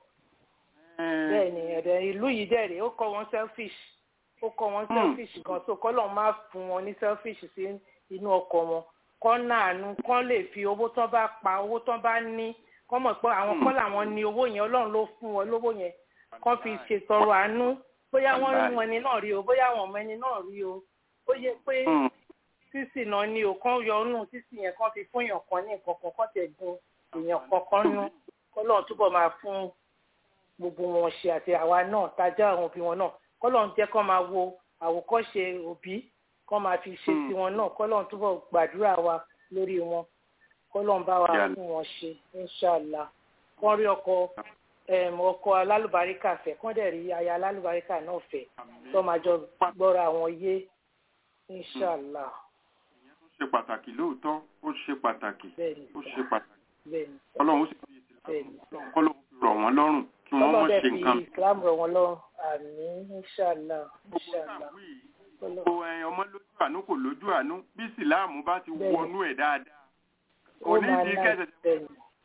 bẹ́ẹ̀ ni ẹ̀dẹ̀ ìlú yìí dẹ̀rẹ̀ ó kọ́ wọn selfish ó kọ́ wọn selfish gan so kọ́lọ́run máa fún wọn ní selfish sí inú ọkọ̀ wọn kọ́ náàánú kọ́ lè fi owó tán bá pa owó tán bá ní kọ́ mọ̀ pé àwọn kọ́ làwọn ní owó yẹn ọlọ́run ló fún wọn lówó yẹn kọ́ fi ṣètọrọ àánú bóyá wọ́n rí wọn ẹni náà rí o bóyá wọn ọmọ ẹni náà rí o ó yẹ pé sísì náà ni o kán yọ ọ́nù sísì yẹn kán fi fún èèyàn kan ní nǹkan kan kán tẹ̀ gun èèyàn kankan nú kọ́lọ́run túbọ̀ máa fún gbogbo wọn ṣe àti àwa náà tajà àwọn òbí wọn náà kọ́lọ́run jẹ́ kán máa wo àwòkọ́ṣe òbí kán máa fi ṣe tiwọn náà kọ́lọ́run túbọ̀ gbàdúrà wa lórí wọn kọ́lọ́run bá wa fún wọn ṣe inṣàlá kán rí ọkọ ọkọ alálùbáríkà fẹ́ kán dẹ̀ rí aya alálùbáríkà náà fẹ́ tó máa jọ gbọ́ra àwọn yé inṣàlá. ó ṣe pàtàkì lóòótọ́ ó ṣe pàtàkì ó ṣe pàtàkì ọlọ́run ó sì fi ìsìlámù kọ́lọ́run fi rọ̀ wọ́n lọ́rùn kí wọ́n mọ̀ ṣe nǹkan. ọlọ́run fi ìsìlámù rọ̀ wọ́n lọ́rùn àmín inṣàlá inṣàlá. gbogbo ọmọ lójú àánú kò lójú àánú bí ìsìlámù bá ti wọnú ẹ̀ dáadáa onídìí kẹsẹ̀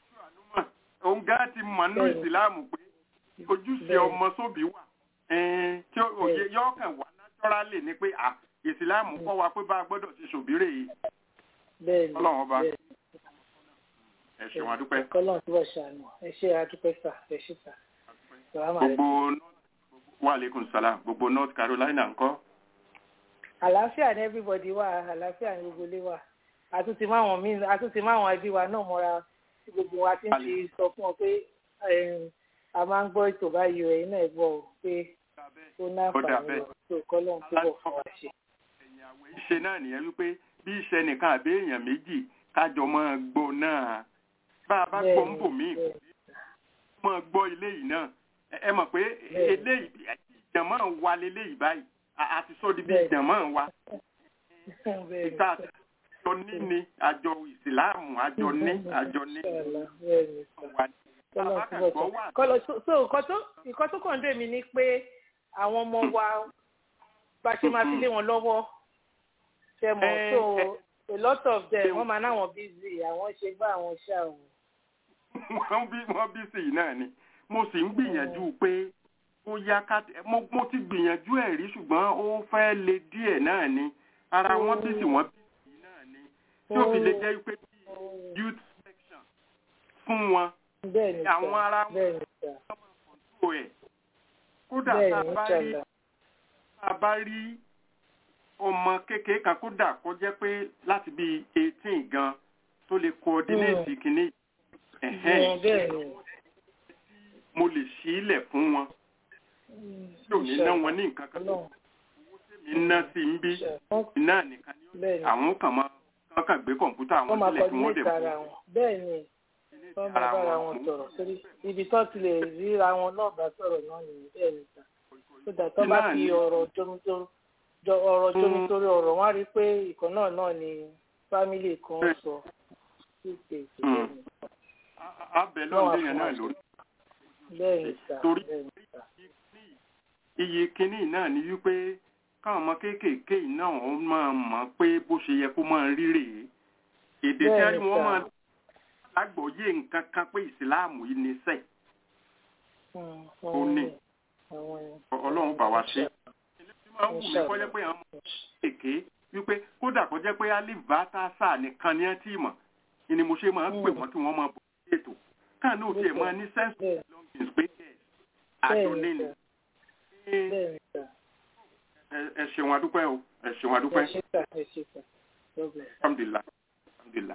òun gá ti mọ̀ nínú ìsìlámù pé ojúṣe ọmọ sóbì wà tí òye yọ kàn wá nátúrálì ni pé ìsìlámù kọ́ wa pé bá a gbọ́dọ̀ ti ṣòbírè yìí ọlọ́run ọba ẹ ṣé wọn dúpẹ́. ọlọ́run tí wọ́n ṣàánú ẹ ṣé àdúpẹ́ sà ẹ ṣé sà. gbogbo wa aleykum salaam gbogbo North Carolina ńkọ́. àlàáfíà ní everybody wà àlàáfíà ní gbogbo ilé wà àtúntì máwọn míì àtúntì máwọn ẹbí wa náà mọ́ra tí gbogbo wa ti ń ti sọ fún ọ pé a máa ń gbọ́ ètò báyìí ẹ̀yin náà gbọ́ ọ pé ó náfààní lọ tó kọ́lọ́n tó bọ̀ fún wa ṣe. ẹ̀yìn àwẹ̀ ìṣe náà nìyẹn wípé bí iṣẹ́ nìkan àbí èèyàn méjì kájọ máa gbọ́ náà bá a bá gbọ́ ń bò míì máa gbọ́ ilé yìí náà ẹ mọ̀ pé eléyìí ìjàmọ́ wa leléyìí báyìí àti sọ́ọ́dí bí ìjàmọ́ wa ìta àjọ ní ni àjọ ìsìláàmù àjọ ní àjọ ní. nǹkan tó kàn dé mi ni pé àwọn ọmọ wa bá ṣe máa fi lé wọn lọ́wọ́ ṣe mọ̀ so a lot of them wọ́n máa náwọn busy àwọn ṣe gbá àwọn ṣá o. wọ́n bí wọ́n bí sí yìí náà ni mo sì ń gbìyànjú pé ó yá ká mo ti gbìyànjú ẹ̀ rí ṣùgbọ́n ó fẹ́ le díẹ̀ náà ni ara wọn bí sí wọn bí sí náà ni tí ó fi lè jẹ́ pé youth section fún wọn àwọn ará wọn kò ẹ̀ kódà tá a bá rí ọmọ kékeré kan kódà kó jẹ́ pé láti bí eighteen gan tó lè coordinate kìíní ẹ̀hẹ́n mo lè ṣí ilẹ̀ fún wọn tí ò ní ná wọn ní nǹkan kan owó tèmi ná sí ń bí iná nìkan ni àwọn kan máa kàn kàn gbé kọ̀ǹpútà àwọn sílẹ̀ tí wọ́n dẹ̀ fún bẹ́ẹ̀ ni wọ́n máa bára wọn sọ̀rọ̀ sórí ibi tó ti lè ríra wọn náà bá sọ̀rọ̀ náà nìyí bẹ́ẹ̀ ni sà tó dà tó bá fi ọ̀rọ̀ jomitoro ọ̀rọ̀ tó nítorí ọ̀rọ̀ wọ́n á rí i pé ìkan náà náà ni fámìlì kan sọ síte ìṣẹ̀lẹ̀ mi. abẹ lọ́nà yẹn náà lórí. bẹ́ẹ̀ sà torí bẹ́ẹ̀ sà. iye kínní náà ni wípé káwọn ọmọ kéékèèké náà wọ́n máa mọ̀ pé bó ṣe yẹ kó máa rí rèé èdè tí wọ́n máa lágbòóyè nǹkan kan pé ìsìláàmù yìí ní sẹ́ẹ̀. ó ní ọlọ́run bá wa ṣe. máa ń wù mí kọ́ jẹ́ pé àwọn ọmọ kéékèèké wípé kódà kó jẹ́ pé alivata sáà nìkan ni ẹ tí mọ̀ ni mo ṣe máa ń pè wọ́n kí wọ́n máa bọ̀ sí ètò káà náà tiẹ̀ máa ní sense of belonging pé àjọ nílùú. ẹ ṣeun adúpẹ́ o ẹ ṣeun adúpẹ́. alhamdulillah alhamdulillah.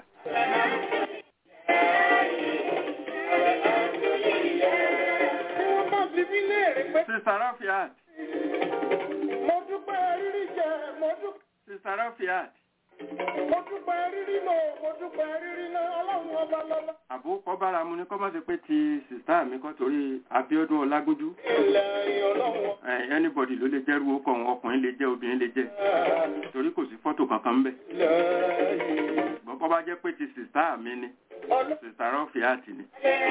Sister Rafiat. Mo dúpẹ́ rírí jẹ, mo dúpẹ́. Sister Rafiat. Mo dúpẹ́ rírí lò, mo dúpẹ́ rírí náà, ọlọ́run ọba lọ́lá. Àbúkọ́ bára mu ni kọ́ máa ṣe pé ti sìstá mi kọ́ torí Abíọ́dún Ọlágójú. Ilẹ̀ ọlọ́run. Ẹ̀ anybody ló lè jẹ́rú ọkọ̀ wọn, ọkùnrin lè jẹ́, obìnrin lè jẹ́. Torí kò sí fọ́tò kankan ń bẹ̀. Bọ́kọ́ bá jẹ́ pé ti sìstá mi ni, Sister Rafiat ni.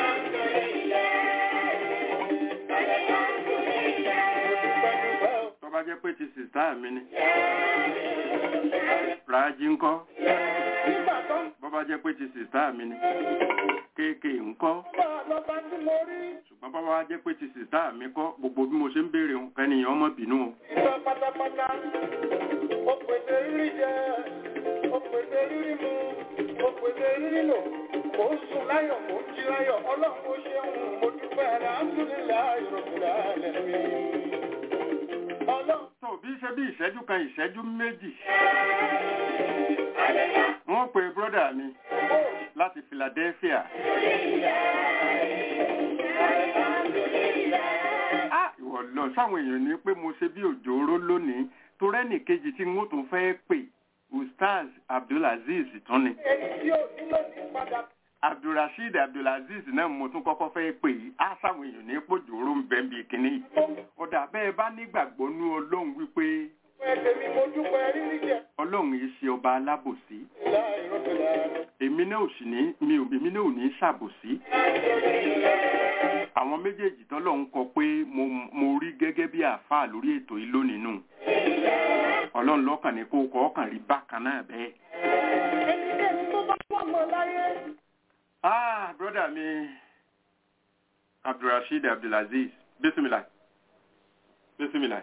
Tó bá jẹ́ pé ti sìstá mi ni. Rájí ńkọ́. Bó bá jẹ́ pé ti sìstá mi ni. Kéèké ńkọ́. Ṣùgbọ́n bó bá jẹ́ pé ti sìstá mi kọ́, gbogbo bí mo ṣe ń béèrè òun kẹ́niyàn ọmọ bínú o. Ìgbà pátápátá, ó pèsè rírí jẹ, ó pèsè rírí mu, ó pèsè rírí lò. Mo ń sùn láyọ̀, mo ń jí láyọ̀, ọlọ́run ó ṣeun, mo dúpẹ́ alhamdulillahi rabbil alamin. Tó bí ṣe bí ìṣẹ́jú kan ìṣẹ́jú méjì. Wọ́n pe brọ́dà mi láti Philadelphia. Ah, ìwọ lọ sáwọn èèyàn ní pé mo ṣe bí òjòrò lónìí tó rẹ́nì kejì tí wọ́n tún fẹ́ pè Ustaz Abdulaziz tún ni. Abdulrasheed Abdulaziz náà mo tún kọ́kọ́ fẹ́ pè yí á sáwọn èèyàn ní pòjòrò ń bẹ́ bí kínní. Ọ̀dà bẹ́ẹ̀ bá nígbàgbọ́ nú Ọlọ́run wípé Ọlọ́run yìí ṣe ọba alábòsí. Èmi náà ò sì ní mi ò èmi náà ò ní ṣàbòsí. Àwọn méjèèjì tọ́lọ́run kọ pé mo mo rí gẹ́gẹ́ bí àáfàá lórí ètò yìí lónìí nù. Ọlọ́run lọ́kàn ní kó kọ́ ọkàn rí bákan náà bẹ́ẹ̀. Ah, brother mi Abdulrasheed Abdulaziz. Bismillah. Bismillah.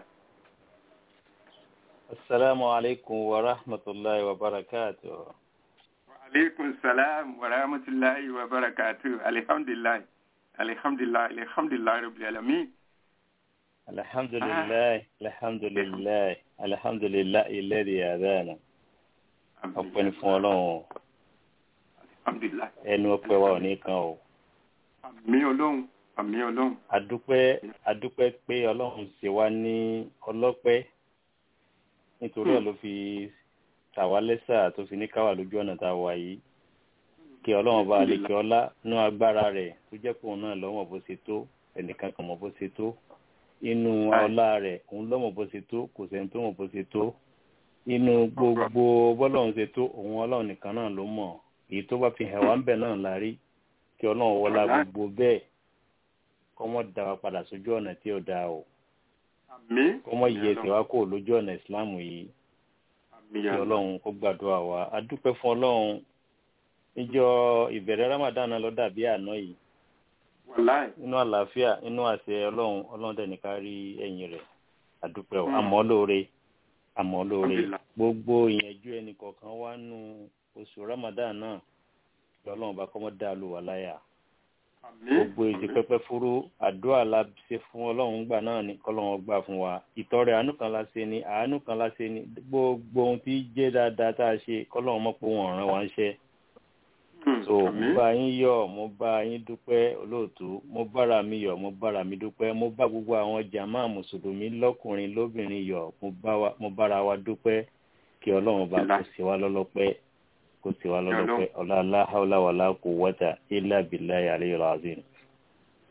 Assalamu alaikum wa rahmatullahi wa barakatuh. Wa alaikum salam wa rahmatullahi wa barakatuh. Alhamdulillah. Alhamdulillah. Alhamdulillah rabbil alamin. Alhamdulillah. Alhamdulillah. Alhamdulillah alladhi hadana. Ọpẹ́ ni fún Ọlọ́run. Alhamdulillah. Ẹnu ọpẹ́ wa ò ní kan o. Àmín Ọlọ́run. Àmín Ọlọ́run. Adúpẹ́ adúpẹ́ pé Ọlọ́run ṣe wá ní ọlọ́pẹ́. Nítorí ẹ̀ ló fi tàwa lẹ́sà tó fi ní káwà lójú ọ̀nà tá a wà yìí. Kí Ọlọ́run bá lè kí ọlá nú agbára rẹ̀ tó jẹ́ pé òun náà lọ́mọ̀ bó ṣe tó, ẹnìkan kan mọ̀ bó ṣe tó. Inú ọlá rẹ̀ òun lọ́mọ̀ bó ṣe tó, kò sẹ́ni tó mọ̀ bó ṣe tó. Inú gbogbo bọ́lọ́run ṣe tó, òun Ọlọ́run nìkan náà ló mọ̀. Èyí tó bá fi hàn wá ń bẹ̀ náà la rí. Kí Ọlọ́run wọlá gbogbo bẹ́ẹ̀ kọ́mọ́ dá wa padà sójú ọ̀nà tí ó dáa o. Kọ́mọ́ yẹ ẹsẹ̀ wa kó lójú ọ̀nà ìsìláàmù yìí. Kí Ọlọ́run kó gbàdúrà wa. A dúpẹ́ fún Ọlọ́run. Níjọ́ ìbẹ̀rẹ̀ Ramadan náà ló dàbí àná yìí. Inú àlàáfíà, inú àṣẹ Ọlọ́run, Ọlọ́run dẹ̀ ní ká rí ẹ̀yìn rẹ̀. A dúpẹ́ o. Àmọ́ lóore, àmọ́ lóore. Gbogbo ìyẹ̀jú ẹnì kọ̀ọ̀kan wá nú oṣù Ramadan náà. Kí Ọlọ́run bá kọ́mọ́ dá lù wá láyà. Gbogbo èdè pẹpẹ fúrú àdúrà la ṣe fún Ọlọ́run gbà náà ní kọ́lọ́run gbà fún wa. Ìtọrẹ àánú kan la ṣe ni àánú kan la ṣe ni gbogbo ohun tí jẹ́ dáadáa tá a ṣe kọ́lọ́run mọ̀ pé wọ́n ràn wá ń ṣe. So mo bá yín yọ̀, mo bá yín dúpẹ́ olóòtú, mo bára mi yọ̀, mo bára mi dúpẹ́, mo bá gbogbo àwọn jàmáà mùsùlùmí lọ́kùnrin lóbìnrin yọ̀, mo bára wa dúpẹ́ kí Ọlọ́run bá kó sí wa lọ́lọ́pẹ́. Kò sí wa lọ́lọ́pẹ́ ọ̀la aláhàlá wà láàkó wọ́tà ilá bìláyà àríyọ̀ azim.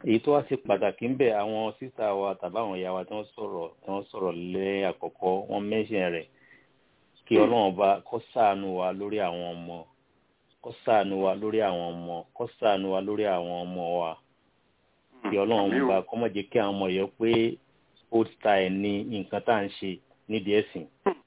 èyí tó wá sí pàtàkì ń bẹ àwọn sísá wa tàbí àwọn ìyá wa tí wọ́n sọ̀rọ̀ tí wọ́n sọ̀rọ̀ lé àkọ́kọ́ wọ́n mẹ́ṣẹ̀ rẹ̀ kí ọlọ́run bá kó ṣàánú wa lórí àwọn ọmọ kó ṣàánú wa lórí àwọn ọmọ kó ṣàánú wa lórí àwọn ọmọ wa kí ọlọ́run bá kó má jẹ́ kí àwọn ọmọ yẹn pé old style ní nǹkan tá à ń ṣe nídìí ẹ̀sìn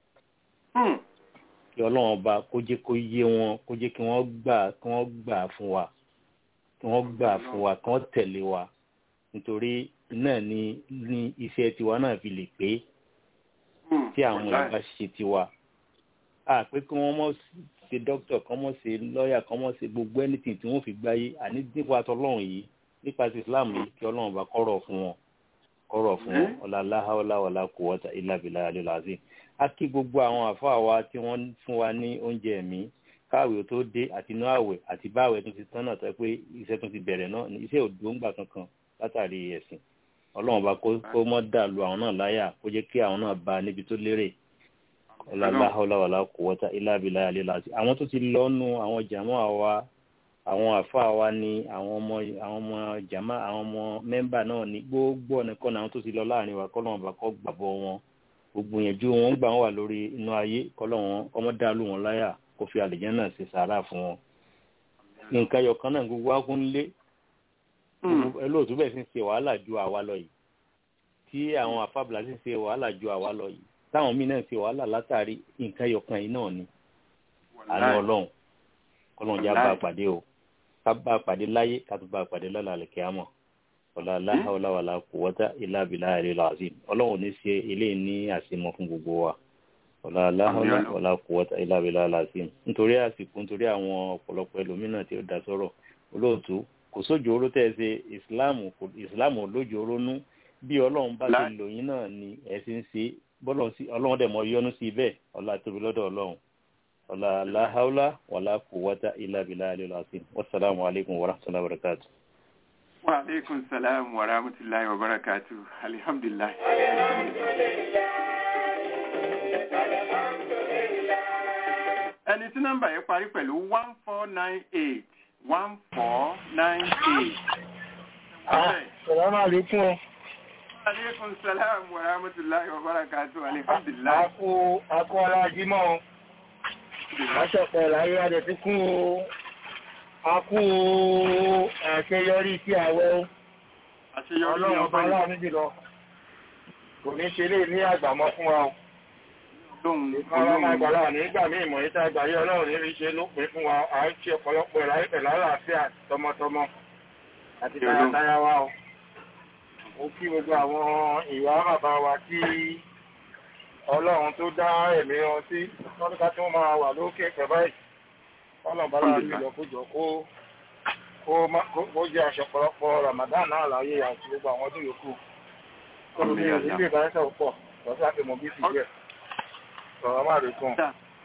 kí ọlọ́run bá kó jẹ́ kó yé wọn kó jẹ́ kí wọ́n gbà kí wọ́n gbà fún wa kí wọ́n gbà fún wa kí wọ́n tẹ̀lé wa nítorí náà ni ní iṣẹ́ tiwa náà fi lè pé tí àwọn èèyàn bá ṣe tiwa a pé kí wọ́n mọ̀ ṣe dókítà kí wọ́n mọ̀ ṣe lọ́ọ̀yà kí wọ́n mọ̀ ṣe gbogbo anything tí wọ́n fi gbáyé àní nípa tọlọ́run yìí nípa ti Islam yìí kí ọlọ́run bá kọ́rọ̀ fún wọn kọ́rọ̀ fún wọn ọ̀là láhàólà wàlá quwwata illa billahi alil azim a kí gbogbo àwọn àfáà wa tí wọ́n fún wa ní oúnjẹ ẹ̀mí káàwé tó dé àti inú àwẹ̀ àti báwẹ̀ tó ti tán náà tó pé iṣẹ́ tó ti bẹ̀rẹ̀ náà iṣẹ́ òdò ń gbà kankan látàrí ẹ̀sìn ọlọ́run bá kó mọ́ dà lu àwọn náà láyà kó jẹ́ kí àwọn náà bá níbi tó lérè la hawla wala quwwata illa billahi alil azim àwọn tó ti lọ́nu àwọn jàmọ́ àwa àwọn àfáà wa ní àwọn ọmọ àwọn ọmọ jàmá àwọn ọmọ mẹ́mbà náà ní gbogbo ọ̀nà kan àwọn tó ti lọ láàrin wa kọ́lọ́run bá kọ́ gbàbọ̀ wọn gbogbo yẹn ju wọn gbà wọn wà lórí inú ayé kọ́lọ́run ọmọ dá lù wọn láyà kó fi àlejò náà ṣe sàárà fún wọn nǹkan yọkan náà gbogbo akúnlé ẹlòtú bẹ́ẹ̀ sì ń ṣe wàhálà ju àwa lọ yìí tí àwọn afábìlà sì ń ṣe wàhálà ju àwa lọ yìí táwọn míì náà ń ṣe wàhálà látàrí nǹkan yọkan yìí náà ni àánú ọlọ́run kọ́lọ́run já bá a pàdé o ká bá a pàdé láyé ká tó bá a pàdé lọ́la àlẹ́kẹ́ àmọ́ ọ̀la láhàólà wàlá quwwata illa billahi alil azim ọlọ́run ní ṣe eléyìí ní àṣemọ fún gbogbo wa ọ̀la láhàólà wàlá quwwata illa billahi alil azim nítorí àsìkò nítorí àwọn ọ̀pọ̀lọpọ̀ ẹlòmínà tí ó dá sọ̀rọ̀ olóòtú kò sójú oró tẹ́ ẹ ṣe ìsìláàmù ìsìláàmù lójú oró nú bí ọlọ́run bá ti lò yín náà ni ẹ ṣe ń ṣe ọlọ́run dẹ̀ mọ́ yọ́nú sí bẹ́ẹ̀ ọlá tóbi lọ́dọ̀ ọlọ́run ọ̀la láhàólà wàlá quwwata illa billahi alil azim wassalamu alaikum warahmatullahi wabarakatuh. Wa alaikum salam wa rahmatullahi wa barakatuh. Alhamdulillah. Ẹni tí nọ́mbà yẹn parí pẹ̀lú one four nine eight one four nine eight. Assalamu alaikum. Wa alaikum salam wa rahmatullahi wa barakatuh. Alhamdulillah. Aku aku alájímọ̀. Aṣọ̀pọ̀ láyé adẹ̀ ti kún o. A kú àṣeyọrí sí àwẹ̀ ọlọ́run ọba aláàánú jùlọ kò ní ṣe lè ní àgbàmọ́ fún wa ọlọ́run àgbàlá nígbà ní ìmọ̀ ìta àgbàyé ọlọ́run ní ṣe ló pín fún wa a ń ṣe ọ̀pọ̀lọpọ̀ ìráyé pẹ̀lú àlàáfíà tọmọtọmọ àti tayátayá wa o. Ó kí gbogbo àwọn ìyá bàbá wa tí ọlọ́run tó dá ẹ̀mí wọn sí lọ́dún ká tí wọ́n máa wà lókè pẹ̀ báyìí ọlọ́bàárà ìlọ kójọ kó jẹ́ aṣọ pọ̀lọpọ̀ Ramadan náà láyé àti gbogbo àwọn ọdún yòókù tó ní ilé ìbáṣẹ́ pọ̀ lọ́sí àti mọ̀ bí ti jẹ́ sọ̀rọ̀ máa rí kún.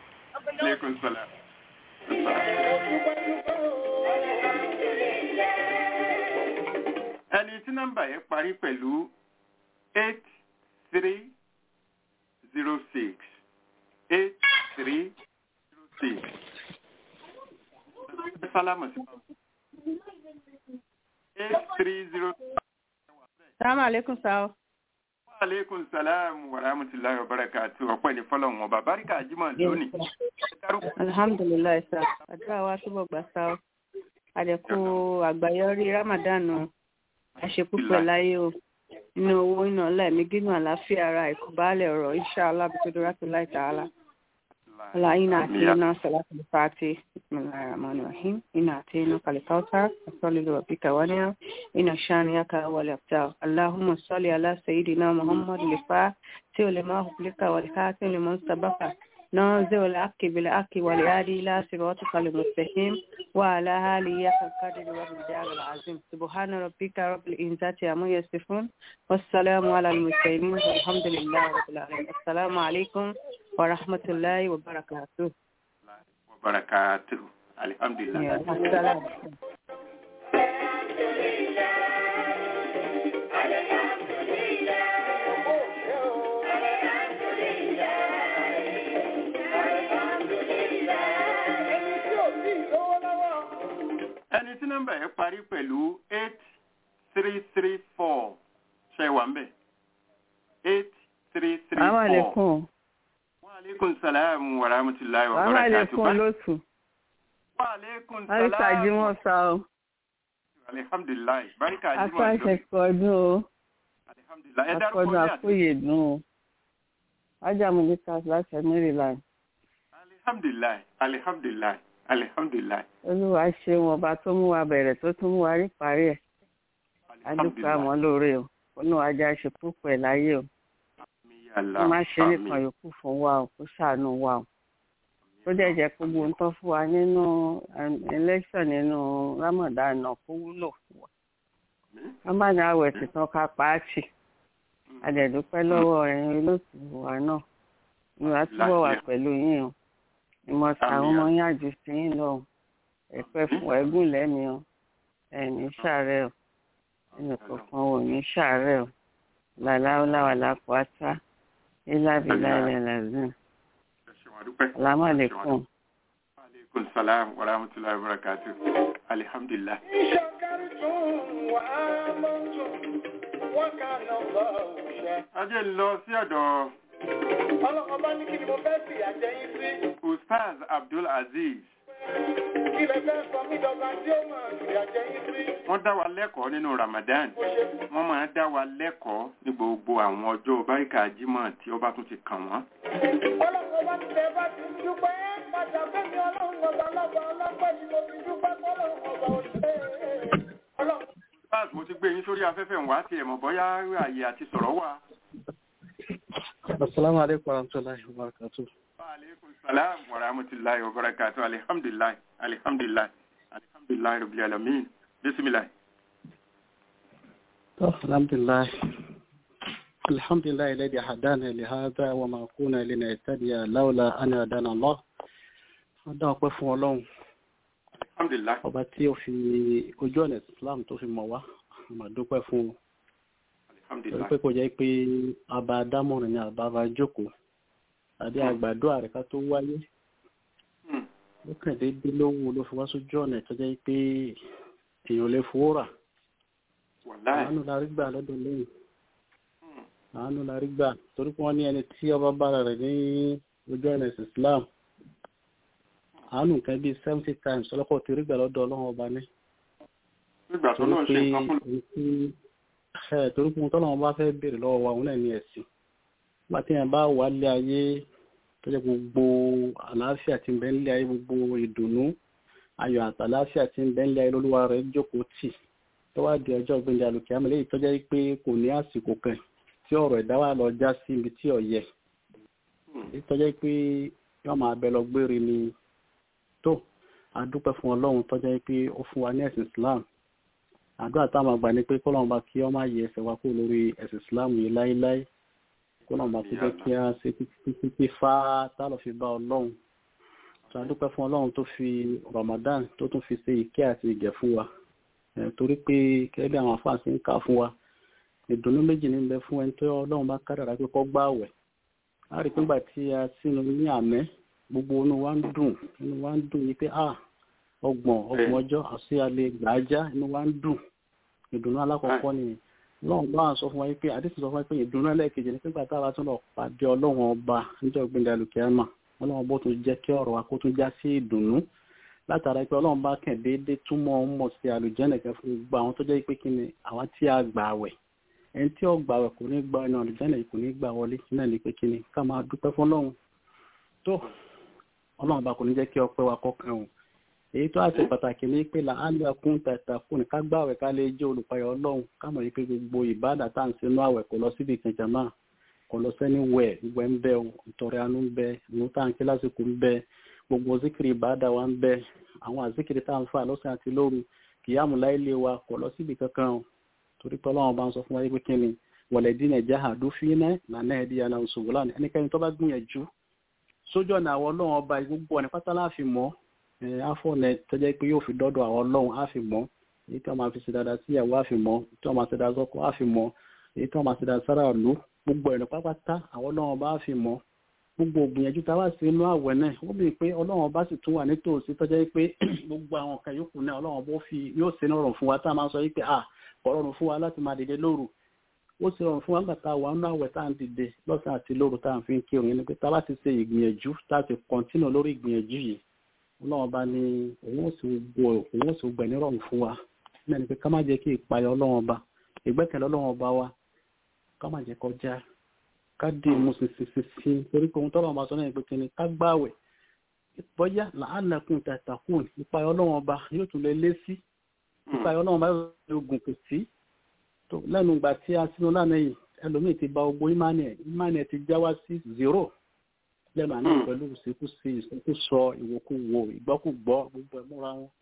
Ẹni tí nọ́mbà yẹn parí pẹ̀lú eight three zero six eight three zero six. Salaam eight three zero. Assalamu alaikum sao. Wa alaikum salam wa rahmatullahi wa barakatuh. Ọpẹ́ ni fọ́lọ́run ọba barika jímọ̀ lónìí. Alhamdulillah sa. Àdúrà wa túbọ̀ gbà sao. Àdẹ̀kù àgbáyọrí Ramadan àṣepúpọ̀ láyé o. Inú owó iná ọlá ẹ̀mí gígùn àlàáfíà ara ìkúbálẹ̀ ọ̀rọ̀ inshallah bí tó dúró láì ta'ala. Allah ina atina salatul fati bismillahir rahmanir rahim ina atina kalikautar salli li rabbika waniya ina shaniyaka wal abtar Allahumma salli ala sayidina Muhammad lifa ti ulama hublika wal khatim liman sabaqa نازل الحق بالحق والهادي إلى صراطك المستقيم وعلى آله حق القدر والمقدار العظيم سبحان ربك رب العزة عما يصفون والسلام على المرسلين والحمد لله رب العالمين السلام عليكم ورحمة الله وبركاته وبركاته الحمد لله السلام ẹni tí nọ́mbà yẹn parí pẹ̀lú eight three three four ṣe wà ń bẹ̀ eight three three four. Assalamu alaikum. Wa alaikum salaam wa rahmatullahi wa Assalamu barakatuh. alaikum lóṣù. Wa alaikum Barika salaam. Jímọ̀ sá o. Alhamdulillah. Barika Jímọ̀. Afáṣẹ kọdún o. Alhamdulillah. Ẹ dárúkọ Akọdún ní àti. àkóyè dùn o. Ájàmú ní ká láti Maryland. Alhamdulillah. Alhamdulillah. Alhamdulillah. Olúwa ṣeun ọba tó mú wa bẹ̀rẹ̀ tó tún mú wa rí parí ẹ̀. Adúpẹ́ àmọ́ lóore o. Olúwa ajá ṣe púpọ̀ ẹ̀ láyé o. Ó máa ṣe nìkan yòókù fún wa o, kó ṣàánú wa o. Ó dẹ̀ jẹ́ kó gbóhùn tán fún wa nínú election nínú Ramadan náà kó wúlò fún wa. Wọ́n bá ní àwẹ̀ tìtàn ká pàátì. A dẹ̀ dúpẹ́ lọ́wọ́ ẹ̀yin olóòtú wa náà. Ìwà túbọ̀ wà pẹ̀lú yín o. Ìmọ̀ta àwọn ọmọ yín àjù sí yín lọ. Ẹ̀pẹ́ fún ẹ̀gùn lẹ́mi o. Ẹ̀ní ṣàárẹ̀ o. Ẹnì kọ̀ọ̀kan ò ní ṣàárẹ̀ o. Làláwọ́láwà lápáta. Ilá bìlá ilẹ̀ làzín. Assalamu alaikum. Wa alaikum salam wa rahmatullahi wa barakatuh. Alhamdulillah. Ajé lọ sí ọ̀dọ̀. Ọlọ́run bá ní kí ni mo fẹ́ sì àjẹyìn sí. Ustaz Abdul Aziz. Kí lẹ fẹ́ sọ mí dọ́gba tí ó máa sì àjẹyìn sí. Wọ́n dá wa lẹ́kọ̀ọ́ nínú Ramadan. Wọ́n máa dá wa lẹ́kọ̀ọ́ ní gbogbo àwọn ọjọ́ Báríkà Jímọ̀ tí ó bá tún ti kàn wọ́n. Ọlọ́run bá ti tẹ bá ti dúpẹ́ padà fẹ́mi ọlọ́run ọba ọlọ́ba ọlọ́pẹ́ ni mo fi dúpẹ́ fọlọ́run ọba òṣèré. Ọlọ́run. Ustaz mo ti gbé yín sórí afẹ́fẹ́ ń wá sí ẹ̀mọ̀ bọ́yá ààyè àti sọ̀rọ̀ wà. Assalamu alaikum warahmatullahi wabarakatuh. Wa alaikum salam wa rahmatullahi wa barakatuh. Alhamdulillah. Alhamdulillah. Alhamdulillah rabbil alamin. Bismillah. Alhamdulillah. Alhamdulillah alladhi hadana li hadha wa ma kunna linahtadiya lawla an hadana Allah. Ada ọpẹ́ fún Ọlọ́run. Alhamdulillah. Ọba tí ó fi ojú ọ̀nà Islam tó fi mọ̀ wá. Mo dúpẹ́ fún Alhamdulillah. pé kò jẹ́ pé àbá dámọ̀ràn ni àbá bá jókòó àbí àgbàdo àríká tó wáyé ó kàn déédéé lówó ló fi wá sójú ọ̀nà tó jẹ́ pé èèyàn lè fowó rà àánú la rí gbà lọ́dọ̀ lẹ́yìn àánú la rí gbà torí pé wọ́n ní ẹni tí ọba bára rẹ̀ ní ojú ọ̀nà Islam àánú nǹkan bíi seventy times ọlọ́kọ̀ ti rí gbà lọ́dọ̀ Ọlọ́run ọba ní. Nígbà tó náà ṣe nǹkan fún mi torí pé tọ́lọ́wọ́n bá fẹ́ bèèrè lọ́wọ́ wa òun náà ní ẹ̀sìn nígbà tí yẹn bá wà lé ayé tó jẹ́ gbogbo àlàáfíà tí ń bẹ nílé ayé gbogbo ìdùnnú ayọ̀ àtàlàáfíà tí ń bẹ nílé ayé lólúwa rẹ̀ jókòó tì tó wá di ọjọ́ ìgbéǹde àlùkìyámà léyìí tó jẹ́ pé kò ní àsìkò kan tí ọ̀rọ̀ ẹ̀dá wà lọ já sí ibi tí ó yẹ èyí tó jẹ́ pé yọ́ máa bẹ lọ gbére ni tó àdúpẹ́ fún Ọlọ́run tó jẹ́ pé ó fún wa ní ẹ̀sìn Islam àdúrà táwọn àgbà ní pé kọ́lọ́run bá kí ọ máa yẹ ẹsẹ̀ wa kó lórí ẹ̀sìn Islam yìí láíláí kọ́lọ́run bá kó jẹ́ kí a ṣe títí fá tálọ̀ fi bá Ọlọ́run tó àdúpẹ́ fún Ọlọ́run tó fi Ramadan tó tún fi ṣe ìkẹ́ àti ìgẹ̀ fún wa torí pé kẹ́bí àwọn afáàsì ń kà fún wa ìdùnnú méjì ní bẹ fún ẹni tó Ọlọ́run bá kádàrá pé kó gbààwẹ̀ a rí pé nígbà tí a sínú ní àmẹ́ gbogbo inú wa ń dùn inú wa ń dùn yìí pé ah ọgbọ̀n ọgbọ̀n ọjọ́ àti alẹ́ gbàájá inú wa ń dùn ìdùnnú alákọ̀ọ́kọ́ ni lọ́wọ́n bá sọ fún wa pé àdísì sọ fún wa pé ìdùnnú ẹlẹ́ẹ̀kejì ní pípa táwa tún lọ pàdé Ọlọ́run ọba níjọ́ gbẹ̀ndẹ̀ àlùkìyámà Ọlọ́run bó tún jẹ́ kí ọ̀rọ̀ wa kó tún já sí ìdùnnú látara pé Ọlọ́run bá kàn déédéé túmọ̀ ń mọ̀ sí àlùjẹ́nà kan fún gbogbo àwọn tó jẹ́ pé kí ni àwọn tí a gbà wẹ̀ ẹni tí ó gbà wẹ̀ kò ní gba ẹnu àlùjẹ́nà kò ní gbà wọlé náà ní pé kí ni ká máa dúpẹ́ fún Ọlọ́run tó Ọlọ́run bá kò ní jẹ́ kí ọpẹ́ wa kọ́kàn o èyí tó àti pàtàkì ní pé là á lè kún tàtà fún ká gbààwẹ̀ ká lè jẹ́ olùpayọ̀ Ọlọ́run ká mọ̀ wípé gbogbo ìbádà tá à ń sinú àwẹ̀ kò lọ síbi ìkẹjàmá kò lọ sẹ́ni wẹ̀ gbogbo ń bẹ ìtọrẹ àánú ń bẹ ìlú tá à ń kí lásìkò ń bẹ gbogbo zikiri ìbádà wa ń bẹ àwọn àzikiri tá à ń fà lọ́sàn àti lóru kìyàmù láìlé wa kò lọ síbi kankan torí pé Ọlọ́run bá ń sọ fún wa pé kí ni walladhina jahadu fina lanahdiyannahum subulana ẹnikẹ́ni tó bá gbìyànjú sójú ọ̀nà àwọn Ọlọ́run ọba gbogbo ọ̀nà pátá láàfin mọ́ afọ́nẹ̀ tó jẹ́ pé yóò fi dọ́dọ̀ àwọn Ọlọ́run á fi mọ́ èyí tí wọ́n máa fi ṣe dáadáa sí ìyàwó á fi mọ́ tí wọ́n máa ṣe dáadáa sọ́kọ á fi mọ́ èyí tí wọ́n máa ṣe dáadáa sára ìlú gbogbo ẹ̀rọ pápátá àwọn Ọlọ́run ọba á fi mọ́ gbogbo ògbìyànjú tá a wá sí inú àwẹ̀ náà ó bìí pé Ọlọ́run ọba sì tún wà nítòsí tó jẹ́ pé gbogbo àwọn kan yòókù náà Ọlọ́run ọba yóò ṣe ní ọ̀rọ̀ fún wa tá a máa sọ yìí pé ah rọrùn fún wa láti máa dìde lóru ó sì rọrùn fún wa nígbà tá a wà nínú àwẹ̀ tá à ń dìde lọ́sàn àti lóru tá à ń fi ń kírun ní pé tá a bá ti ṣe ìgbìyànjú tá a ti kọ́ntínù lórí ìgbìyànjú yìí ọlọ́run bá ní òun ó sì gbọ́ òun ó sì gbẹ̀ ní rọrùn fún wa náà ni pé ká má jẹ́ kí ìpayọ̀ ọlọ́run ọba ìgbẹ́kẹ̀lé ọlọ́run ọba wa ká má jẹ́ kọjá ká dé mú sísísí torí pé ohun tọ́lọ́run ọba sọ náà pé kí ni ká gbààwẹ̀ bọ́yá làálàkùn tàtàkùn ìpayọ̀ ọlọ́run ọba yóò tún lè lé sí ìpayọ̀ ọlọ́run ọba yóò lè gùn kò sí tó lẹ́nu ìgbà tí a sínú lánàá yìí ẹlòmíì ti ba ogbó ìmánì ẹ̀ ìmánì ẹ̀ ti já wá sí zero lẹ́nu àná pẹ̀lú ìṣekúṣe ìṣekúsọ ìwòkúwò ìgbọ́kúgbọ́ gbogbo ẹ̀ múra wọn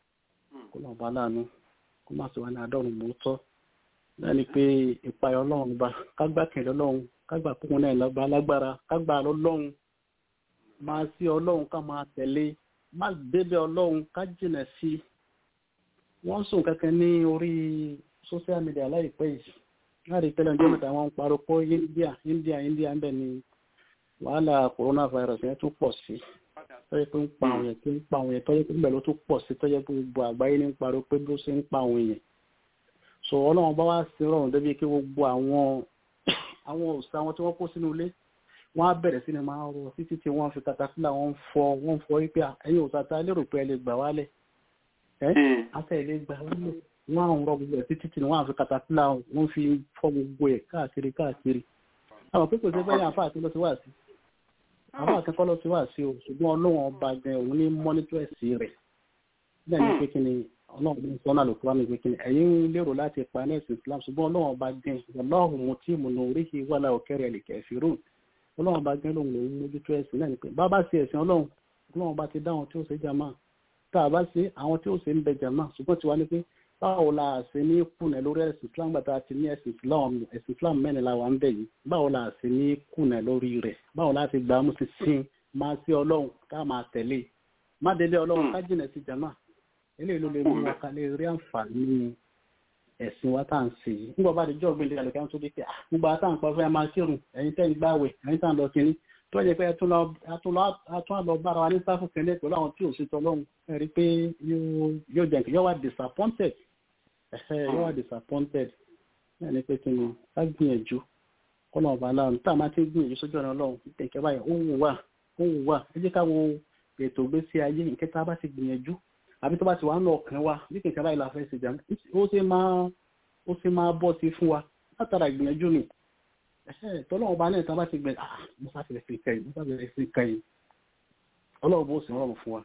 kó lọ́n bá láàánú kó má sọ wá ní adọ́run mọ́tọ́ lẹ́ni pé ìpayọ̀ ọlọ́run ọba kágbá kẹ̀lẹ́ ọlọ́run kágbà púpọ̀ náà lọ́gbà alágbára kágbà lọ́lọ́run máa sí ọlọ́run ká máa tẹ̀lé má débẹ̀ ọlọ́run ká jìnà sí wọ́n sùn kankan ní orí social media láìpẹ́ yìí láti pẹ́lẹ̀ ọjọ́ mẹ́ta wọn ń parọ́ pọ́ India India India ń bẹ̀ ni wàhálà coronavirus yẹn tún pọ̀ sí tọ́jẹ́ pé ń pa àwọn yẹn tó ń pa àwọn yẹn tọ́jẹ́ pé ń bẹ̀ ló tún pọ̀ sí tọ́jẹ́ pé gbogbo àgbáyé ní ń parọ́ pé bó ṣe ń pa àwọn yẹn so ọlọ́run bá wá sí rọrùn débi kí gbogbo àwọn àwọn òòṣà wọn tí wọ́n kó sínú ilé wọ́n á bẹ̀rẹ̀ sí ni máa rọ títí tí wọ́n fi katapila wọ́n fọ wọ́n fọ wípé ẹ̀yin òòṣà ta lérò pé ẹ lè gbà wálẹ̀ ẹ́ afẹ́ ilé gbà wálẹ̀ wọ́n àwọn rọ gbogbo ẹ̀ títí tí wọ́n á fi katapila wọ́n fi fọ gbogbo ẹ̀ káàkiri káàkiri àwọn pípò tí bẹ́ẹ̀ àfáà tí ló ti wá sí àfáà akẹ́kọ̀ọ́ ló ti wá sí o ṣùgbọ́n ọlọ́run ọba gan òun ní mọ́nítọ́ ẹ̀sìn rẹ̀ bẹ́ẹ̀ ni pé kí ni ọlọ́run ní sọ́nà ló kúrò ní pé kí ni ẹ̀yin ń lérò láti pa ní ẹ̀sìn Islam ṣùgbọ́n ọlọ́run ọba gan ọlọ́run mo tí mo nà oríṣi wàlá òkèrè lè kẹfì rún ọlọ́run ọba gan lòun lòun mójútó ẹ̀sìn náà ni pé bá bá ṣe ẹ̀sìn ọlọ́run ọlọ́run ọba ti dá àwọn tí ó ṣe jàmá tá a bá ṣe àwọn tí ó ṣe ń bẹ jàmá ṣùgbọ́n tiwa ni pé báwo la ṣe ní kùnà lórí ẹ̀sìn Islam gbàtà ti ní ẹ̀sìn Islam ẹ̀sìn Islam mẹ́rin la wà ń bẹ̀ yìí báwo la ṣe ní kùnà lórí rẹ̀ báwo la ti gbà á mú sí sin máa sí ọlọ́run ká máa tẹ̀lé má délé ọlọ́run ká jìnà sí jàmá eléyìí ló lè mú wa ká lè rí àǹfààní ẹ̀sìn wa tá à ń ṣe yìí nígbà bá ti jọ́ gbélé àlùkà ń tó dé pé gbogbo àtà ń pa fẹ́ máa kírun ẹ̀yin tẹ́ ń gbààwẹ̀ ẹ̀yin tá ń lọ kiri tó yẹ pé atún lọ bára wa ní sáfù kẹ́lẹ́ pẹ̀lú àwọn tí ò sí tọ́lọ́run ẹ rí pé yóò jẹ́ yóò wá disappointed yóò wá disappointed náà ní pé kí ni ká gbìyànjú kọ́nà ọ̀bà aláàrùn tá a máa ti gbìyànjú sójú ọ̀nà ọlọ́run ìtẹ̀kẹ́ báyìí ó wù wá ó wù wá ẹ jẹ́ ká wo ètò ìgbésí ayé ìkẹta bá ti gbìyànjú àbí tó bá ti wà ń lọ ọkàn wa bí kẹ̀kẹ́ báyìí la fẹ́ ṣe jà ó ṣe máa ó ṣe máa bọ́ sí fún wa látara ìgbìyànjú ni tọ́lọ́run bá náà tá a bá ti gbẹ̀ ah mo sáfẹ́ fi kẹ́yìn mo sáfẹ́ fi kẹ́yìn ọlọ́run bó sì rọrùn fún wa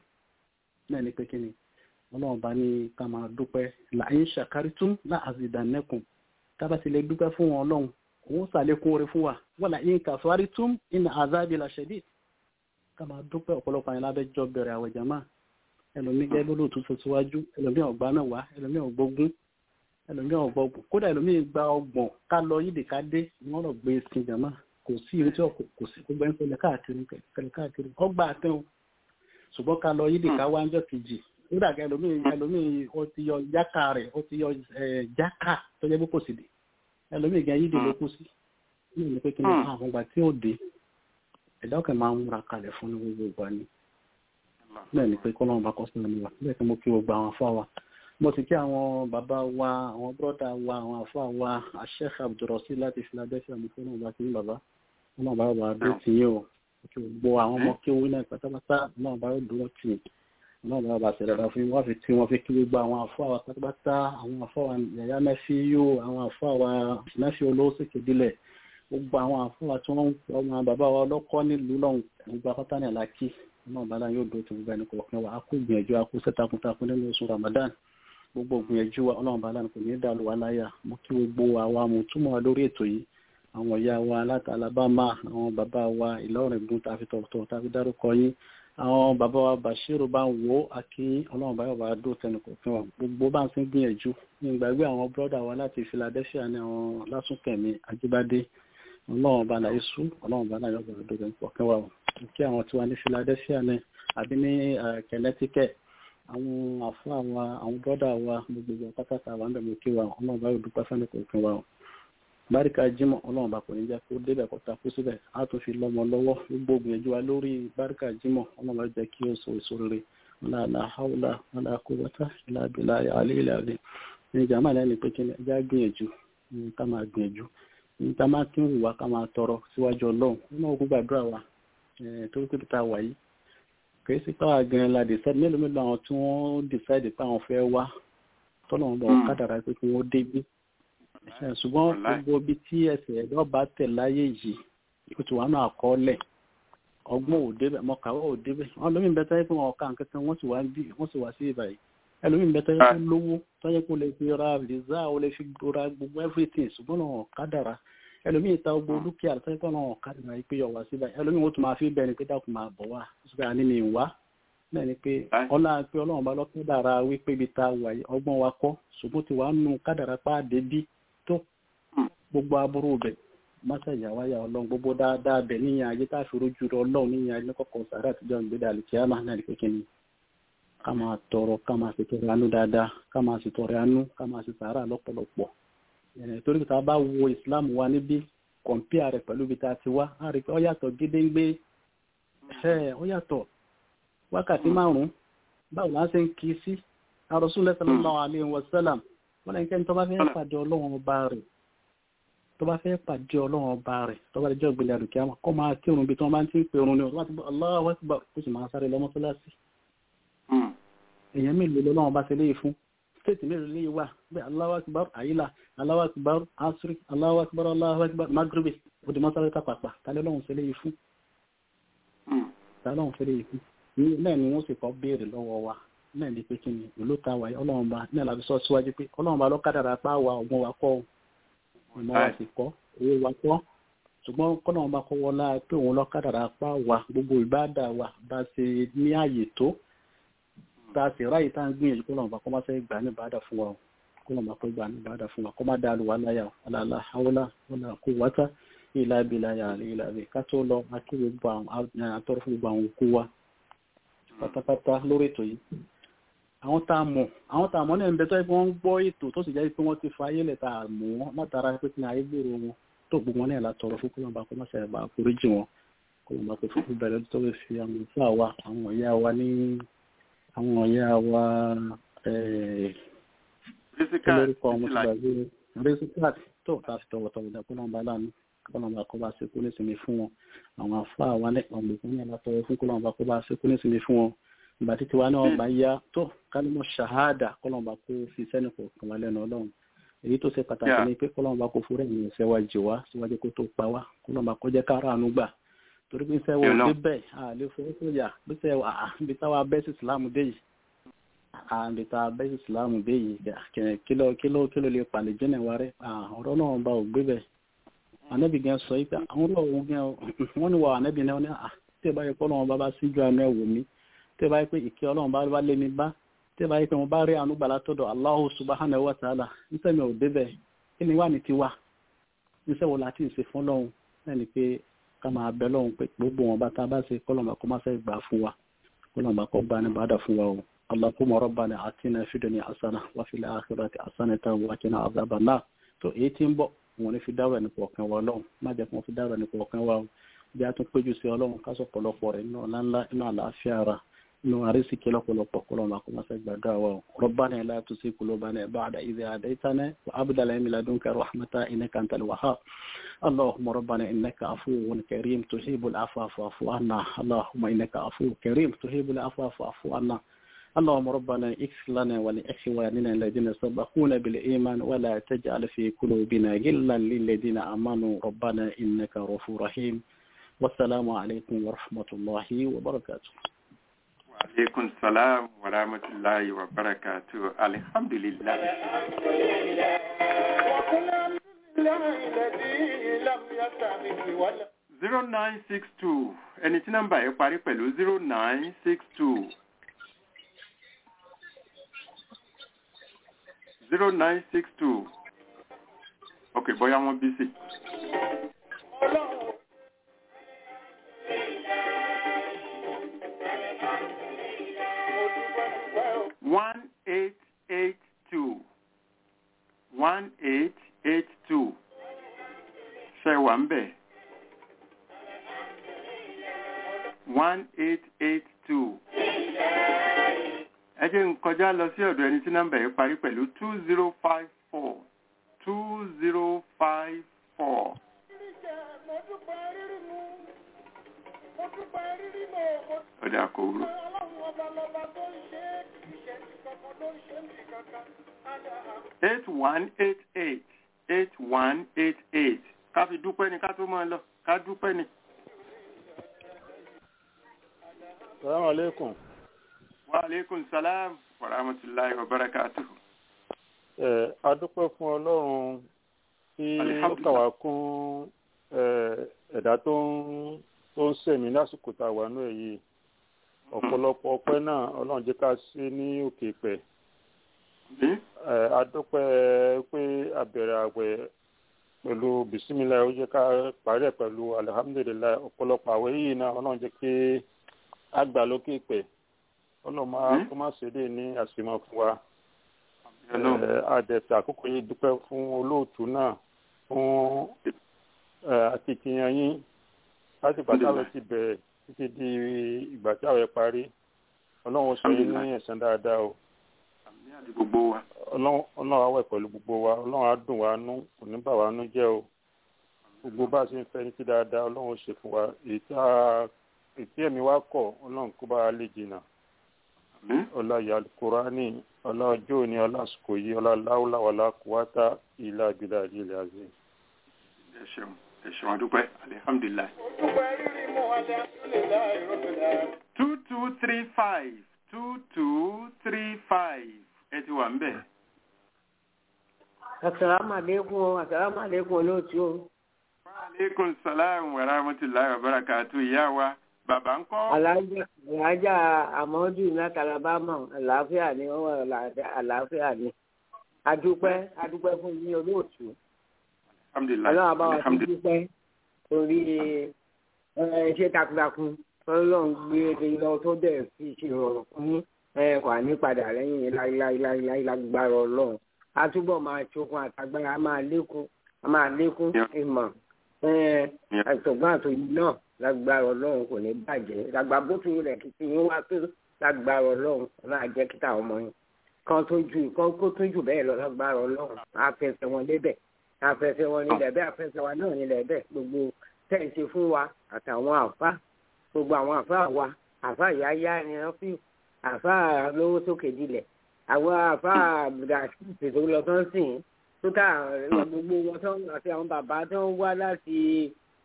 náà ní pé kí ni ọlọ́run bá ní ká máa dúpẹ́ la'in shakartum la'azidannakum tá a bá ti lè dúpẹ́ fún wọn ọlọ́run òun ṣàlékún oore fún wa wa la'in kafartum inna azabi lashadid ká máa dúpẹ́ ọ̀pọ̀lọpọ̀ àyìnlá bẹ́ẹ̀ jọ bẹ̀rẹ̀ àwẹ̀ jàmá ẹlòmí gẹ́gẹ́ ló lóòtú tó síwájú ẹlòmí ọ̀gbá náà wá ẹlòmí ọ̀gbógún ẹlòmí ọ̀gbọ̀gbọ̀n kódà ẹlòmí gba ọgbọ̀n ká lọ yídì ká dé wọ́n lọ gbé sin jàmá kò sí ìrètí ọkọ̀ kò sí gbogbo ẹni pẹ̀lẹ́ káàkiri pẹ̀lẹ́ káàkiri ọgbà àtẹ̀wọ̀n ṣùgbọ́n ká lọ yídì ká wá ń jọ kejì nígbà gẹ́ ẹlòmí ẹlòmí ó ti yọ jákà rẹ̀ ó ti yọ jákà tó jẹ́ pé kò sì dé ẹlòmí gẹ́ yídì ló kú sí ní ìlú pé kí ni àwọn ìgbà tí ó dé ẹ̀dá ọ̀kẹ́ máa ń múra kalẹ̀ fún ní gbogbo ìgbà ni bẹ́ẹ̀ ni pé kọ́lọ́run bá kọ́ sí ẹni wa bẹ́ẹ̀ tí mo kí gbogbo àwọn afá wa mo sì kí àwọn bàbá wa àwọn bọ́dà wa àwọn afá wa Sheikh Abdulrasheed láti Philadelphia mo fún ọba tí ní bàbá wọn bá wà dúró tì yín o kí gbogbo àwọn ọmọ kí owó náà pátápátá náà bá dúró tì yín náà bá bá ṣe dáadáa fún wọn fi tí wọn fi kí gbogbo àwọn afá wa pátápátá àwọn afá wa yàyà mẹ́fì yóò àwọn afá wa mẹ́fì olóòsì kìdílẹ̀ gbogbo àwọn afá wa tí wọ́n ọmọ bàbá wa ọlọ́kọ́ nílùú lọ́hùn gbogbo apátá ní àlàkí náà bá láyé òdò tó gbogbo ẹni kọ̀ọ̀kan wa a kó gbìyànjú a kó sẹ́takuntakun nínú oṣù Ramadan gbogbo gbìyànjú wa ọlọ́run bá lánàá kò ní dàlú wa láyà mo kí gbogbo àwa mo túmọ̀ wa lórí ètò yìí àwọn ìyá wa láti Alabama àwọn bàbá wa Ìlọrin gun tàfi tọ̀tọ̀ tàfi dárúkọ yín àwọn bàbá wa Bashiru bá ń wo akínyín ọlọ́run bá yọ̀ bá dó tẹnu kọ̀ọ̀kan wa gbogbo bá ń sin gbìyànjú ní ìgbàgbé àwọn bọ́dà wa láti Philadelphia ní àwọn Lásùnkẹ̀mí Ajíbádé ọlọ́run bá láyé sú ọlọ́run bá láyọ̀ bá dó tẹnu kọ̀ọ̀kan wa kí àwọn tí wà ní Philadelphia ní àbí ní Connecticut àwọn àfáà wa àwọn bọ́dà wa gbogbo pátákà wà ń bẹ̀rẹ̀ kí wa ọlọ́run bá yóò dúpẹ́ fẹ́ni kọ̀ọ̀kan wa báríkà jímọ̀ ọlọ́run bá kò ní jẹ́ kó débẹ̀ kó takú síbẹ̀ á tó fi lọ́mọ lọ́wọ́ gbogbo gbìyànjú wa lórí báríkà jímọ̀ ọlọ́run bá jẹ́ kí ó so èso rere la hawla wala quwwata illa billahi al-aliyyil azim ní jàmáà lẹ́nu pé kí ni ẹja gbìyànjú ká máa gbìyànjú ní ká máa kí ń wùwá ká máa tọrọ síwájú ọlọ́run nínú ogun gbàdúrà wa torí pé ta wà yìí kì í sí pé àwọn gan la decide mélòó mélòó àwọn tí wọ́n decide pé àwọn fẹ́ wá tọ́lọ́run bọ̀ kádàrá pé kí wọ́n débí ṣùgbọ́n gbogbo ibi tí ẹsẹ̀ ẹ̀dọ́ bá tẹ̀ láyé yìí ó ti wà náà àkọọ́lẹ̀ ọgbọ́n ò débẹ̀ mọ̀kàwọ́ ò débẹ̀ wọn lómi ń bẹ tẹ́lẹ̀ pé wọn ọ̀ka nǹkan kan wọ́n sì wá bí wọ́n sì wá sí ibà yìí ẹlòmí ń bẹ tẹ́lẹ̀ pé lówó tọ́jẹ́ kó lè fi ra visa ó lè fi ra gbogbo everything ṣùgbọ́n náà kádàrá ẹlòmí ìta gbogbo dúkìá tọ́jẹ́ pé náà kádàrá yìí pé yọ wá sí ibà ẹlòmí wọn tún máa fi bẹ́ẹ̀ ni pé dákun máa bọ̀ wá ṣùgbọ́n àní mi wá náà ni pé ọlá pé ọlọ́run bá lọ́kàn dára wípé ibi ta wà yìí ọgbọ́n wa kọ́ ṣùgbọ́n ti wà nù kádàrá pàdé bí tó gbogbo aburú bẹ̀ mọ́sàyà wáyà ọlọ́run gbogbo dáadáa bẹ̀ níyàn ayé tá a fi rojú rẹ ọlọ́run níyàn ayé lọ́kọ̀ọ̀kan sàrà àtijọ́ ìgbéda àlùkìyámà náà ní kékeré ni ká máa tọrọ ká máa sì tọrẹ àánú dáadáa ká máa sì tọrẹ àánú ká máa sì sàrà lọ́pọ̀lọpọ̀ torí tá a bá wo Islam wa níbí kọ̀ǹpíà rẹ̀ pẹ̀lú ibi tá a ti wá á rí i pé ó yàtọ̀ gédéńgbé ó yàtọ̀ wákàtí márùn-ún báwo la ṣe ń kí sí Rasulullah sallallahu alaihi wasallam wọn lẹ́yìn kẹ́ni tó bá fẹ́ pàdé ọlọ́run ọba rẹ̀ tó bá fẹ́ pàdé ọlọ́run ọba rẹ̀ tó bá lè jẹ́ ògbélé àdùkíyàmọ̀ kọ́ máa kírun bí tí wọ́n bá ń tí ń pè orun ní ọ̀rọ̀ láti bọ́ Allahu Akbar kó sì máa sáré lọ mọ́sálásí. èèyàn mélòó lọ́wọ́n bá ṣe léyìí fún stéètì mélòó léyìí wà bẹ́ẹ̀ Allahu Akbar àyílà Allahu Akbar asri Allahu Akbar Allahu Akbar magribi òdì mọ́sálásí pàpà tálẹ́ lọ́wọ́n ṣe léyìí fún. tálẹ́ lọ́wọ́n ṣe léyìí fún. náà ni wọ́n sì kọ́ béèrè lọ́wọ́ wa náà ní pé kí ni ìlú ta wáyé ọlọ́run bá náà láti sọ síwájú pé ọlọ́run bá lọ́kadàrà pa wà ọgbọ́n wa kọ́ ìmọ̀ wa sì kọ́ owó wa kọ́ ṣùgbọ́n kọ́nà bá kọ́ wọlá pé òun lọ́kadàrà pa wà gbogbo ìbádà wa bá ṣe ní ààyè tó bá ṣe ráyè tá à ń gbìyànjú kọ́nà bá kọ́ má fẹ́ gbà ní ìbádà fún wa kọ́nà bá kọ́ gbà ní ìbádà fún wa kọ́ má dáa lù wá láyà ọ̀làlà haúlà ọ̀là kó wáta ìlà ìbílà yàrá ìlà ìbí ká tó lọ akéwì gbogbo àwọn àtọ́rọ̀ fún gbogbo àwọn òkú wa pátápátá lórí ètò yìí àwọn tá a mọ̀ àwọn tá a mọ̀ náà ń bẹ tó yẹ pé wọ́n ń gbọ́ ètò tó sì jẹ́ pé wọ́n ti fa ayélẹ̀ tá a mọ̀ wọ́n látara pé kí ni ayé gbèrò wọn tó gbogbo wọn náà látọrọ fún kọlọmọba kó má ṣe àbá àforíjì wọn kọlọmọba kó fún bẹ̀rẹ̀ tó lè fi àwọn ìfún àwa àwọn ọ̀yá wa ní àwọn ọ̀yá wa lórúkọ ọmọ tó gbàgbé rẹ́síkàt tó ta fi tọwọ́tọwọ́ dà kọlọmọba láàánú kọlọmọba kó bá ṣe kó ní sinmi fún wọn àwọn afọ àwa náà ọmọbìnrin náà látọrọ fún kọlọmọba kó bá ṣe kó ní sinmi fún wọn ìgbà títí wa náà bá yá tó kálímọ̀ ṣàhádà kọ́lọ̀mbà kó fi sẹ́nu kọ̀ọ̀kan wá lẹ́nu ọlọ́run èyí tó ṣe pàtàkì ní pé kọ́lọ̀mbà kó fúrẹ́ ìyẹn ṣẹ́wà jì wá síwájú kó tó pa wá kọ́lọ̀mbà kó jẹ́ kára àánú gbà torí pé ṣẹ́wà òde bẹ́ẹ̀ àlè fowó tó yà bí ṣẹ́wà àbí táwa bẹ́sì ìsìlámù dé yìí àbí táwa bẹ́sì ìsìlámù dé yìí kíló kíló kíló lè pàlè jẹ́nà wa rẹ̀ ọ̀rọ̀ náà bá ò gbé bẹ́ẹ̀ ànábì gan sọ yìí pé àwọn ọlọ́run gan wọ́n ní wà ànábì náà ní àti ẹ̀ báyìí kọ́lọ́run bá bá síjú àánú ẹ̀ wò mí tẹ́ bá yẹ pé ìkẹ́ ọlọ́run bá wá lé mi bá tẹ́ bá yẹ pé mo bá rí àánú gbà látọ̀dọ̀ Allahu subhanahu wa ta'ala níṣẹ́ mi ò débẹ̀ kí ni wà ní tiwa níṣẹ́ wo láti ṣe fún lọ́hùn náà ni pé ká máa bẹ lọ́hùn pé gbogbo wọn bá tá a bá ṣe kọ́lọ́mà kó má fẹ́ gbà fún wa kọ́lọ́mà kó gbà ní bàdà fún wa o Allahumma rabbana atina fid dunya hasana wa fil akhirati hasanatan wa qina adhaban nar tó èyí tí ń bọ̀ wọn ní fi dáwọ̀ ẹni kọ̀ọ̀kan wa lọ́hùn má jẹ́ kí wọ́n fi dáwọ̀ ẹni kọ̀ọ̀kan wa o bí a tún péjú sí ọlọ́run ká sọ pọ̀lọpọ̀ rẹ̀ nínú ọ̀la inú àlàáfíà ara inú àrísìkí lọ́pọ̀lọpọ̀ kọlọ́mà kó má fẹ́ gbàdúrà wa Rabbana la tuzigh qulubana ba'da idh hadaytana wa hab lana min ladunka rahmatan innaka antal wahhab Allahumma rabbana innaka afuwwun karim tuhibbul afwa fa'fu anna Allahumma innaka afuwwun karim tuhibbul afwa fa'fu anna اللهم ربنا اغفر لنا ولإخواننا الذين سبقونا بالإيمان ولا تجعل في قلوبنا غلا للذين آمنوا ربنا إنك غفور رحيم والسلام عليكم ورحمة الله وبركاته. وعليكم السلام ورحمة الله وبركاته. الحمد لله. zero nine six two ẹni tí nọ́mbà yẹn parí pẹ̀lú zero nine six two. zero nine six two. Okay, bóyá wọ́n busy. one eight eight two. one eight eight two. Ṣé wà ń bẹ̀? one eight eight two. Ẹ jẹ́ n kọjá lọ sí ọ̀dọ̀ ẹni tí nọ́mbà yẹn parí pẹ̀lú two zero five four two zero five four. ọ̀dà kò wúrò. eight one eight eight eight one eight eight ká fi dúpẹ́ ni ká tó máa lọ ká dúpẹ́ ni. Assalamu alaikum. Wa alaikum salam wa rahmatullahi wa barakatuh. Eh, a dúpẹ́ fún Ọlọ́run tí ó kà wá kún ẹ̀dá tó ń tó ń sẹ̀mí lásìkò tá a wà náà yìí. Ọ̀pọ̀lọpọ̀ ọpẹ́ náà Ọlọ́run jẹ́ ká sí ní òkè pẹ̀. A dúpẹ́ pé a bẹ̀rẹ̀ àwẹ̀ pẹ̀lú bisimilá ó jẹ́ ká parí ẹ̀ pẹ̀lú alihamudulilayi. Ọ̀pọ̀lọpọ̀ àwẹ̀ yìí náà Ọlọ́run jẹ́ kí a gbà lókè pẹ̀. Ọlọ́run máa kó má ṣe dé ní àṣìmọ́ fún wa. Àdẹ̀tẹ̀ àkókò yìí dúpẹ́ fún olóòtú náà fún akitiyan yín láti ìgbà táwọn ti bẹ̀rẹ̀ títí di ìgbà tí àwẹ̀ parí. Ọlọ́run ṣe yín ní ẹ̀san dáadáa o. Ọlọ́run á wẹ̀ pẹ̀lú gbogbo wa. Ọlọ́run á dùn wá nú kò ní bà wá nú jẹ́ o. Gbogbo bá a ṣe ń fẹ́ ní ti dáadáa Ọlọ́run ṣe fún wa. Ètí ẹ̀mí wa kọ̀ Ọlọ́run kó bá a lè jìnnà. Ọlá Al-Qur'ani, ọlá ọjọ́ òní, ọlá àsìkò yìí, ọlá láúlá wàlá kùwátà ìlà ìbílà ìlẹ̀ àzẹ́. Ẹ ṣeun, ẹ ṣeun adúpẹ́, alihamdulilayi. two two three five two two three five ẹ ti wà ń bẹ̀. Assalamu alaikum, assalamu alaikum olóòtú o. Wa alaikum salam wa rahmatullahi wa barakatuh ìyá wa. Bàbá ń kọ́. Alájà Àmọ́dù ní Alabama, àlàáfíà ni wọ́n wà àlàáfíà ni. Adúpẹ́ Adúpẹ́ fún ní olóòtú. Ọlọ́run àbáwá ti dúpẹ́ torí iṣẹ́ takuntakun. Ọlọ́run gbé e lọ tó dẹ̀ fi ṣe rọrùn fún kò ní padà lẹ́yìn láíláíláíláí lágbára Ọlọ́run. A túbọ̀ máa ṣokun àtàgbára, a máa lékún, a máa lékún ìmọ̀. Àìsọ̀gbọ́n àtòyí náà lágbára Ọlọ́run kò ní bàjẹ́ lágbára bó tún rẹ̀ kìtì yín wá pé lágbára Ọlọ́run náà jẹ́ kíta ọmọ yín kan tó ju kan kó tún jù bẹ́ẹ̀ lọ lágbára Ọlọ́run àfẹsẹ̀ wọn débẹ̀ àfẹsẹ̀ wọn nílẹ̀ bẹ́ẹ̀ àfẹsẹ̀ wa náà nílẹ̀ bẹ́ẹ̀ gbogbo tẹ̀sí fún wa àtàwọn àfa gbogbo àwọn àfa wa àfa yáyá ni wọ́n fi àfa lówó sókè dilẹ̀ àwọn àfa àbùdàṣì tó lọ tán sìn tó tà gbogbo wọn tán àti àwọn bàbá tó ń wá láti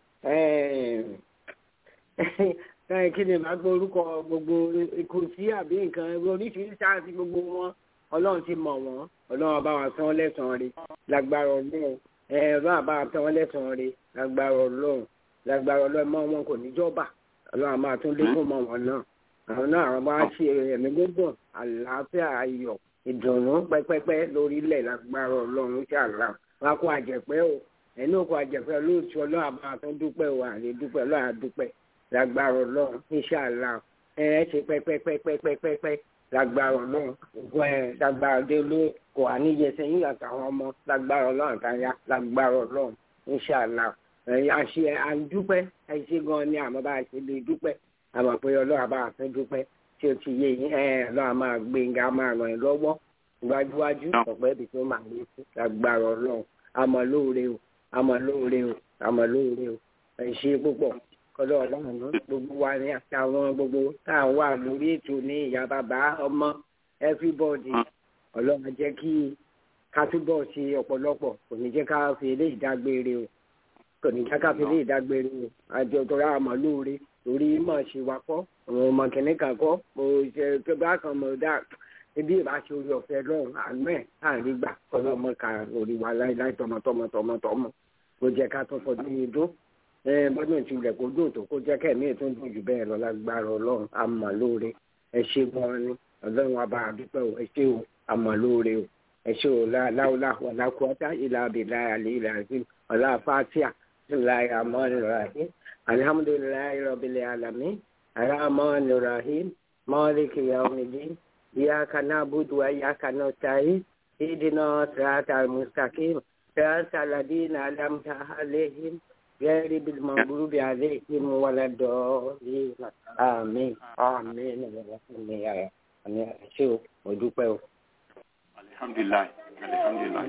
kí ni màá gbọ́ orúkọ gbogbo ìkùrùsí àbí nǹkan oríṣiríṣi àti gbogbo wọn Ọlọ́run ti mọ̀ wọ́n Ọlọ́run bá wa tán lẹ́sàn-án rẹ̀ lágbára Ọlọ́run Ọlọ́run bá wa tán lẹ́sàn-án rẹ̀ lágbára Ọlọ́run lágbára Ọlọ́run mọ́ wọn kò ní jọba Ọlọ́run máa tún lékún mọ́ wọn náà àwọn náà àwọn bá ṣe ẹ̀mí gbọ́dọ̀ àlàáfíà ayọ̀ ìdùnnú pẹ́pẹ́pẹ́ lórílẹ̀ lágbára Ọlọ́run ṣàlà wọn kó àjẹpẹ́ o ẹni òkú àjẹpẹ́ olóòtú Ọlọ́run àbá tún dúpẹ́ o àlè dúpẹ́ Ọlọ́run àdúpẹ́ lágbára Ọlọ́run inṣàlá ẹ ẹ ṣe pẹpẹpẹpẹpẹpẹ lágbára Ọlọ́run ògùn ẹ lágbára dé ló kò wá níyẹ sẹ́yìn àtàwọn ọmọ lágbára Ọlọ́run àtàyà lágbára Ọlọ́run inṣàlá ẹ àṣẹ àdúpẹ́ ẹ ṣe gan ni àmọ́ bá a ṣe lè dúpẹ́ àmọ́ pé Ọlọ́run àbá a fẹ́ dúpẹ́ tí o ti yé yín ẹ Ọlọ́run máa gbé nga máa ràn yín lọ́wọ́ gbájúwájú ọ̀pẹ́ ibi tó máa lé sí lágbára Ọlọ́run àmọ́ lóore o àmọ́ lóore o àmọ́ lóore o ẹ ṣe púpọ̀ kọlọ Ọlọ́run gbogbo wa ní àtàwọn gbogbo tá à ń wà lórí ètò ní ìyá bàbá ọmọ everybody Ọlọ́run jẹ́ kí ká túbọ̀ ṣe ọ̀pọ̀lọpọ̀ kò ní jẹ́ ká fi eléyìí dágbére o kò ní jẹ́ ká fi eléyìí dágbére o àjọ tó rà mọ́ lóore torí mọ̀ ṣe wa kọ́ àwọn ọmọ kìnní kan kọ́ mo ṣe pé bá kan mọ̀ dá ibi ìbáṣe orí ọ̀fẹ́ lọ́run àánú ẹ̀ láàrin gbà ọlọ́mọ ká orí wa láíláí tọmọtọmọ tọmọtọmọ kò jẹ́ ká tó fọdún yìí dún bọ́dún tí ilẹ̀ kó dùn tó kó jẹ́ kẹ́mí ètò ìdùn jù bẹ́ẹ̀ lọ lágbára Ọlọ́run àmọ́ lóore ẹ ṣe gan ni Ọlọ́run wa bá a dúpẹ́ o ẹ ṣe o àmọ́ lóore o ẹ ṣe o láwùlá wàlákùátá ìlà àbílà àlè ìlà àti ọ̀là fàtíà ìlà àmọ́ ìrọ̀ràhìn alihamudulilayi rọ̀bìlẹ̀ alami aramọ́ ìrọ̀ràhìn mọ́lẹ́kì yawmidin iyaka na'budu wa iyaka nasta'in ihdina siratal mustaqim siratal ladina an'amta alaihim غير بالمغضوب عليهم ولا الضالين آمين آمين àmì àṣẹ o mo dúpẹ́ o. alihamdulilayi alihamdulilayi.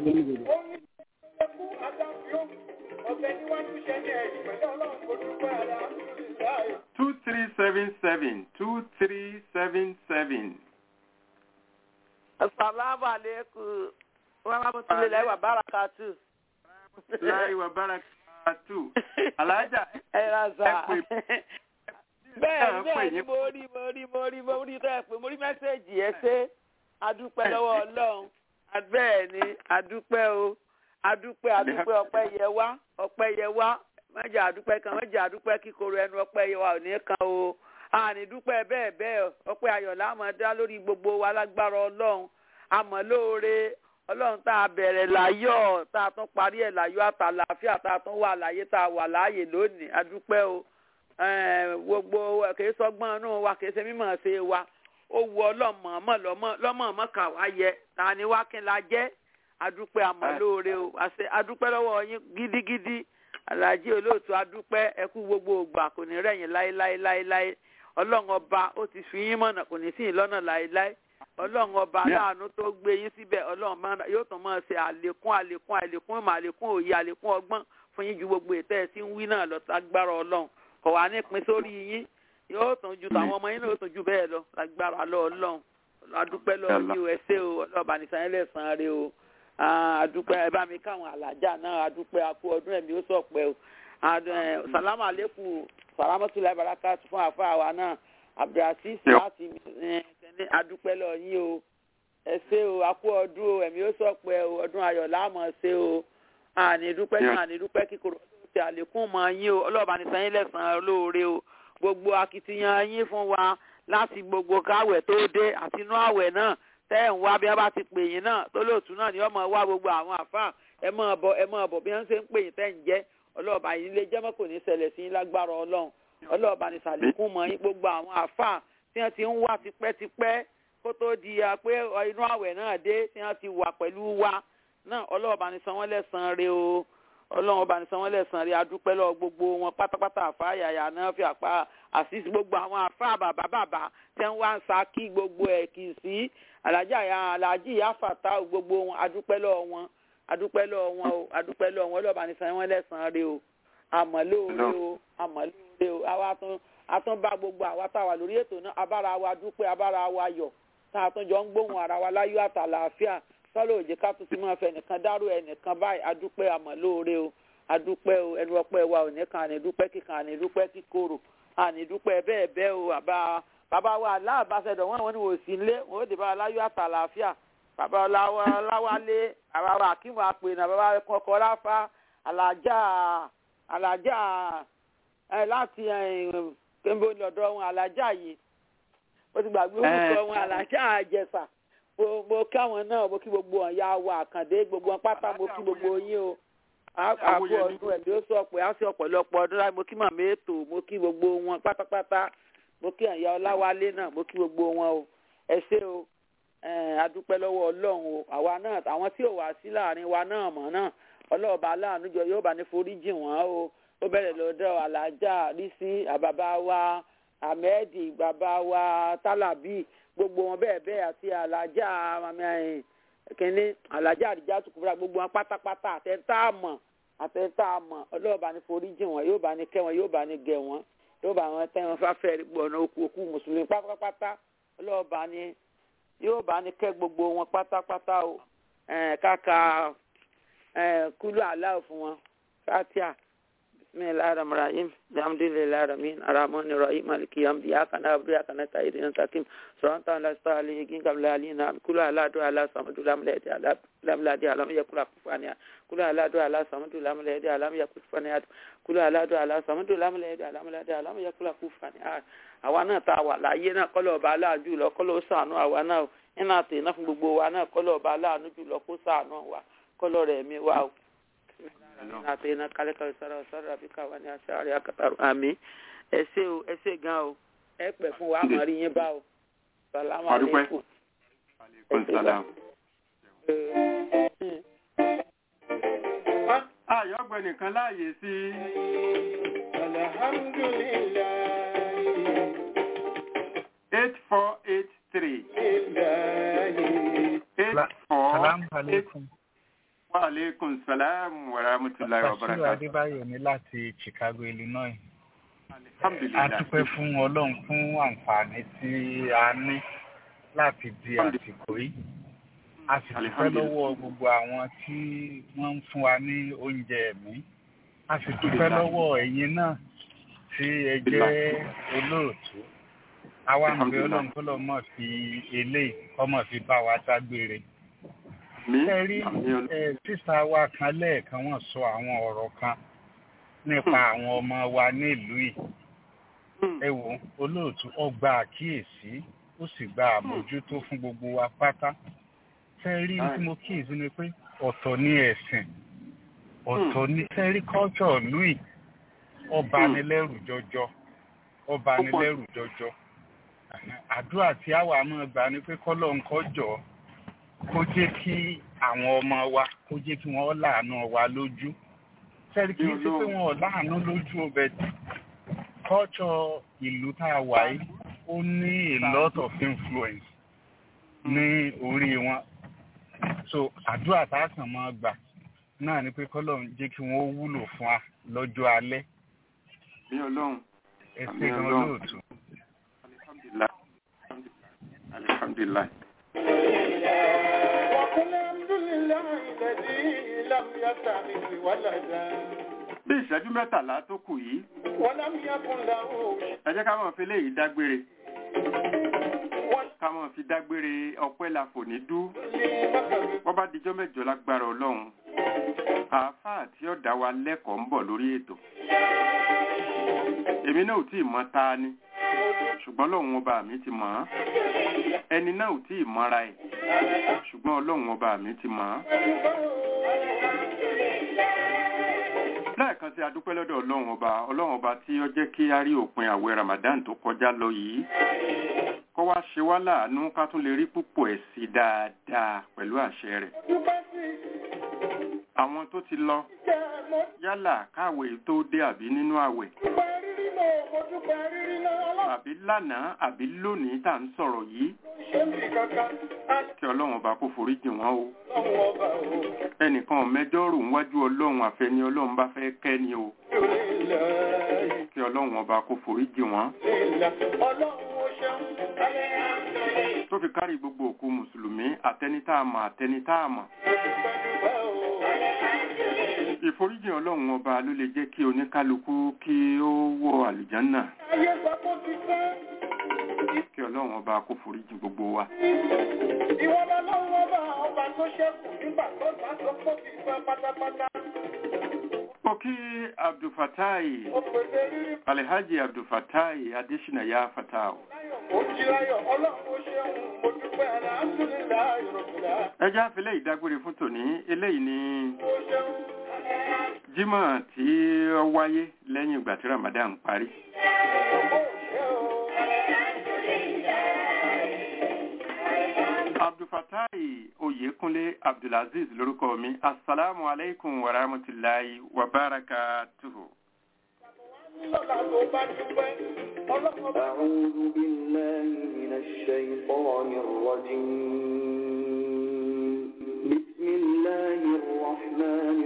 two three seven seven two three seven seven. Assalamu alaikum wa rahmatullahi wa barakatuh. Láì wà barakatuh. Alájà ẹ raza. ẹ pè Bẹ́ẹ̀ bẹ́ẹ̀ ni mo rí mo rí mo rí mo rí tẹ́ ẹ pé mo rí mẹ́sẹ̀gì ẹ ṣe adúpẹ́ lọ́wọ́ Ọlọ́run. Bẹ́ẹ̀ ni adúpẹ́ o adúpẹ́ adúpẹ́ ọpẹ́ yẹ wá ọpẹ́ yẹ wá mẹ́jà adúpẹ́ kan mẹ́jà adúpẹ́ kíkorò ẹnu ọpẹ́ yẹ wá ò ní kan o. Àní dúpẹ́ bẹ́ẹ̀ bẹ́ẹ̀ ọpẹ́ ayọ̀ la máa dá lórí gbogbo wa lágbára Ọlọ́run àmọ́ lóore Ọlọ́run tá a bẹ̀rẹ̀ láyọ̀ tá a tún parí ẹ̀ láyọ̀ àtàlàáfíà tá a tún wà láyé tá a wà láàyè lónìí adúpẹ́ o gbogbo kìí sọgbọ́n inú wa kìí ṣe mímọ̀ ṣe wa ó wu ọlọ́mọ̀ọ́mọ̀ lọ́mọ̀ọ́mọ̀ kà wá yẹ ta ni wá kí n la jẹ́ adúpẹ́ àmọ́ lóore o adúpẹ́ lọ́wọ́ yín gidigidi Alhaji Olóòtú adúpẹ́ ẹkú gbogbo ògbà kò ní rẹ̀yìn láéláéláéláé Ọlọ́run ọba ó ti fi yín mọ̀nà kò ní sí ìlọ́nà láéláé Ọlọ́run ọba láàánú tó gbé yín síbẹ̀ Ọlọ́run yóò tún máa ṣe àlékún àlékún àlékún ìmọ̀ àlékún òye àlékún ọgbọ́n fún yín ju gbogbo ètò ẹ̀ sí ń wí náà lọ lágbára Ọlọ́run kò wá ní pin sórí yín yóò tún ju tàwọn ọmọ yín náà yóò tún ju bẹ́ẹ̀ lọ lágbára lọ Ọlọ́run adúpẹ́ lọ yí o ẹsẹ̀ o ọlọ́ọ̀bà nìsan ẹlẹ́sàn rẹ o adúpẹ́ ẹ bá mi káwọn alájà náà adúpẹ́ akú ọdún ẹ̀mí ó sọ̀pẹ́ o sàlámù àlékún sàlámùtúláì baraka fún àfa àwa náà abdulrasis láti ẹni adúpẹ́ lọ yín o ẹsẹ̀ o akú ọdún o ẹ̀mí ó sọ̀pẹ́ o ọdún ayọ̀ láàmọ̀ ṣe o àní dúpẹ́ náà àní dúpẹ́ kíkorò ti àlékún mọ yín o ọlọ́ọ̀bá ní sanyín lẹ́sàn-án olóore o gbogbo akitiyan yín fún wa láti gbogbo káwẹ̀ tó dé àti inú àwẹ̀ náà tẹ́ ẹ̀ ń wá bí wọ́n bá ti pè yín náà tó lóòtú náà ni wọ́n mọ̀ wá gbogbo àwọn àfáà ẹ mọ̀ bọ̀ ẹ mọ̀ bọ̀ bí wọ́n ṣe ń pè yín tẹ́ ń jẹ́ ọlọ́ọ̀bá yín lé jẹ́mọ́ kò ní ṣẹlẹ̀ sí yín lágbára Ọlọ́run ọlọ́ọ̀bá ní sàlékún mọ yín gbogbo àwọn àfáà tí wọ́n ti ń wá tipẹ́tipẹ́ kó tó di pé inú àwẹ̀ náà dé tí wọ́n ti wà pẹ̀lú wa náà ọlọ́ọ̀bá ní san wọ́n lẹ́san rẹ̀ o Ọlọ́run ọba nìsan wọn lẹ́sàn rí adúpẹ́ lọ gbogbo wọn pátápátá àfa yàyà náà fi àpá àṣìṣe gbogbo àwọn àfa bàbá bàbá tẹ́ ń wá ń sa kí gbogbo ẹ̀ kì í sí alájà ya alájì ìyá fàtà gbogbo wọn adúpẹ́ lọ wọn adúpẹ́ lọ wọn o adúpẹ́ lọ wọn ọlọ́ba nìsan wọn lẹ́sàn rí o àmọ́ lóore o àmọ́ lóore o àwa tún atún bá gbogbo àwa táwa lórí ètò náà abára wa dúpẹ́ abára wa yọ̀ tá a tún jọ ń gbóhùn ara wa láyọ̀ àtàlàáfíà sọ́lọ́ òjì ká tún ti máa fẹ́ nìkan dárò ẹnìkan báyìí adúpẹ́ àmọ́ lóore o adúpẹ́ o ẹnu ọpẹ́ wa ò ní kan ànídúpẹ́ kíkan ànídúpẹ́ kíkorò ànídúpẹ́ bẹ́ẹ̀ bẹ́ẹ̀ o àbá bàbá wa aláàbáṣẹdọ̀ wọn wọn ni wò sí ilé wọn ó dé bá aláyọ̀ àtàlàáfíà bàbá ọláwálé bàbá wa akínwó àpè náà bàbá kọkọ ráfá alájà alájà ẹ láti kéńbó lọ́dọ̀ wọn alájà yìí ó ti gbàgbé orúkọ wọn alájà àjẹsà mo kí àwọn náà mo kí gbogbo ọ̀yà wa àkàndé gbogbo wọn pátá mo kí gbogbo yín o àbú ọdún ẹ̀mí ó sọ pé á sí ọ̀pọ̀lọpọ̀ ọdún láì mo kí màmá ètò mo kí gbogbo wọn pátápátá mo kí ọ̀yà ọláwálé náà mo kí gbogbo wọn o ẹ ṣé o adúpẹ́ lọ́wọ́ Ọlọ́run o àwa náà àwọn tí ò wá sí láàrin wa náà mọ̀ náà ọlọ́ọ̀bá aláàánú jọ yóò bá ní foríjì wọ́n o ó bẹ̀rẹ̀ lọ́dọ̀ alájà rísí àbàbá wa ahmed bàbá wa tálábì gbogbo wọn bẹ́ẹ̀ bẹ́ẹ̀ àti alájà kínní alájà àdìjà tukùbúrà gbogbo wọn pátápátá àtẹ̀ntà àmọ̀ àtẹ̀ntà àmọ̀ ọlọ́ọ̀bá ní foríjì wọn yóò bá ní kẹ́ wọn yóò bá ní gẹ̀ wọn yóò bá wọn tẹ́ wọn fáfẹ́ gbọ̀nà òkú òkú mùsùlùmí pátápátá ọlọ́ọ̀bá ní yóò bá ní kẹ́ gbogbo wọn pátápátá o káka kúlù aláwọ̀ fún wọn fatia bisimilahi rahman rahim alhamdulilayi ramin aramani rahim maliki yamdi akana abu akana tayiri ntakim sọ̀rọ̀ntà alasta aliyu gíngàmlẹ̀ alina kúlù aládùn aláṣàmùdù lámúlẹ̀ẹ́dẹ́ alámúlẹ̀ẹ́dẹ́ alámúyẹ̀kúlà kúfàníà kúlù aládùn aláṣàmùdù lámúlẹ̀ẹ́dẹ́ alámúyẹ̀kúfàníà kúlù aládùn aláṣàmùdù lámúlẹ̀ẹ́dẹ́ alámúlẹ̀ẹ́dẹ́ alámúyẹ̀kúlà kúfàníà àwa náà tá a wà láyé náà kọ́lọ̀ ọba aláàánú jùlọ kọ́lọ̀ ó ṣàánú àwa náà nínú àtẹ̀ náà fún gbogbo wa náà kọ́lọ̀ ọba aláàánú jùlọ kó ṣàánú wa kọ́lọ̀ rẹ̀ mi wá o. àtẹ̀ náà kálẹ̀ kálẹ̀ sára sára àbí káwa ní aṣọ àrẹ àkàtàrò àmì ẹ ṣé o ẹ ṣé gan o ẹ pẹ̀ fún wa àmọ́ rí yín bá o. sàlámù alaykum. ayọ̀gbẹ́ nìkan láàyè sí alhamdulillah. eight four eight three eight four Salaam alaikum. Wa alaikum salam wa rahmatullahi wa Basiru barakatuh. Adébáyọ̀ ní láti Chicago, Illinois. Alhamdulillah. A dúpẹ́ fún Ọlọ́run fún àǹfààní tí a ní láti di àsìkò yìí. A sì dúpẹ́ lọ́wọ́ gbogbo àwọn tí wọ́n ń fún wa ní oúnjẹ ẹ̀mí. A sì dúpẹ́ lọ́wọ́ ẹ̀yin náà tí ẹ jẹ́ olóòtú. Àwa ń bẹ Ọlọ́run kó lọ́ọ́ mọ̀ fi eléyìí kọ́ mọ̀ fi bá wa dágbére. Ẹ rí sísá wa kan lẹ́ẹ̀kan wọ́n sọ àwọn ọ̀rọ̀ kan nípa àwọn ọmọ wa nílùú yìí. Ẹ wò olóòtú ó gba àkíyèsí ó sì gba àmójútó fún gbogbo wa pátá. Fẹ́ rí tí mo kíyèsí ni pé ọ̀tọ̀ ní ẹ̀sìn ọ̀tọ̀ ní fẹ́ rí culture ìlú yìí ó bani lẹ́rù jọjọ ó bani lẹ́rù jọjọ. Àdúrà tí àwa máa gbà ni pé k'Ọlọ́run kó jọ̀ọ́ kó jẹ́ kí àwọn ọmọ wa kó jẹ́ kí wọ́n láàánú wa lójú. Fẹ́rí kí n sí pé wọn ò láàánú lójú ọbẹ̀ tí culture ìlú tá a wà yìí ó ní a lot of influence ní orí wọn. So àdúrà tá a kàn máa gbà náà ni pé k'Ọlọ́run jẹ́ kí wọ́n wúlò fún wa lọ́jọ́ alẹ́. Ní Ọlọ́run. Ẹ ṣé gan olóòtú. Alhamdulillah. Alhamdulillah. Bí ìṣẹ́jú mẹ́tàlá tó kù yìí, ẹ jẹ́ ká máa fi léyìí dágbére. Ká máa fi dágbére ọpẹ́ la fò ní dú. Wọ́n bá dijọ́ mẹ́jọ lágbára Ọlọ́run. Àáfàá tí ó dá wa lẹ́kọ̀ọ́ ń bọ̀ lórí ètò. Èmi náà ò tí ì mọ̀ ta ni, ṣùgbọ́n Ọlọ́run ọba mi ti mọ̀ ọ́. Ẹni náà ò tí ì mọ̀ra ẹ̀, ṣùgbọ́n Ọlọ́run ọba mi ti mọ̀ ọ́. Lẹ́ẹ̀kan sí a dúpẹ́ lọ́dọ̀ Ọlọ́run ọba, Ọlọ́run ọba tí ó jẹ́ kí a rí òpin àwẹ̀ Ramadan tó kọjá lọ yìí. Kó wá ṣe wá láàánú ká tún lè rí púpọ̀ ẹ̀ sí dáadáa pẹ̀lú àṣẹ rẹ̀. Àwọn tó ti lọ yálà káwẹ̀ tó dé àbí nínú àwẹ̀. Àbí lánàá àbí lónìí tá ń sọ̀rọ̀ yìí. Kí Ọlọ́run ọba kó foríjì wọ́n o. Ẹnìkan mẹ́jọ́rò níwájú Ọlọ́run àfẹ́ni Ọlọ́run bá fẹ́ kẹ́ ni o. Kí Ọlọ́run ọba kó foríjì wọ́n. Tó fi kárí gbogbo òkú Mùsùlùmí àtẹnitáàmà àtẹnitáàmà. Ìforíjì Ọlọ́run ọba ló lè jẹ́ kí oníkálukú kí ó wọ àlùjánnà. Kí Ọlọ́run ọba kó foríjì gbogbo wa. Ìwọ lọ́lọ́run ọba ọba tó ṣẹ́kù nígbà tó bá sọ pé kì í fẹ́ pátápátá. Mo kí Abdulfatai, Alhaji Abdulfatai Adesina ya Fatao. Ó jí láyọ̀ Ọlọ́run ó ṣeun mo dúpẹ́ alhamdulillahi rabbil alamin. Ẹ jẹ́ á fi eléyìí dágbére fún tòní, eléyìí ni Jímọ̀ tí ó wáyé lẹ́yìn ìgbà tí Ramadan parí. Abdulfatai Oyèkúnlé Abdulaziz lórúkọ mi. Assalamu alaikum wa rahmatullahi wa barakatuhu. أعوذ بالله من الشيطان الرجيم بسم الله الرحمن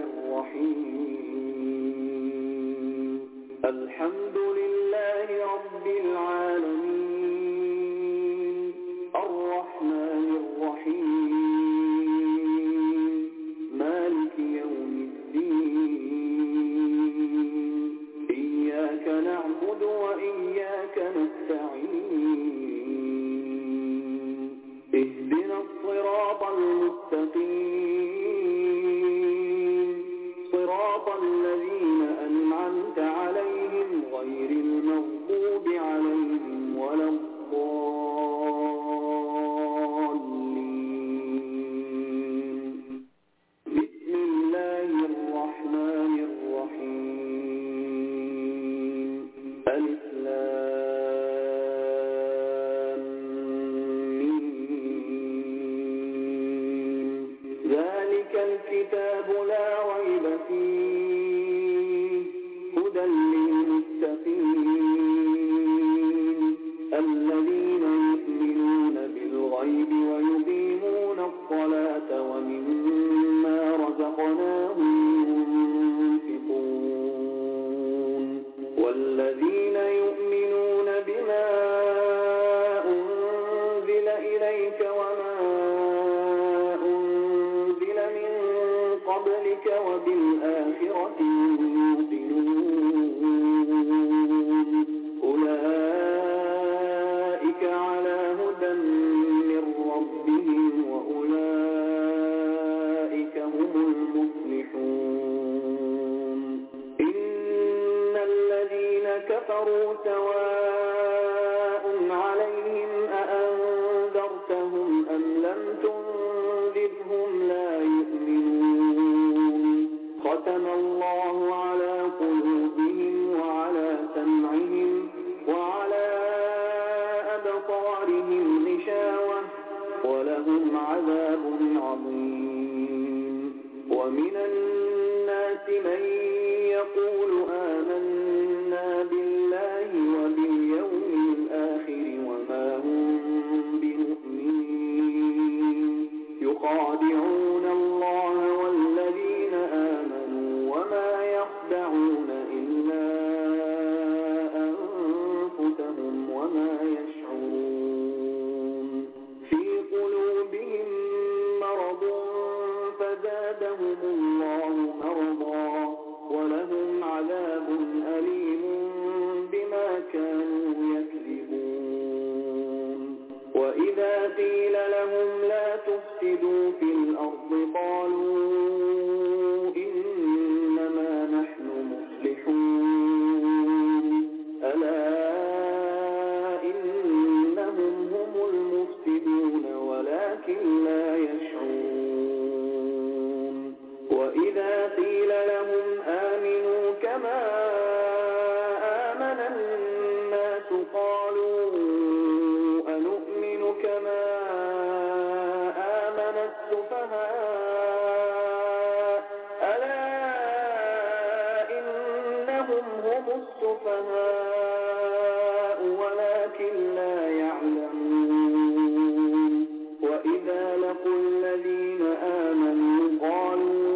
الرحيم الحمد لله رب العالمين الرحمن الرحيم مالك يوم الدين إياك نعبد وإياك نستعين اهدنا الصراط المستقيم صراط الذين أنعمت عليهم غير المغضوب عليهم ولا الضالين بسم الله الرحمن الرحيم ألف لام ميم ذلك الكتاب لا ريب فيه هدى للمتقين الذين يؤمنون إليك وما أنزل من قبلك وبالآخرة يوقنون أولئك على هدى من ربهم وأولئك هم المفلحون إن الذين كفروا سواء عليهم أأنذرتهم أم لم تنذرهم لا يؤمنون ختم الله على قلوبهم وعلى سمعهم وعلى أبصارهم غشاوة ولهم عذاب عظيم ومن الناس من يقول آمنا بالله وباليوم الآخر وما هم بمؤمنين يخادعون الله والذين آمنوا وما يخدعون إلا أنفسهم وما يشعرون في قلوبهم مرض فزادهم الله مرضا ولهم عذاب أليم بما كانوا يكذبون وإذا قيل لهم لا تفسدوا في الأرض قالوا إنما نحن مصلحون ألا إنهم هم المفسدون ولكن لا يشعرون وإذا قيل لهم آمنوا كما آمن الناس قالوا أنؤمن كما آمن السفهاء ألا إنهم هم السفهاء ولكن لا يعلمون وإذا لقوا الذين آمنوا قالوا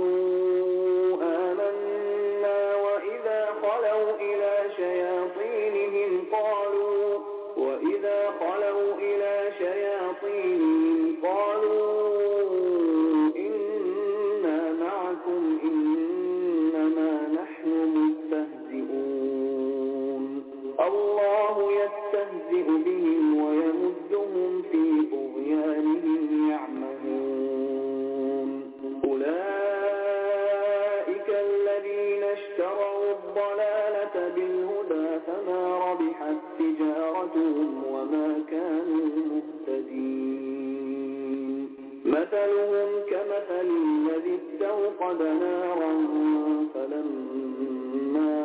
آمنا وإذا خلوا إلى شياطينهم قالوا وإذا خلوا إلى شياطينهم قالوا إنا معكم إنما نحن مستهزئون الله يستهزئ بهم ويمدهم في طغيانهم يعمهون أولئك الذين اشتروا الضلالة بالهدى فما ربحت تجارتهم وما كانوا مهتدين مثلهم كمثل الذي استوقد نارا فلما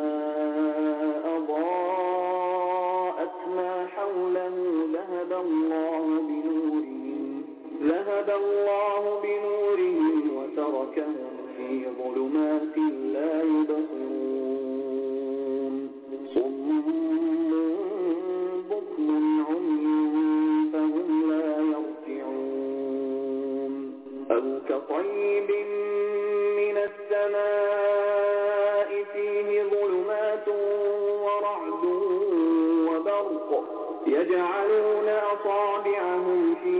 أضاءت ما حوله ذهب الله بنورهم ذهب الله بنورهم وتركهم في ظلمات لا يبصرون صم بكم عمي فهم لا يرجعون أو كطيب من السماء فيه ظلمات ورعد وبرق يجعلون أصابعهم في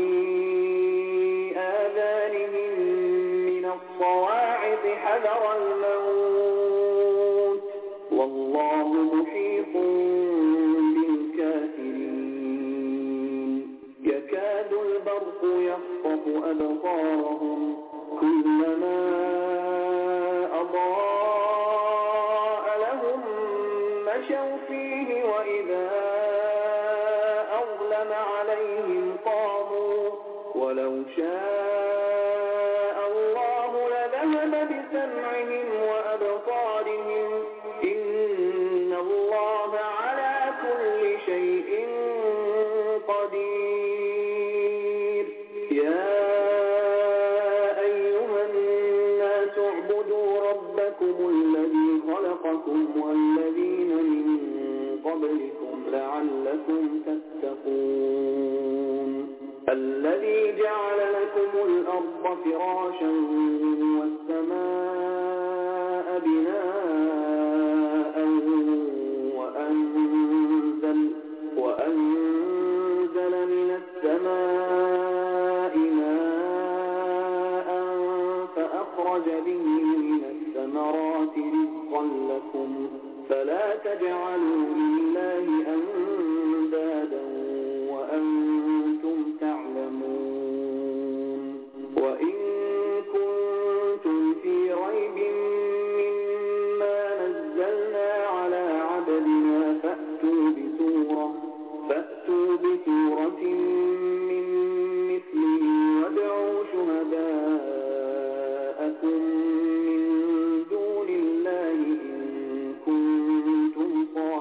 آذانهم من الصواعق حذر الموت والله محيط بالكافرين يكاد البرق يخطف أبصارهم كلما أضاء لهم مشوا فيه وإذا أظلم عليهم قاموا ولو شاء الله لذهب بسمعهم وأبصارهم إن الله على كل شيء قدير يا أيها الناس اعبدوا ربكم الذي خلقكم والذين من قبلكم لعلكم تتقون الذي جعل لكم الأرض فراشا والسماء بناء وأنزل, وأنزل من السماء وأخرج به من الثمرات رزقا لكم فلا تجعلوا لله أندادا وأنتم تعلمون وإن كنتم في ريب مما نزلنا على عبدنا فأتوا بسورة فأتوا بسورة من مثله وادعوا شهداءكم من دون الله إن كنتم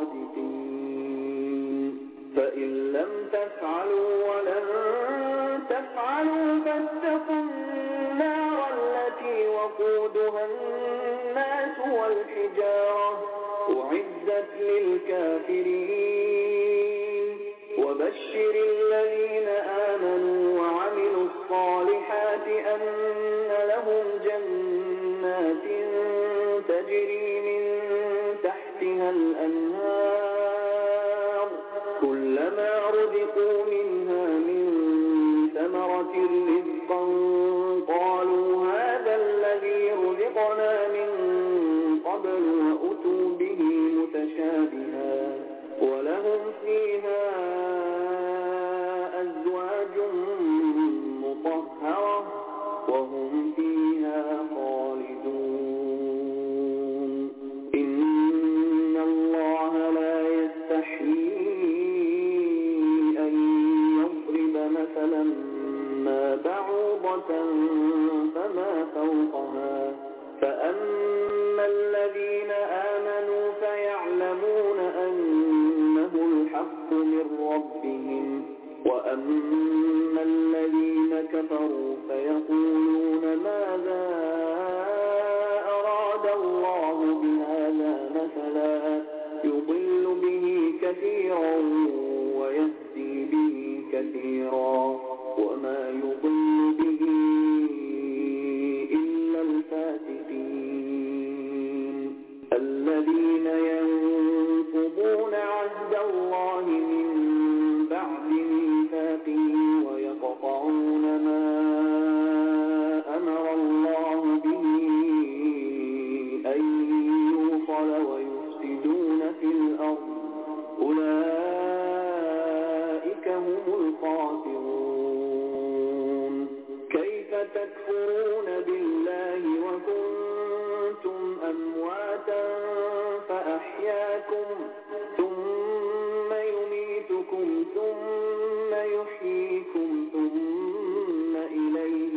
صادقين فإن لم تفعلوا ولن تفعلوا فاتقوا النار التي وقودها الناس والحجارة أعدت للكافرين وبشر الذين آمنوا وعملوا الصالحات أن لهم جنات تجري من تحتها الأنهار كلما رزقوا منها من ثمرة رزقا قالوا هذا الذي رزقنا من قبل وأتوا به متشابها ولهم فيها أزواج مطهرة وهم فيها خالدون إن الله لا يستحيي أن يضرب مثلا ما بعوضة فما فوقها فأما الذين آمنوا فيعلمون أنه الحق من ربهم وأما الذين كفروا فيقولون ماذا أراد الله بهذا مثلا يضل به كثيرا ويهدي به كثيرا وما يضل به إلا الفاسقين الذين ينقضون عهد الله من بعد ميثاقه ويقطعون ما أمر الله به أن يوصل ويفسدون في الأرض أولئك هم الخاسرون كيف تكفرون بالله وكنتم أمواتا فأحياكم ثم يميتكم ثم يحييكم ثم إليه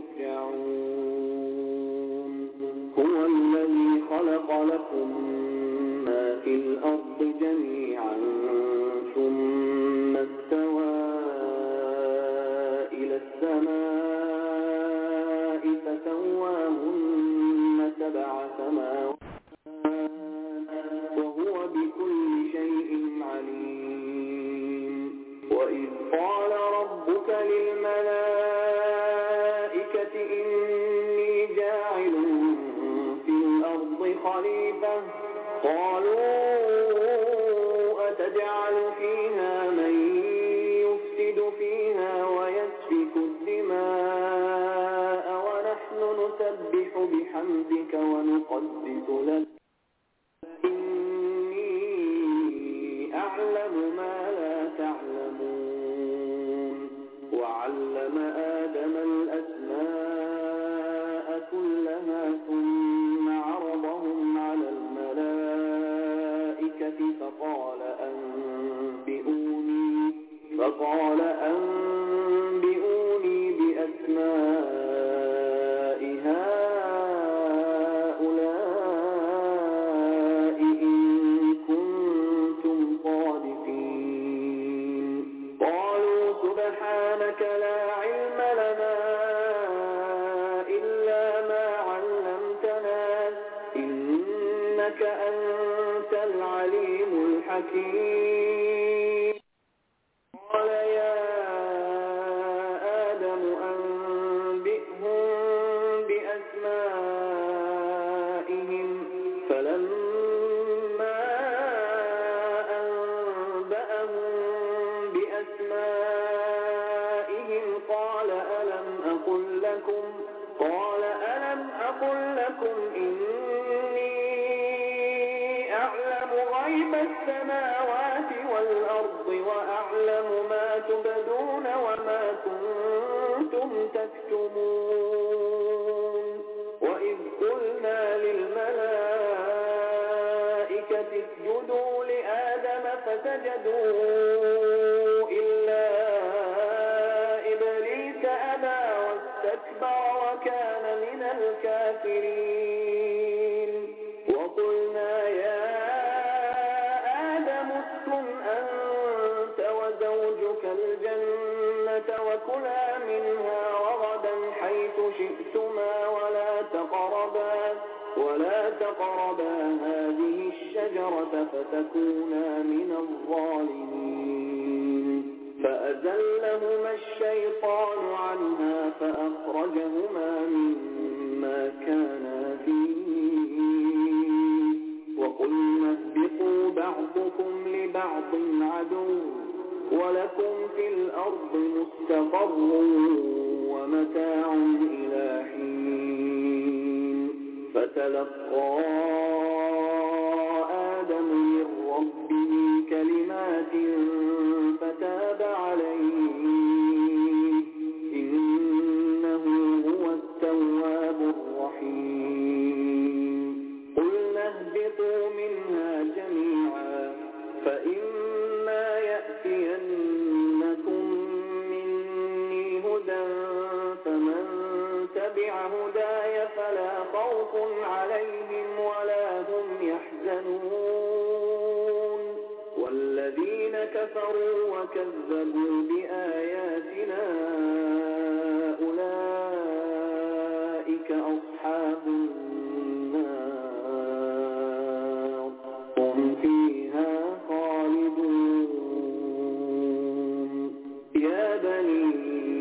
ترجعون هو الذي خلق لكم ما في الأرض جميعا ثم استوى إلى السماء فسواهن سبع سماوات وهو بكل شيء عليم وإذ قال ربك للملائكة إني جاعل في الأرض خليفة قالوا أتجعل فيها من يفسد فيها ويسفك الدماء ونحن نسبح بحمدك ونقدس لك إني أعلم ما لا تعلمون وعلم آدم الأسماء كلها ثم عرضهم على الملائكة فقال أنبئوني فقال أنبئوني بأسماء هؤلاء إن كنتم صادقين قالوا سبحانك لا علم لنا إلا ما علمتنا إنك أنت العليم الحكيم قال يا آدم أنبئهم بأسمائهم فلما أنبأهم بأسمائهم قال ألم أقل لكم قال ألم أقل لكم إني أعلم غيب السماوات والأرض وأعلم ما تبدون وما كنتم تكتمون وإذ قلنا للملائكة اسجدوا لآدم فسجدوا إلا إبليس أبى واستكبر وكان من الكافرين وقلنا يا آدم اسكن أنت وزوجك الجنة وكلا منها رغدا حيث شئتما ولا تقربا ولا تقربا هذه الشجرة فتكونا من الظالمين فأزلهما الشيطان عنها فأخرجهما مما كانا فيه وقلنا اهبطوا بعضكم لبعض عدو ولكم في الأرض مستقر ومتاع إلى حين فتلقى آدم من ربه كلمات فتاب عليه إنه هو التواب الرحيم قلنا اهبطوا منها جميعا فإما يأتينكم مني هدى فمن تبع هداي فلا خوف عليهم ولا هم يحزنون والذين كفروا وكذبوا بآياتنا أولئك أصحاب النار هم فيها خالدون يا بني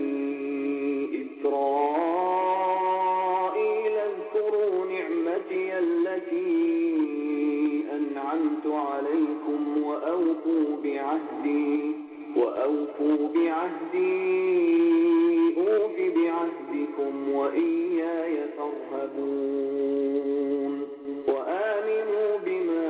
إسرائيل اذكروا نعمتي التي أنعمت عليكم وأوفوا بعهدي وأوفوا بعهدي أوف بعهدكم وإياي فارهبون وآمنوا بما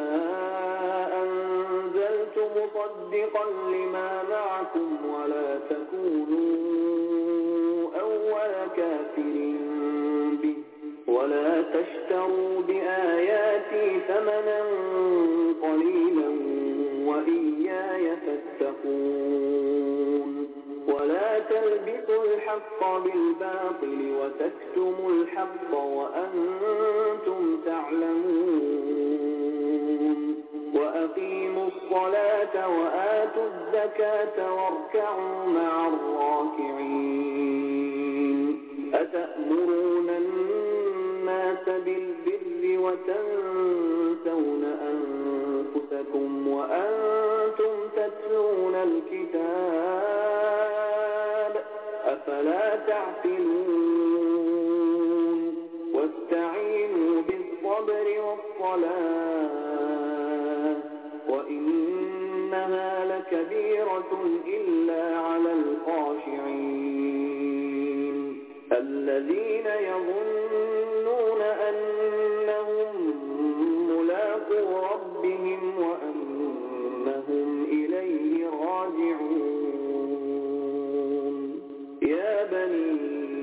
أنزلت مصدقا لما معكم ولا تكونوا أول كافر به ولا تشتروا بآياتي ثمنا قليلا وإياي فاتقون ولا تلبسوا الحق بالباطل وتكتموا الحق وأنتم تعلمون وأقيموا الصلاة وآتوا الزكاة واركعوا مع الراكعين أتأمرون الناس بالبر وتنسون أنفسكم وأنتم تتلون الكتاب أفلا تعقلون واستعينوا بالصبر والصلاة وإنها لكبيرة إلا على الخاشعين الذين يظنون أنهم ملاقو ربهم وأنهم إليه راجعون يا بني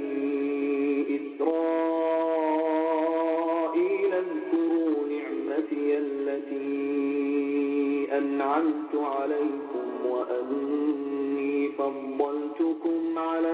إسرائيل اذكروا نعمتي التي أنعمت عليكم وأني فضلتكم على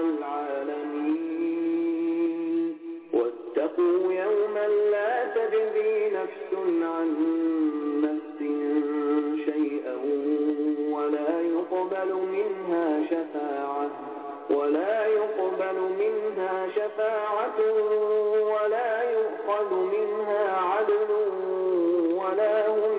العالمين واتقوا يوما لا تجزي نفس عن نفس شيئا ولا يقبل منها شفاعة ولا يقبل منها شفاعة ولا يؤخذ منها عدل ولا هم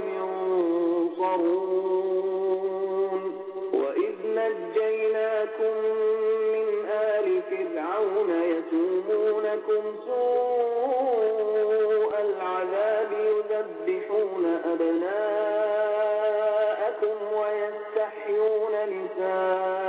ينصرون وإذ نجيناكم من آل فرعون يسومونكم سوء العذاب يذبحون أبناءكم ويستحيون نساءكم